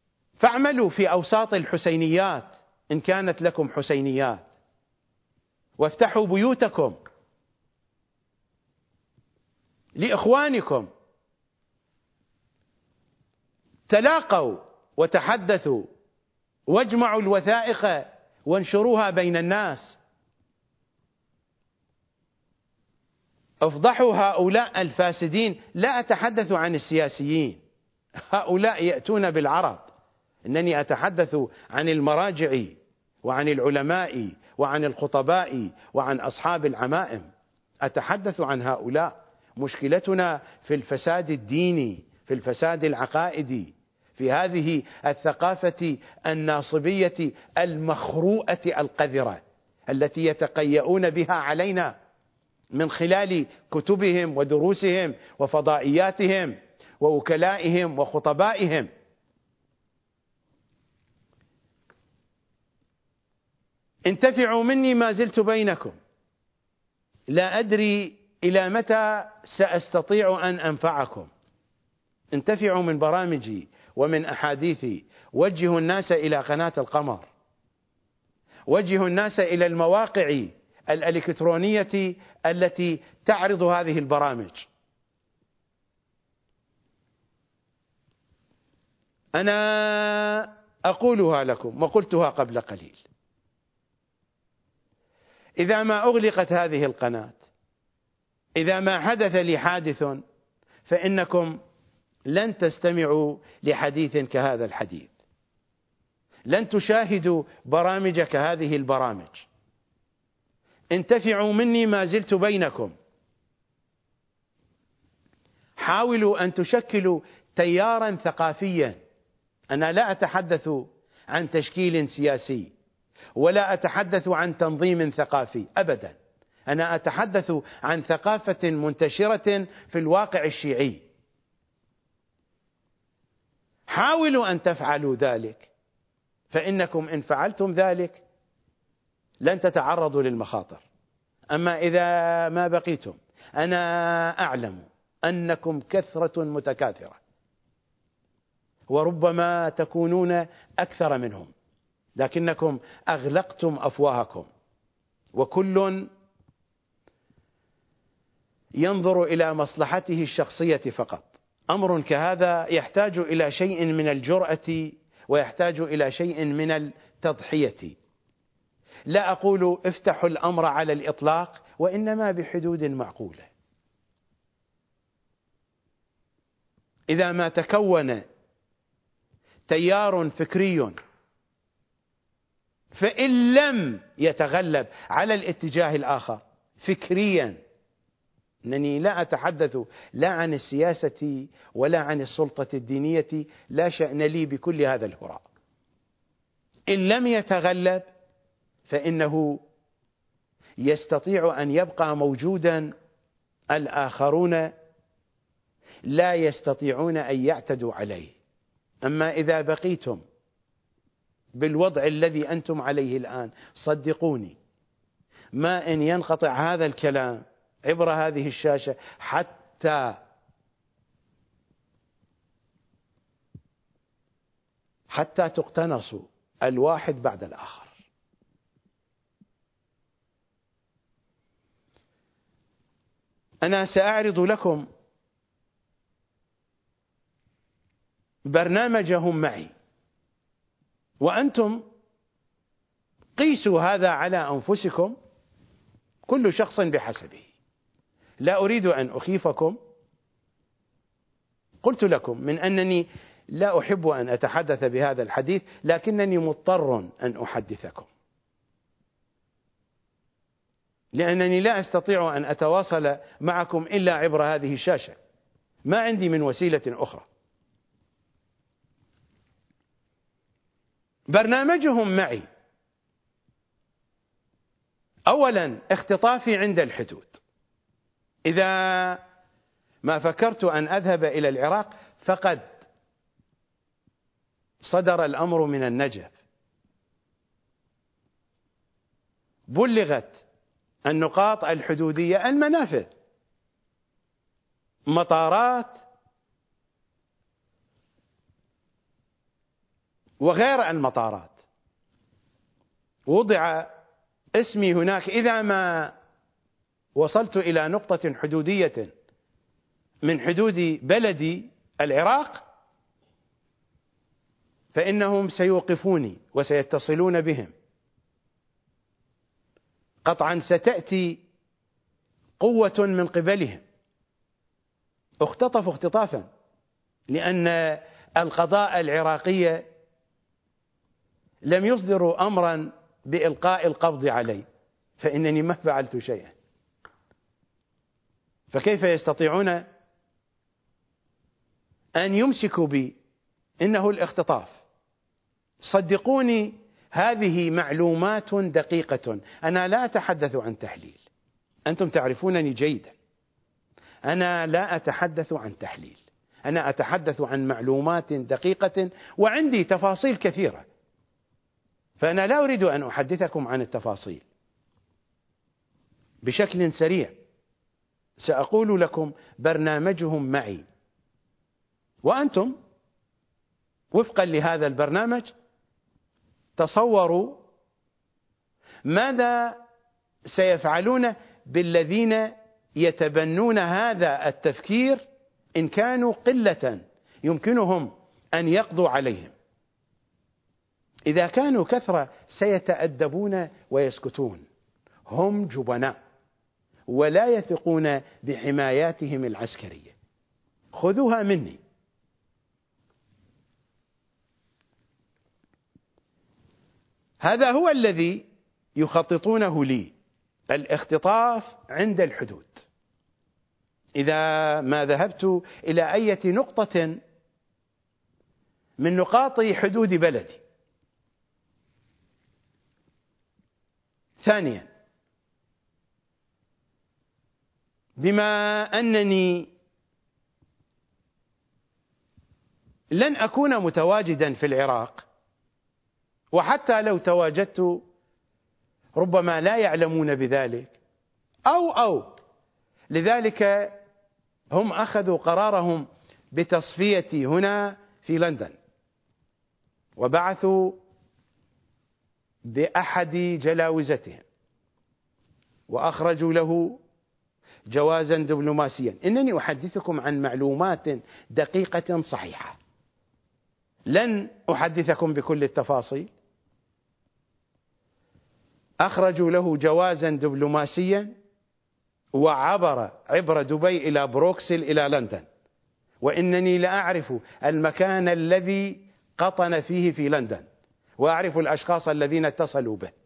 فاعملوا في أوساط الحسينيات إن كانت لكم حسينيات. وافتحوا بيوتكم لإخوانكم، تلاقوا وتحدثوا واجمعوا الوثائق وانشروها بين الناس، افضحوا هؤلاء الفاسدين. لا أتحدث عن السياسيين، هؤلاء يأتون بالعرض، إنني أتحدث عن المراجع وعن العلماء وعن الخطباء وعن أصحاب العمائم، أتحدث عن هؤلاء. مشكلتنا في الفساد الديني، في الفساد العقائدي، في هذه الثقافة الناصبية المخروءة القذرة التي يتقيؤون بها علينا من خلال كتبهم ودروسهم وفضائياتهم ووكلائهم وخطبائهم. انتفعوا مني ما زلت بينكم، لا أدري إلى متى سأستطيع أن أنفعكم. انتفعوا من برامجي ومن أحاديثي، وجهوا الناس إلى قناة القمر، وجهوا الناس إلى المواقع الإلكترونية التي تعرض هذه البرامج. أنا أقولها لكم وقلتها قبل قليل، إذا ما أغلقت هذه القناة، إذا ما حدث لي حادث، فإنكم لن تستمعوا لحديث كهذا الحديث، لن تشاهدوا برامج كهذه البرامج. انتفعوا مني ما زلت بينكم. حاولوا أن تشكلوا تيارا ثقافيا. أنا لا أتحدث عن تشكيل سياسي ولا أتحدث عن تنظيم ثقافي أبدا، أنا أتحدث عن ثقافة منتشرة في الواقع الشيعي. حاولوا أن تفعلوا ذلك، فإنكم إن فعلتم ذلك لن تتعرضوا للمخاطر. أما إذا ما بقيتم، أنا أعلم أنكم كثرة متكاثرة وربما تكونون أكثر منهم، لكنكم أغلقتم أفواهكم، وكل ينظر إلى مصلحته الشخصية فقط. أمر كهذا يحتاج إلى شيء من الجرأة ويحتاج إلى شيء من التضحية. لا أقول افتحوا الأمر على الإطلاق، وإنما بحدود معقولة. إذا ما تكون تيار فكري فإن لم يتغلب على الاتجاه الآخر فكريا، أنني لا أتحدث لا عن السياسة ولا عن السلطة الدينية، لا شأن لي بكل هذا الهراء. إن لم يتغلب فإنه يستطيع أن يبقى موجودا الآخرون لا يستطيعون أن يعتدوا عليه. أما إذا بقيتم بالوضع الذي أنتم عليه الآن، صدقوني ما إن ينقطع هذا الكلام عبر هذه الشاشة حتى تقتنصوا الواحد بعد الآخر. أنا سأعرض لكم برنامجهم معي، وأنتم قيسوا هذا على أنفسكم، كل شخص بحسبه. لا أريد أن أخيفكم. قلت لكم من أنني لا أحب أن أتحدث بهذا الحديث، لكنني مضطر أن أحدثكم، لأنني لا أستطيع أن أتواصل معكم إلا عبر هذه الشاشة، ما عندي من وسيلة أخرى. برنامجهم معي: أولا اختطافي عند الحدود. إذا ما فكرت أن أذهب إلى العراق فقد صدر الأمر من النجف، بلغت النقاط الحدودية، المنافذ، مطارات وغير المطارات، وضع اسمي هناك إذا ما وصلت إلى نقطة حدودية من حدود بلدي العراق فإنهم سيوقفوني وسيتصلون بهم قطعا. ستأتي قوة من قبلهم. اختطفوا اختطافا، لأن القضاء العراقي لم يصدروا أمرا بإلقاء القبض علي، فإنني ما فعلت شيئا، فكيف يستطيعون أن يمسكوا بي؟ إنه الاختطاف. صدقوني هذه معلومات دقيقة. أنا لا أتحدث عن تحليل، أنتم تعرفونني جيدا. أنا لا أتحدث عن تحليل، أنا أتحدث عن معلومات دقيقة، وعندي تفاصيل كثيرة، فأنا لا أريد أن أحدثكم عن التفاصيل. بشكل سريع سأقول لكم برنامجهم معي، وأنتم وفقا لهذا البرنامج تصوروا ماذا سيفعلون بالذين يتبنون هذا التفكير إن كانوا قلة يمكنهم أن يقضوا عليهم. إذا كانوا كثرة سيتأدبون ويسكتون. هم جبناء ولا يثقون بحماياتهم العسكرية، خذوها مني. هذا هو الذي يخططونه لي، الاختطاف عند الحدود. إذا ما ذهبت إلى أي نقطة من نقاط حدود بلدي. ثانيا، بما أنني لن أكون متواجدا في العراق، وحتى لو تواجدت ربما لا يعلمون بذلك، أو لذلك هم أخذوا قرارهم بتصفيتي هنا في لندن، وبعثوا بأحد جلاوزتهم وأخرجوا له جوازا دبلوماسيا. إنني أحدثكم عن معلومات دقيقة صحيحة، لن أحدثكم بكل التفاصيل. أخرجوا له جوازا دبلوماسيا عبر دبي إلى بروكسل إلى لندن، وإنني لأعرف المكان الذي قطن فيه في لندن، وأعرف الأشخاص الذين اتصلوا به.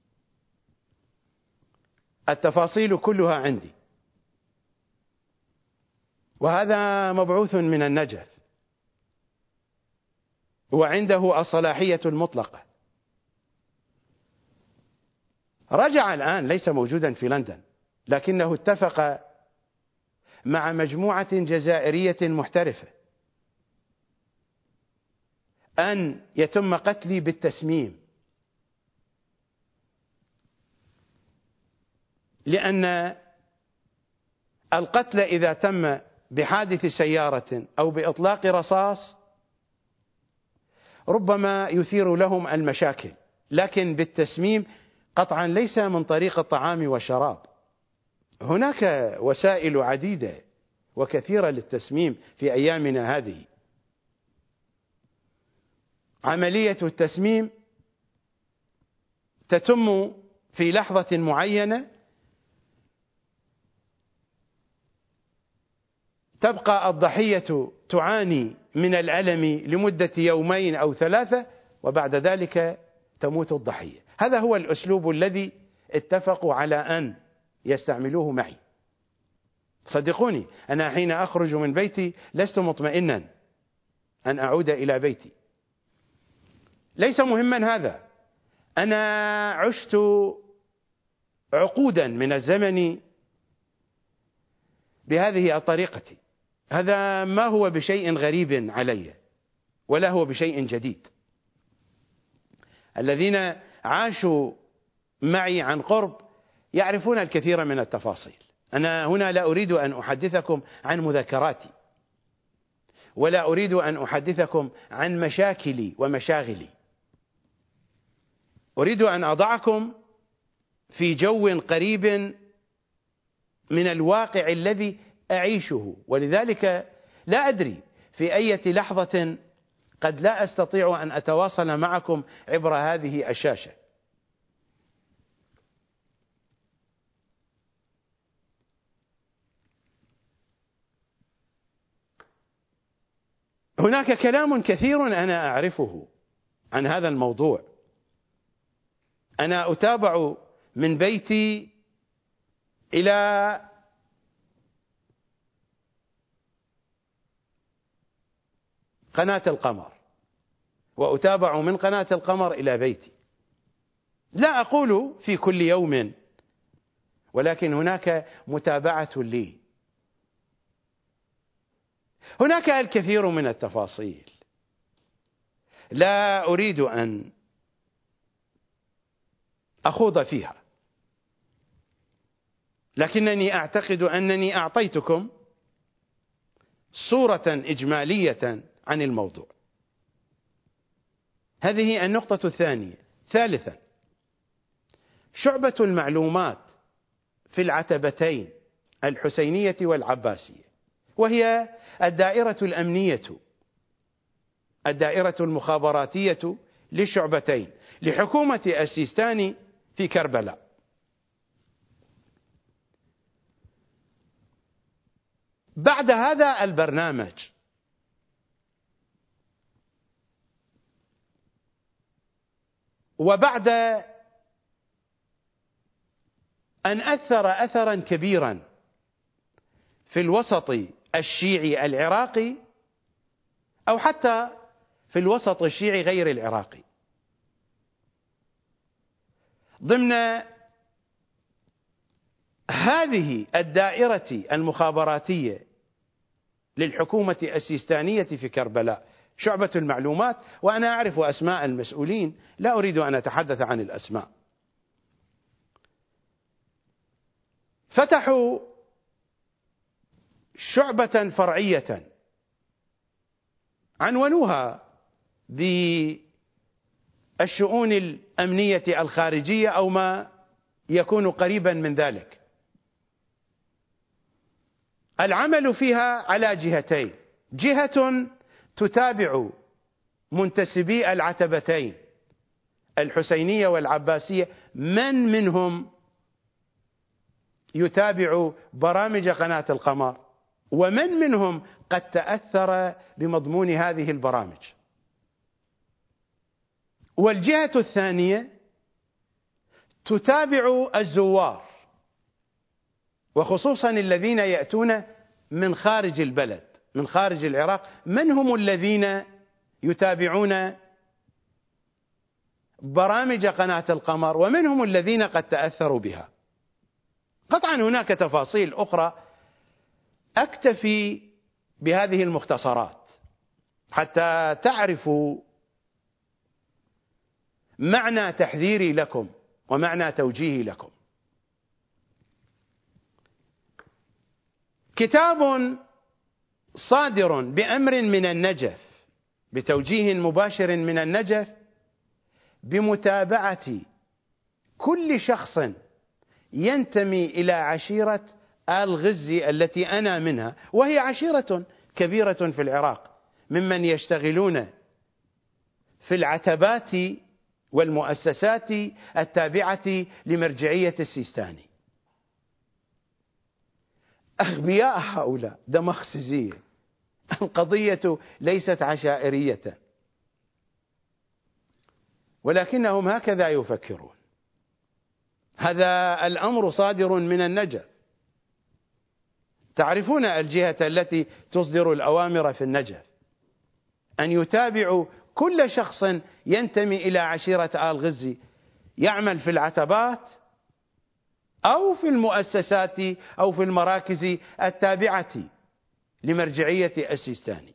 التفاصيل كلها عندي، وهذا مبعوث من النجف وعنده الصلاحية المطلقة. رجع الآن، ليس موجودا في لندن، لكنه اتفق مع مجموعة جزائرية محترفة أن يتم قتلي بالتسميم، لأن القتل إذا تم بحادث سيارة أو بإطلاق رصاص ربما يثير لهم المشاكل، لكن بالتسميم قطعا ليس من طريق الطعام والشراب. هناك وسائل عديدة وكثيرة للتسميم في أيامنا هذه. عملية التسميم تتم في لحظة معينة، تبقى الضحية تعاني من الألم لمدة يومين أو 3، وبعد ذلك تموت الضحية. هذا هو الأسلوب الذي اتفقوا على أن يستعملوه معي. صدقوني أنا حين أخرج من بيتي لست مطمئنا أن أعود إلى بيتي. ليس مهما هذا، أنا عشت عقودا من الزمن بهذه الطريقة. هذا ما هو بشيء غريب علي ولا هو بشيء جديد. الذين عاشوا معي عن قرب يعرفون الكثير من التفاصيل. أنا هنا لا أريد أن أحدثكم عن مذكراتي، ولا أريد أن أحدثكم عن مشاكلي ومشاغلي. أريد أن أضعكم في جو قريب من الواقع الذي أعيشه، ولذلك لا أدري في أي لحظة قد لا أستطيع أن أتواصل معكم عبر هذه الشاشة. هناك كلام كثير أنا أعرفه عن هذا الموضوع. أنا أتابع من بيتي إلى قناة القمر، وأتابع من قناة القمر إلى بيتي. لا أقول في كل يوم، ولكن هناك متابعة لي. هناك الكثير من التفاصيل لا أريد أن أخوض فيها، لكنني أعتقد أنني أعطيتكم صورة إجمالية عن الموضوع. هذه النقطة الثانية. ثالثا، شعبة المعلومات في العتبتين الحسينية والعباسية، وهي الدائرة الأمنية، الدائرة المخابراتية للشعبتين لحكومة السيستاني في كربلاء. بعد هذا البرنامج وبعد أن أثر أثرا كبيرا في الوسط الشيعي العراقي، أو حتى في الوسط الشيعي غير العراقي، ضمن هذه الدائرة المخابراتية للحكومة السيستانية في كربلاء شعبة المعلومات، وأنا أعرف أسماء المسؤولين، لا أريد أن أتحدث عن الأسماء. فتحوا شعبة فرعية عنونوها بالشؤون الأمنية الخارجية أو ما يكون قريبا من ذلك. العمل فيها على جهتين: جهة تتابع منتسبي العتبتين الحسينية والعباسية، من منهم يتابع برامج قناة القمر، ومن منهم قد تأثر بمضمون هذه البرامج. والجهة الثانية تتابع الزوار، وخصوصا الذين يأتون من خارج البلد، من خارج العراق، من هم الذين يتابعون برامج قناة القمر، ومنهم الذين قد تأثروا بها. قطعا هناك تفاصيل أخرى، أكتفي بهذه المختصرات حتى تعرفوا معنى تحذيري لكم ومعنى توجيهي لكم. كتاب صادر بأمر من النجف، بتوجيه مباشر من النجف، بمتابعة كل شخص ينتمي إلى عشيرة آل غزي التي أنا منها، وهي عشيرة كبيرة في العراق، ممن يشتغلون في العتبات والمؤسسات التابعة لمرجعية السيستاني. أغبياء هؤلاء، دمخسزية. القضية ليست عشائرية، ولكنهم هكذا يفكرون. هذا الأمر صادر من النجف. تعرفون الجهة التي تصدر الأوامر في النجف، أن يتابعوا كل شخص ينتمي إلى عشيرة آل غزي يعمل في العتبات أو في المؤسسات أو في المراكز التابعة لمرجعية السيستاني.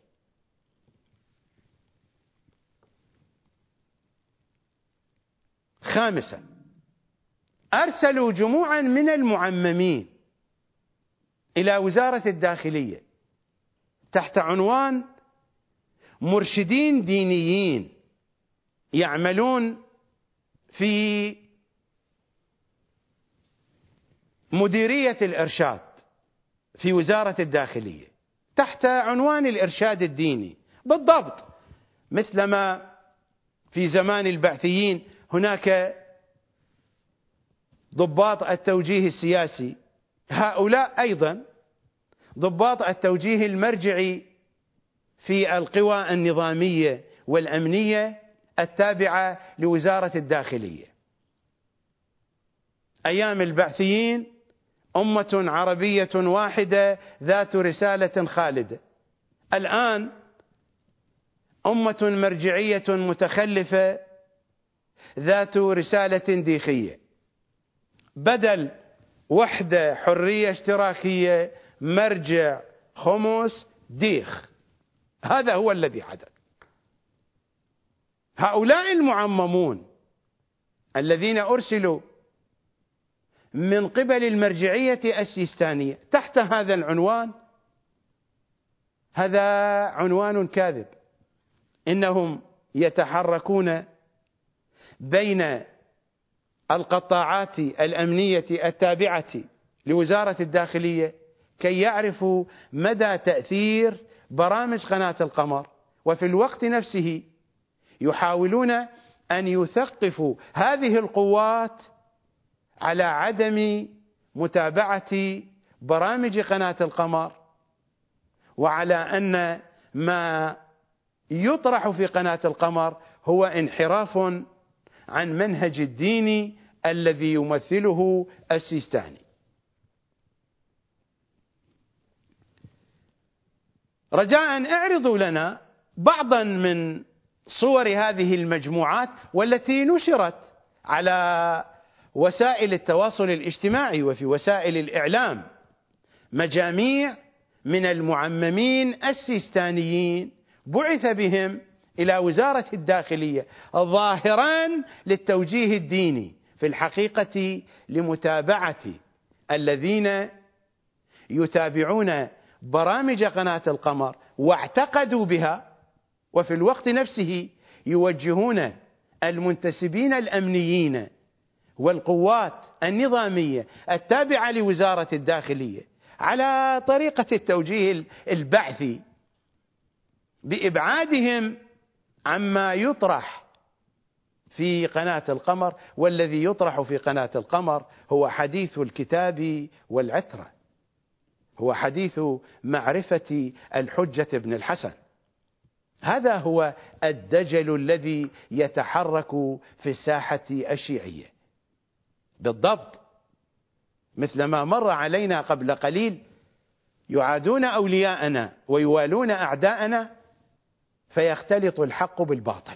خامسا، أرسلوا جموعا من المعممين إلى وزارة الداخلية تحت عنوان مرشدين دينيين يعملون في مديرية الإرشاد في وزارة الداخلية تحت عنوان الإرشاد الديني بالضبط، مثلما في زمان البعثيين هناك ضباط التوجيه السياسي، هؤلاء أيضا ضباط التوجيه المرجعي في القوى النظامية والأمنية التابعة لوزارة الداخلية. أيام البعثيين أمة عربية واحدة ذات رسالة خالدة، الآن أمة مرجعية متخلفة ذات رسالة ديخية، بدل وحدة حرية اشتراكية مرجع خمس ديخ. هذا هو الذي حدث. هؤلاء المعممون الذين أرسلوا من قبل المرجعية السيستانية تحت هذا العنوان، هذا عنوان كاذب. إنهم يتحركون بين القطاعات الأمنية التابعة لوزارة الداخلية كي يعرفوا مدى تأثير برامج قناة القمر، وفي الوقت نفسه يحاولون أن يثقفوا هذه القوات على عدم متابعة برامج قناة القمر، وعلى أن ما يطرح في قناة القمر هو انحراف عن منهج الدين الذي يمثله السيستاني. رجاء اعرضوا لنا بعضا من صور هذه المجموعات والتي نشرت على وسائل التواصل الاجتماعي وفي وسائل الإعلام، مجاميع من المعممين السيستانيين بعث بهم إلى وزارة الداخلية ظاهرا للتوجيه الديني، في الحقيقة لمتابعة الذين يتابعون برامج قناة القمر واعتقدوا بها، وفي الوقت نفسه يوجهون المنتسبين الأمنيين والقوات النظامية التابعة لوزارة الداخلية على طريقة التوجيه البعثي بإبعادهم عما يطرح في قناة القمر. والذي يطرح في قناة القمر هو حديث الكتاب والعترة، هو حديث معرفة الحجة بن الحسن. هذا هو الدجل الذي يتحرك في الساحة الشيعية بالضبط، مثلما مر علينا قبل قليل يعادون أولياءنا ويوالون أعداءنا فيختلط الحق بالباطل.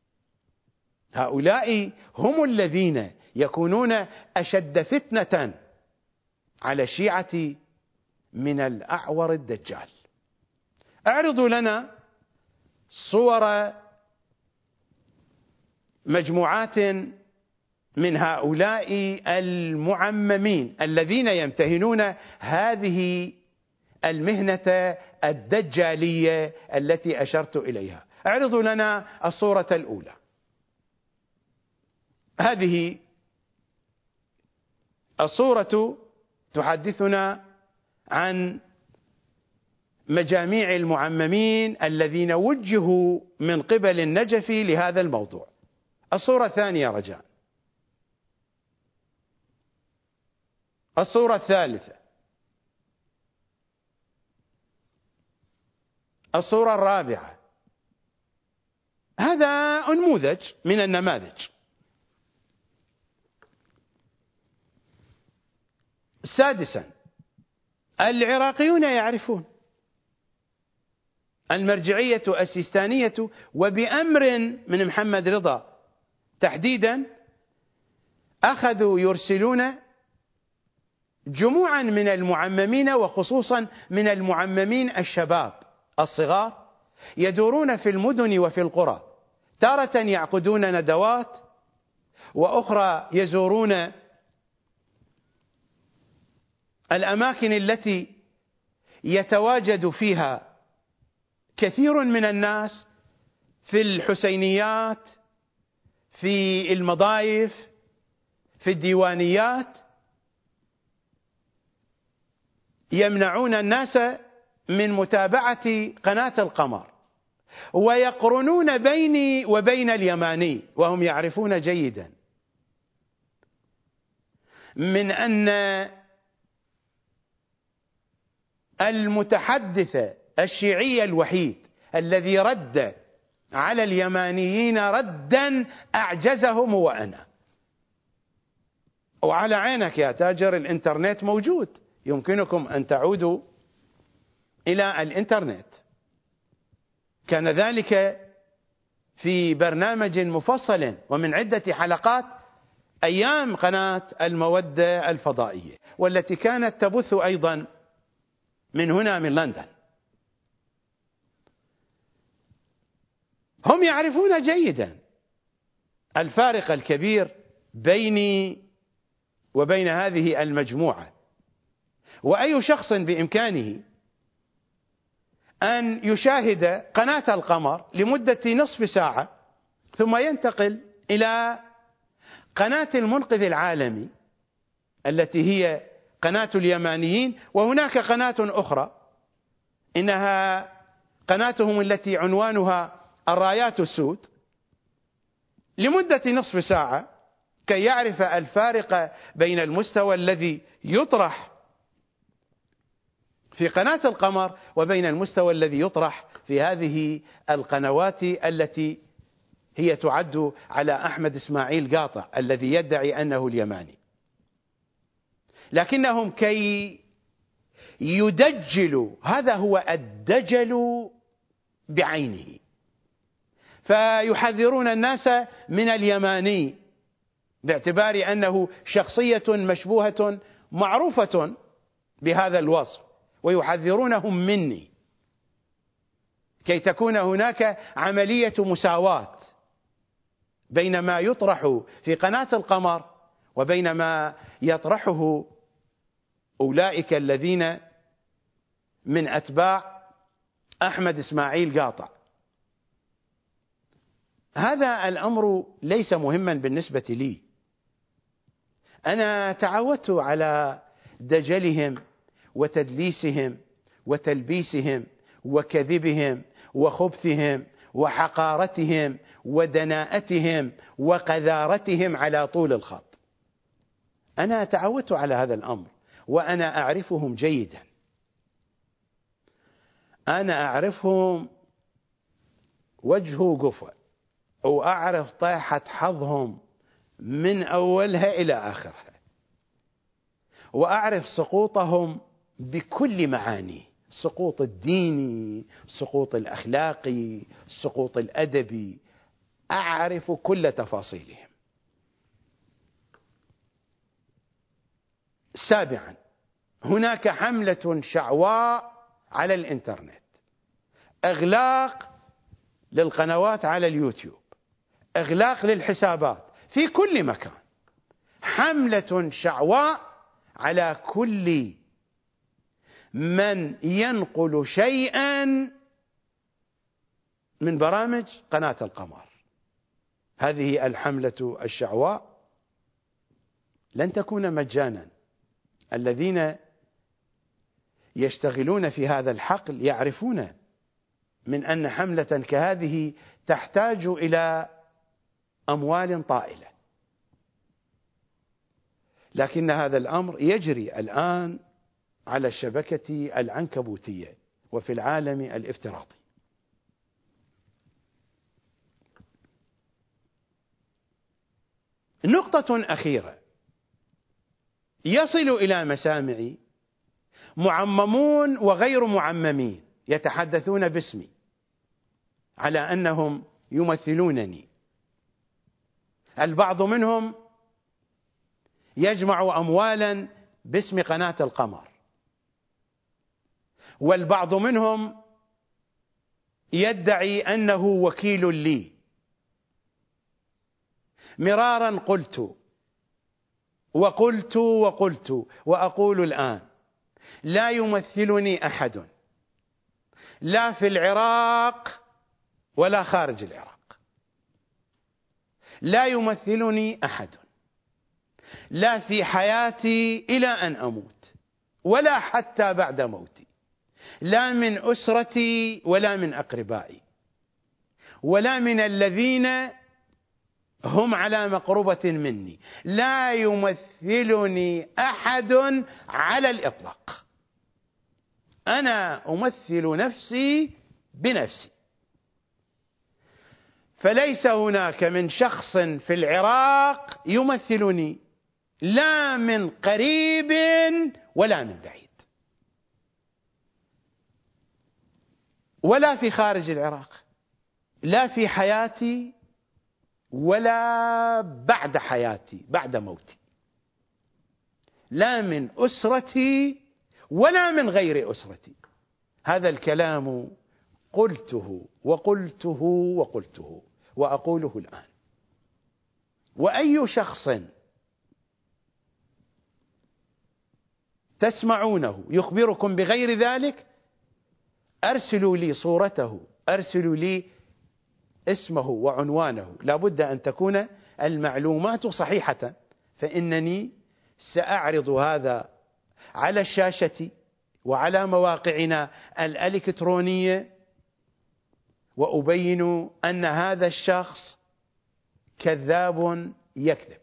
هؤلاء هم الذين يكونون أشد فتنة على الشيعة من الأعور الدجال. اعرضوا لنا صور مجموعات من هؤلاء المعممين الذين يمتهنون هذه المهنة الدجالية التي أشرت إليها. اعرضوا لنا الصورة الأولى. هذه الصورة تحدثنا عن مجاميع المعممين الذين وجهوا من قبل النجفي لهذا الموضوع. الصورة الثانية رجاء. الصورة الثالثة. الصورة الرابعة. هذا نموذج من النماذج. سادسا، العراقيون يعرفون المرجعية السيستانية وبأمر من محمد رضا تحديدا أخذوا يرسلون جموعا من المعممين وخصوصا من المعممين الشباب الصغار يدورون في المدن وفي القرى، تارة يعقدون ندوات وأخرى يزورون الأماكن التي يتواجد فيها كثير من الناس، في الحسينيات، في المضايف، في الديوانيات، يمنعون الناس من متابعة قناة القمر، ويقرنون بيني وبين اليماني، وهم يعرفون جيدا من أن المتحدث الشيعي الوحيد الذي رد على اليمانيين ردا أعجزهم هو أنا. وعلى عينك يا تاجر، الإنترنت موجود، يمكنكم أن تعودوا إلى الإنترنت. كان ذلك في برنامج مفصل ومن عدة حلقات أيام قناة المودة الفضائية، والتي كانت تبث أيضا من هنا من لندن. هم يعرفون جيدا الفارق الكبير بيني وبين هذه المجموعة، وأي شخص بإمكانه أن يشاهد قناة القمر لمدة نصف ساعة ثم ينتقل إلى قناة المنقذ العالمي التي هي قناة اليمانيين، وهناك قناة أخرى إنها قناتهم التي عنوانها الرايات السود، لمدة نصف ساعة كي يعرف الفارق بين المستوى الذي يطرح في قناة القمر وبين المستوى الذي يطرح في هذه القنوات التي هي تعد على أحمد إسماعيل قاطع الذي يدعي أنه اليماني. لكنهم كي يدجلوا، هذا هو الدجل بعينه، فيحذرون الناس من اليماني باعتبار أنه شخصية مشبوهة معروفة بهذا الوصف، ويحذرونهم مني كي تكون هناك عملية مساواة بين ما يطرح في قناة القمر وبين ما يطرحه أولئك الذين من أتباع أحمد إسماعيل قاطع. هذا الأمر ليس مهما بالنسبة لي، أنا تعودت على دجلهم وتدليسهم وتلبيسهم وكذبهم وخبثهم وحقارتهم ودناءتهم وقذارتهم على طول الخط. أنا تعودت على هذا الأمر وأنا أعرفهم جيدا، أنا أعرفهم وجه قفا، وأعرف طيحة حظهم من أولها إلى آخرها، وأعرف سقوطهم بكل معانيه، السقوط الديني، السقوط الأخلاقي، السقوط الأدبي، أعرف كل تفاصيلهم. سابعا، هناك حملة شعواء على الإنترنت، إغلاق للقنوات على اليوتيوب، إغلاق للحسابات في كل مكان، حملة شعواء على كل من ينقل شيئا من برامج قناة القمر. هذه الحملة الشعواء لن تكون مجانا. الذين يشتغلون في هذا الحقل يعرفون من أن حملة كهذه تحتاج إلى أموال طائلة، لكن هذا الأمر يجري الآن على الشبكة العنكبوتية وفي العالم الافتراضي. نقطة أخيرة، يصل إلى مسامعي معممون وغير معممين يتحدثون باسمي على أنهم يمثلونني. البعض منهم يجمع أموالا باسم قناة القمر، والبعض منهم يدعي أنه وكيل لي. مرارا قلت وقلت وقلت وأقول الآن: لا يمثلني أحد، لا في العراق ولا خارج العراق، لا يمثلني أحد، لا في حياتي إلى أن أموت ولا حتى بعد موتي، لا من أسرتي ولا من أقربائي ولا من الذين هم على مقربة مني، لا يمثلني أحد على الإطلاق. أنا أمثل نفسي بنفسي، فليس هناك من شخص في العراق يمثلني، لا من قريب ولا من بعيد، ولا في خارج العراق، لا في حياتي ولا بعد حياتي بعد موتي، لا من أسرتي ولا من غير أسرتي. هذا الكلام قلته وقلته وقلته وأقوله الآن. وأي شخص تسمعونه يخبركم بغير ذلك أرسلوا لي صورته، أرسلوا لي اسمه وعنوانه، لا بد أن تكون المعلومات صحيحة، فإنني سأعرض هذا على الشاشة وعلى مواقعنا الإلكترونية، وأبين أن هذا الشخص كذاب يكذب.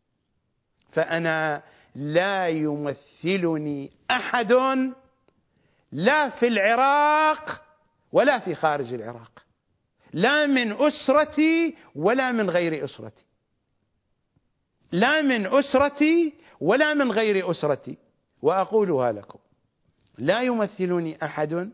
فأنا لا يمثلني أحد لا في العراق ولا في خارج العراق، لا من أسرتي ولا من غير أسرتي، لا من أسرتي ولا من غير أسرتي. وأقولها لكم، لا يمثلني أحد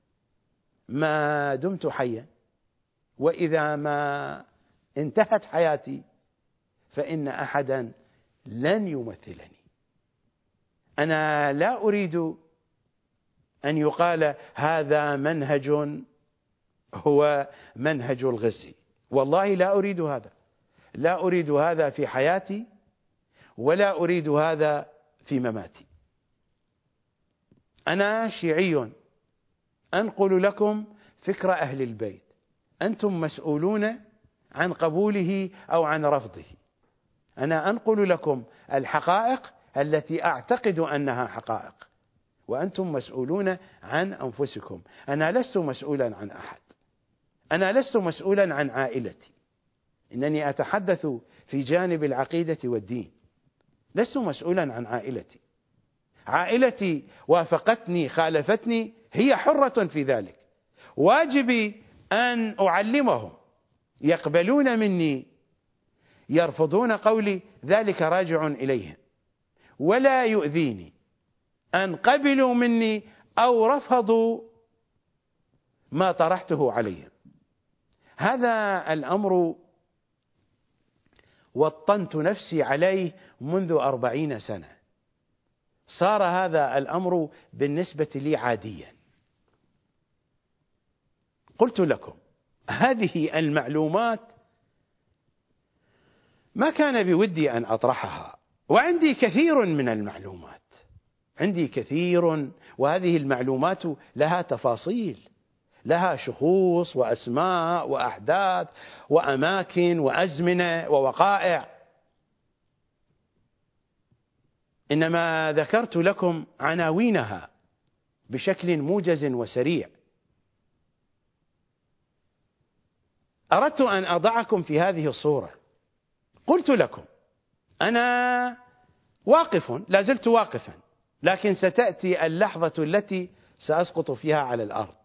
ما دمت حيا، وإذا ما انتهت حياتي فإن أحدا لن يمثلني. أنا لا أريد أن يقال هذا منهج هو منهج الغزي، والله لا أريد هذا، لا أريد هذا في حياتي ولا أريد هذا في مماتي. أنا شيعي أنقل لكم فكر أهل البيت، أنتم مسؤولون عن قبوله أو عن رفضه. أنا أنقل لكم الحقائق التي أعتقد أنها حقائق، وأنتم مسؤولون عن أنفسكم. أنا لست مسؤولا عن أحد، أنا لست مسؤولا عن عائلتي، إنني أتحدث في جانب العقيدة والدين، لست مسؤولا عن عائلتي. عائلتي وافقتني خالفتني هي حرة في ذلك، واجبي أن أعلمهم، يقبلون مني يرفضون قولي ذلك راجع إليهم، ولا يؤذيني أن قبلوا مني أو رفضوا ما طرحته عليهم. هذا الأمر وطنت نفسي عليه منذ 40 سنة، صار هذا الأمر بالنسبة لي عاديا. قلت لكم هذه المعلومات ما كان بودي أن أطرحها، وعندي كثير من المعلومات، عندي كثير، وهذه المعلومات لها تفاصيل، لها شخوص وأسماء وأحداث وأماكن وأزمنة ووقائع، إنما ذكرت لكم عناوينها بشكل موجز وسريع. أردت أن أضعكم في هذه الصورة. قلت لكم أنا واقف، لا زلت واقفا، لكن ستأتي اللحظة التي سأسقط فيها على الأرض.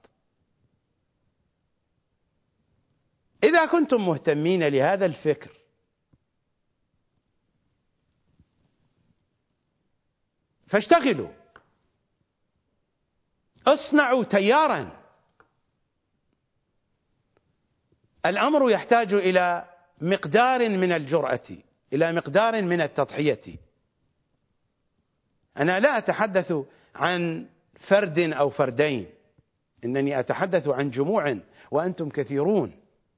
إذا كنتم مهتمين لهذا الفكر فاشتغلوا، اصنعوا تيارا. الأمر يحتاج إلى مقدار من الجرأة، إلى مقدار من التضحية. أنا لا أتحدث عن فرد أو فردين، إنني أتحدث عن جموع، وأنتم كثيرون.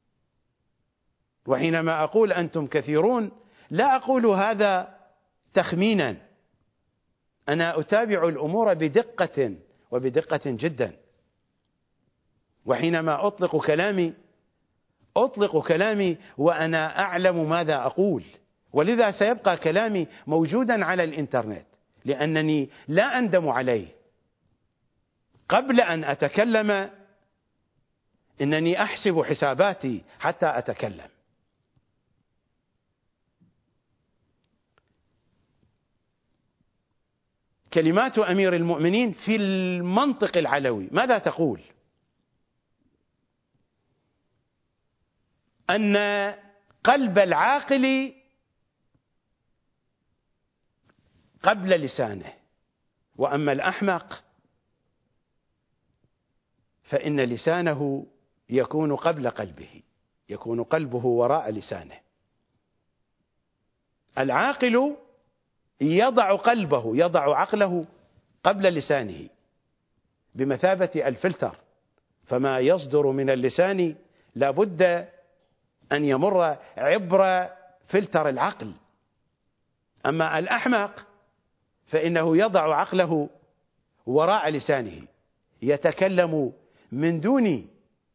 وحينما أقول أنتم كثيرون لا أقول هذا تخمينا، أنا أتابع الأمور بدقة وبدقة جدا، وحينما أطلق كلامي وأنا أعلم ماذا أقول، ولذا سيبقى كلامي موجودا على الإنترنت لأنني لا أندم عليه. قبل أن أتكلم إنني أحسب حساباتي حتى أتكلم. كلمات أمير المؤمنين في المنطق العلوي ماذا تقول؟ أن قلب العاقل قبل لسانه، وأما الأحمق فإن لسانه يكون قبل قلبه، يكون قلبه وراء لسانه. العاقل يضع قلبه، يضع عقله قبل لسانه بمثابة الفلتر، فما يصدر من اللسان لا بد أن يمر عبر فلتر العقل. أما الأحمق فإنه يضع عقله وراء لسانه، يتكلم من دون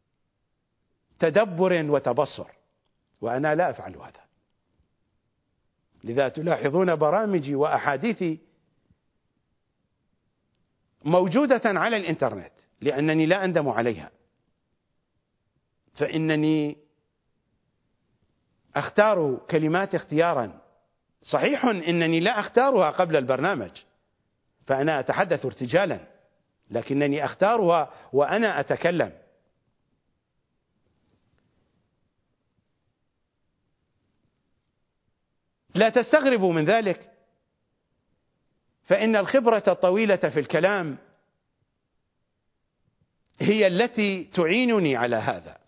تدبر وتبصر، وأنا لا أفعل هذا. لذا تلاحظون برامجي وأحاديثي موجودة على الإنترنت لأنني لا أندم عليها، فإنني أختار كلمات اختيارا. صحيح إنني لا أختارها قبل البرنامج، فأنا أتحدث ارتجالا، لكنني أختارها وأنا أتكلم. لا تستغربوا من ذلك، فإن الخبرة الطويلة في الكلام هي التي تعينني على هذا.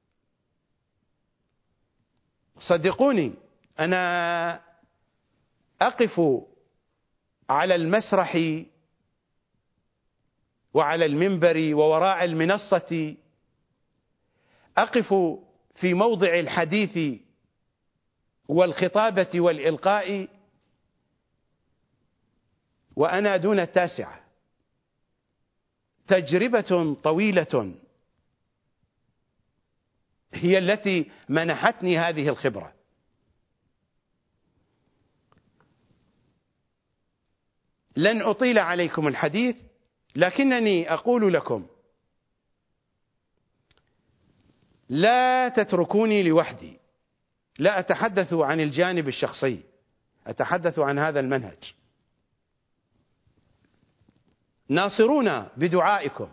صدقوني، أنا أقف على المسرح وعلى المنبر ووراء المنصة، أقف في موضع الحديث والخطابة والإلقاء وأنا دون التاسعة. تجربة طويلة هي التي منحتني هذه الخبرة. لن أطيل عليكم الحديث، لكنني أقول لكم لا تتركوني لوحدي. لا أتحدث عن الجانب الشخصي، أتحدث عن هذا المنهج. ناصرونا بدعائكم،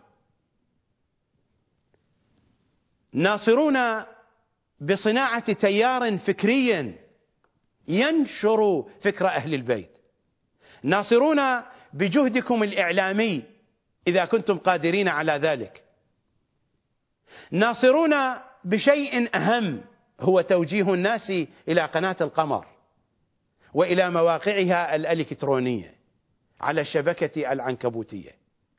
ناصرونا بصناعة تيار فكري ينشر فكر أهل البيت، ناصرونا بجهدكم الإعلامي إذا كنتم قادرين على ذلك، ناصرونا بشيء أهم هو توجيه الناس إلى قناة القمر وإلى مواقعها الإلكترونية على الشبكة العنكبوتية.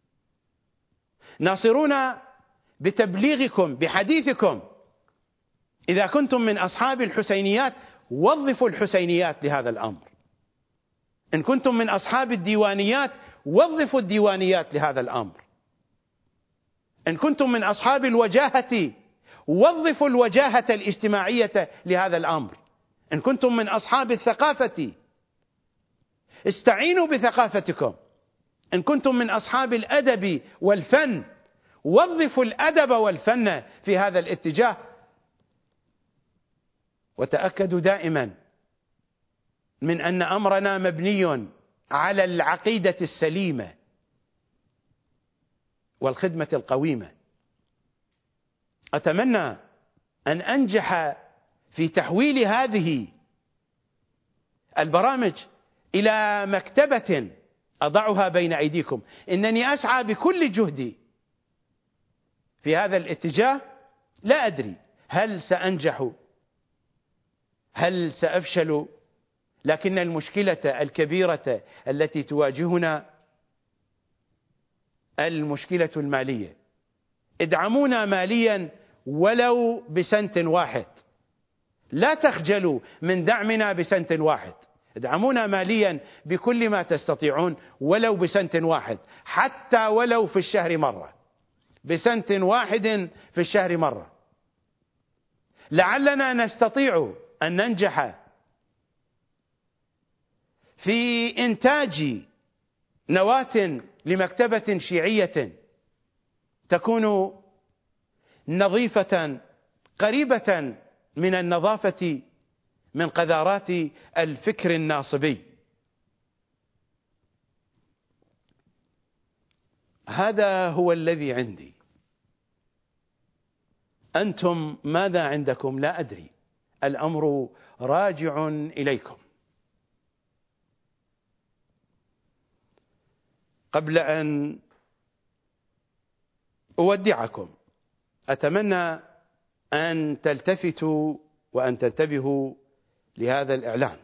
ناصرونا بتبليغكم بحديثكم. إذا كنتم من أصحاب الحسينيات وظفوا الحسينيات لهذا الأمر. إن كنتم من أصحاب الديوانيات وظفوا الديوانيات لهذا الأمر. إن كنتم من أصحاب الوجاهة وظفوا الوجاهة الاجتماعية لهذا الأمر. إن كنتم من أصحاب الثقافة استعينوا بثقافتكم. إن كنتم من أصحاب الأدب والفن وظفوا الأدب والفن في هذا الاتجاه. وتأكدوا دائما من أن أمرنا مبني على العقيدة السليمة والخدمة القويمة. أتمنى أن أنجح في تحويل هذه البرامج إلى مكتبة أضعها بين أيديكم. إنني أسعى بكل جهدي في هذا الاتجاه. لا أدري هل سأنجح، هل سأفشل، لكن المشكلة الكبيرة التي تواجهنا المشكلة المالية. ادعمونا ماليا ولو بسنت واحد، لا تخجلوا من دعمنا بسنت واحد. ادعمونا ماليا بكل ما تستطيعون ولو بسنت واحد، حتى ولو في الشهر مرة، بسنت واحد في الشهر مرة. لعلنا نستطيع أن ننجح في إنتاج نواة لمكتبة شيعية تكون نظيفة قريبة من النظافة من قذارات الفكر الناصبي. هذا هو الذي عندي. أنتم ماذا عندكم لا أدري، الأمر راجع إليكم. قبل أن أودعكم أتمنى أن تلتفتوا وأن تنتبهوا لهذا الإعلان.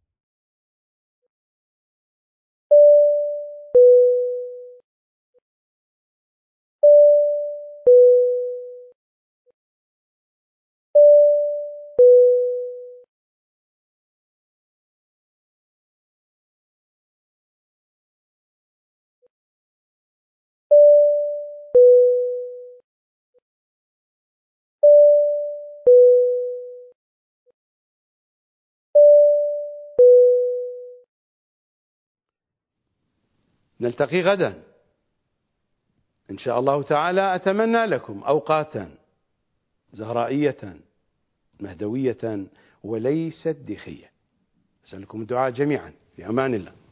نلتقي غدا إن شاء الله تعالى. أتمنى لكم أوقاتا زهرائية مهدوية وليست ديخية. أسألكم الدعاء جميعا. في أمان الله.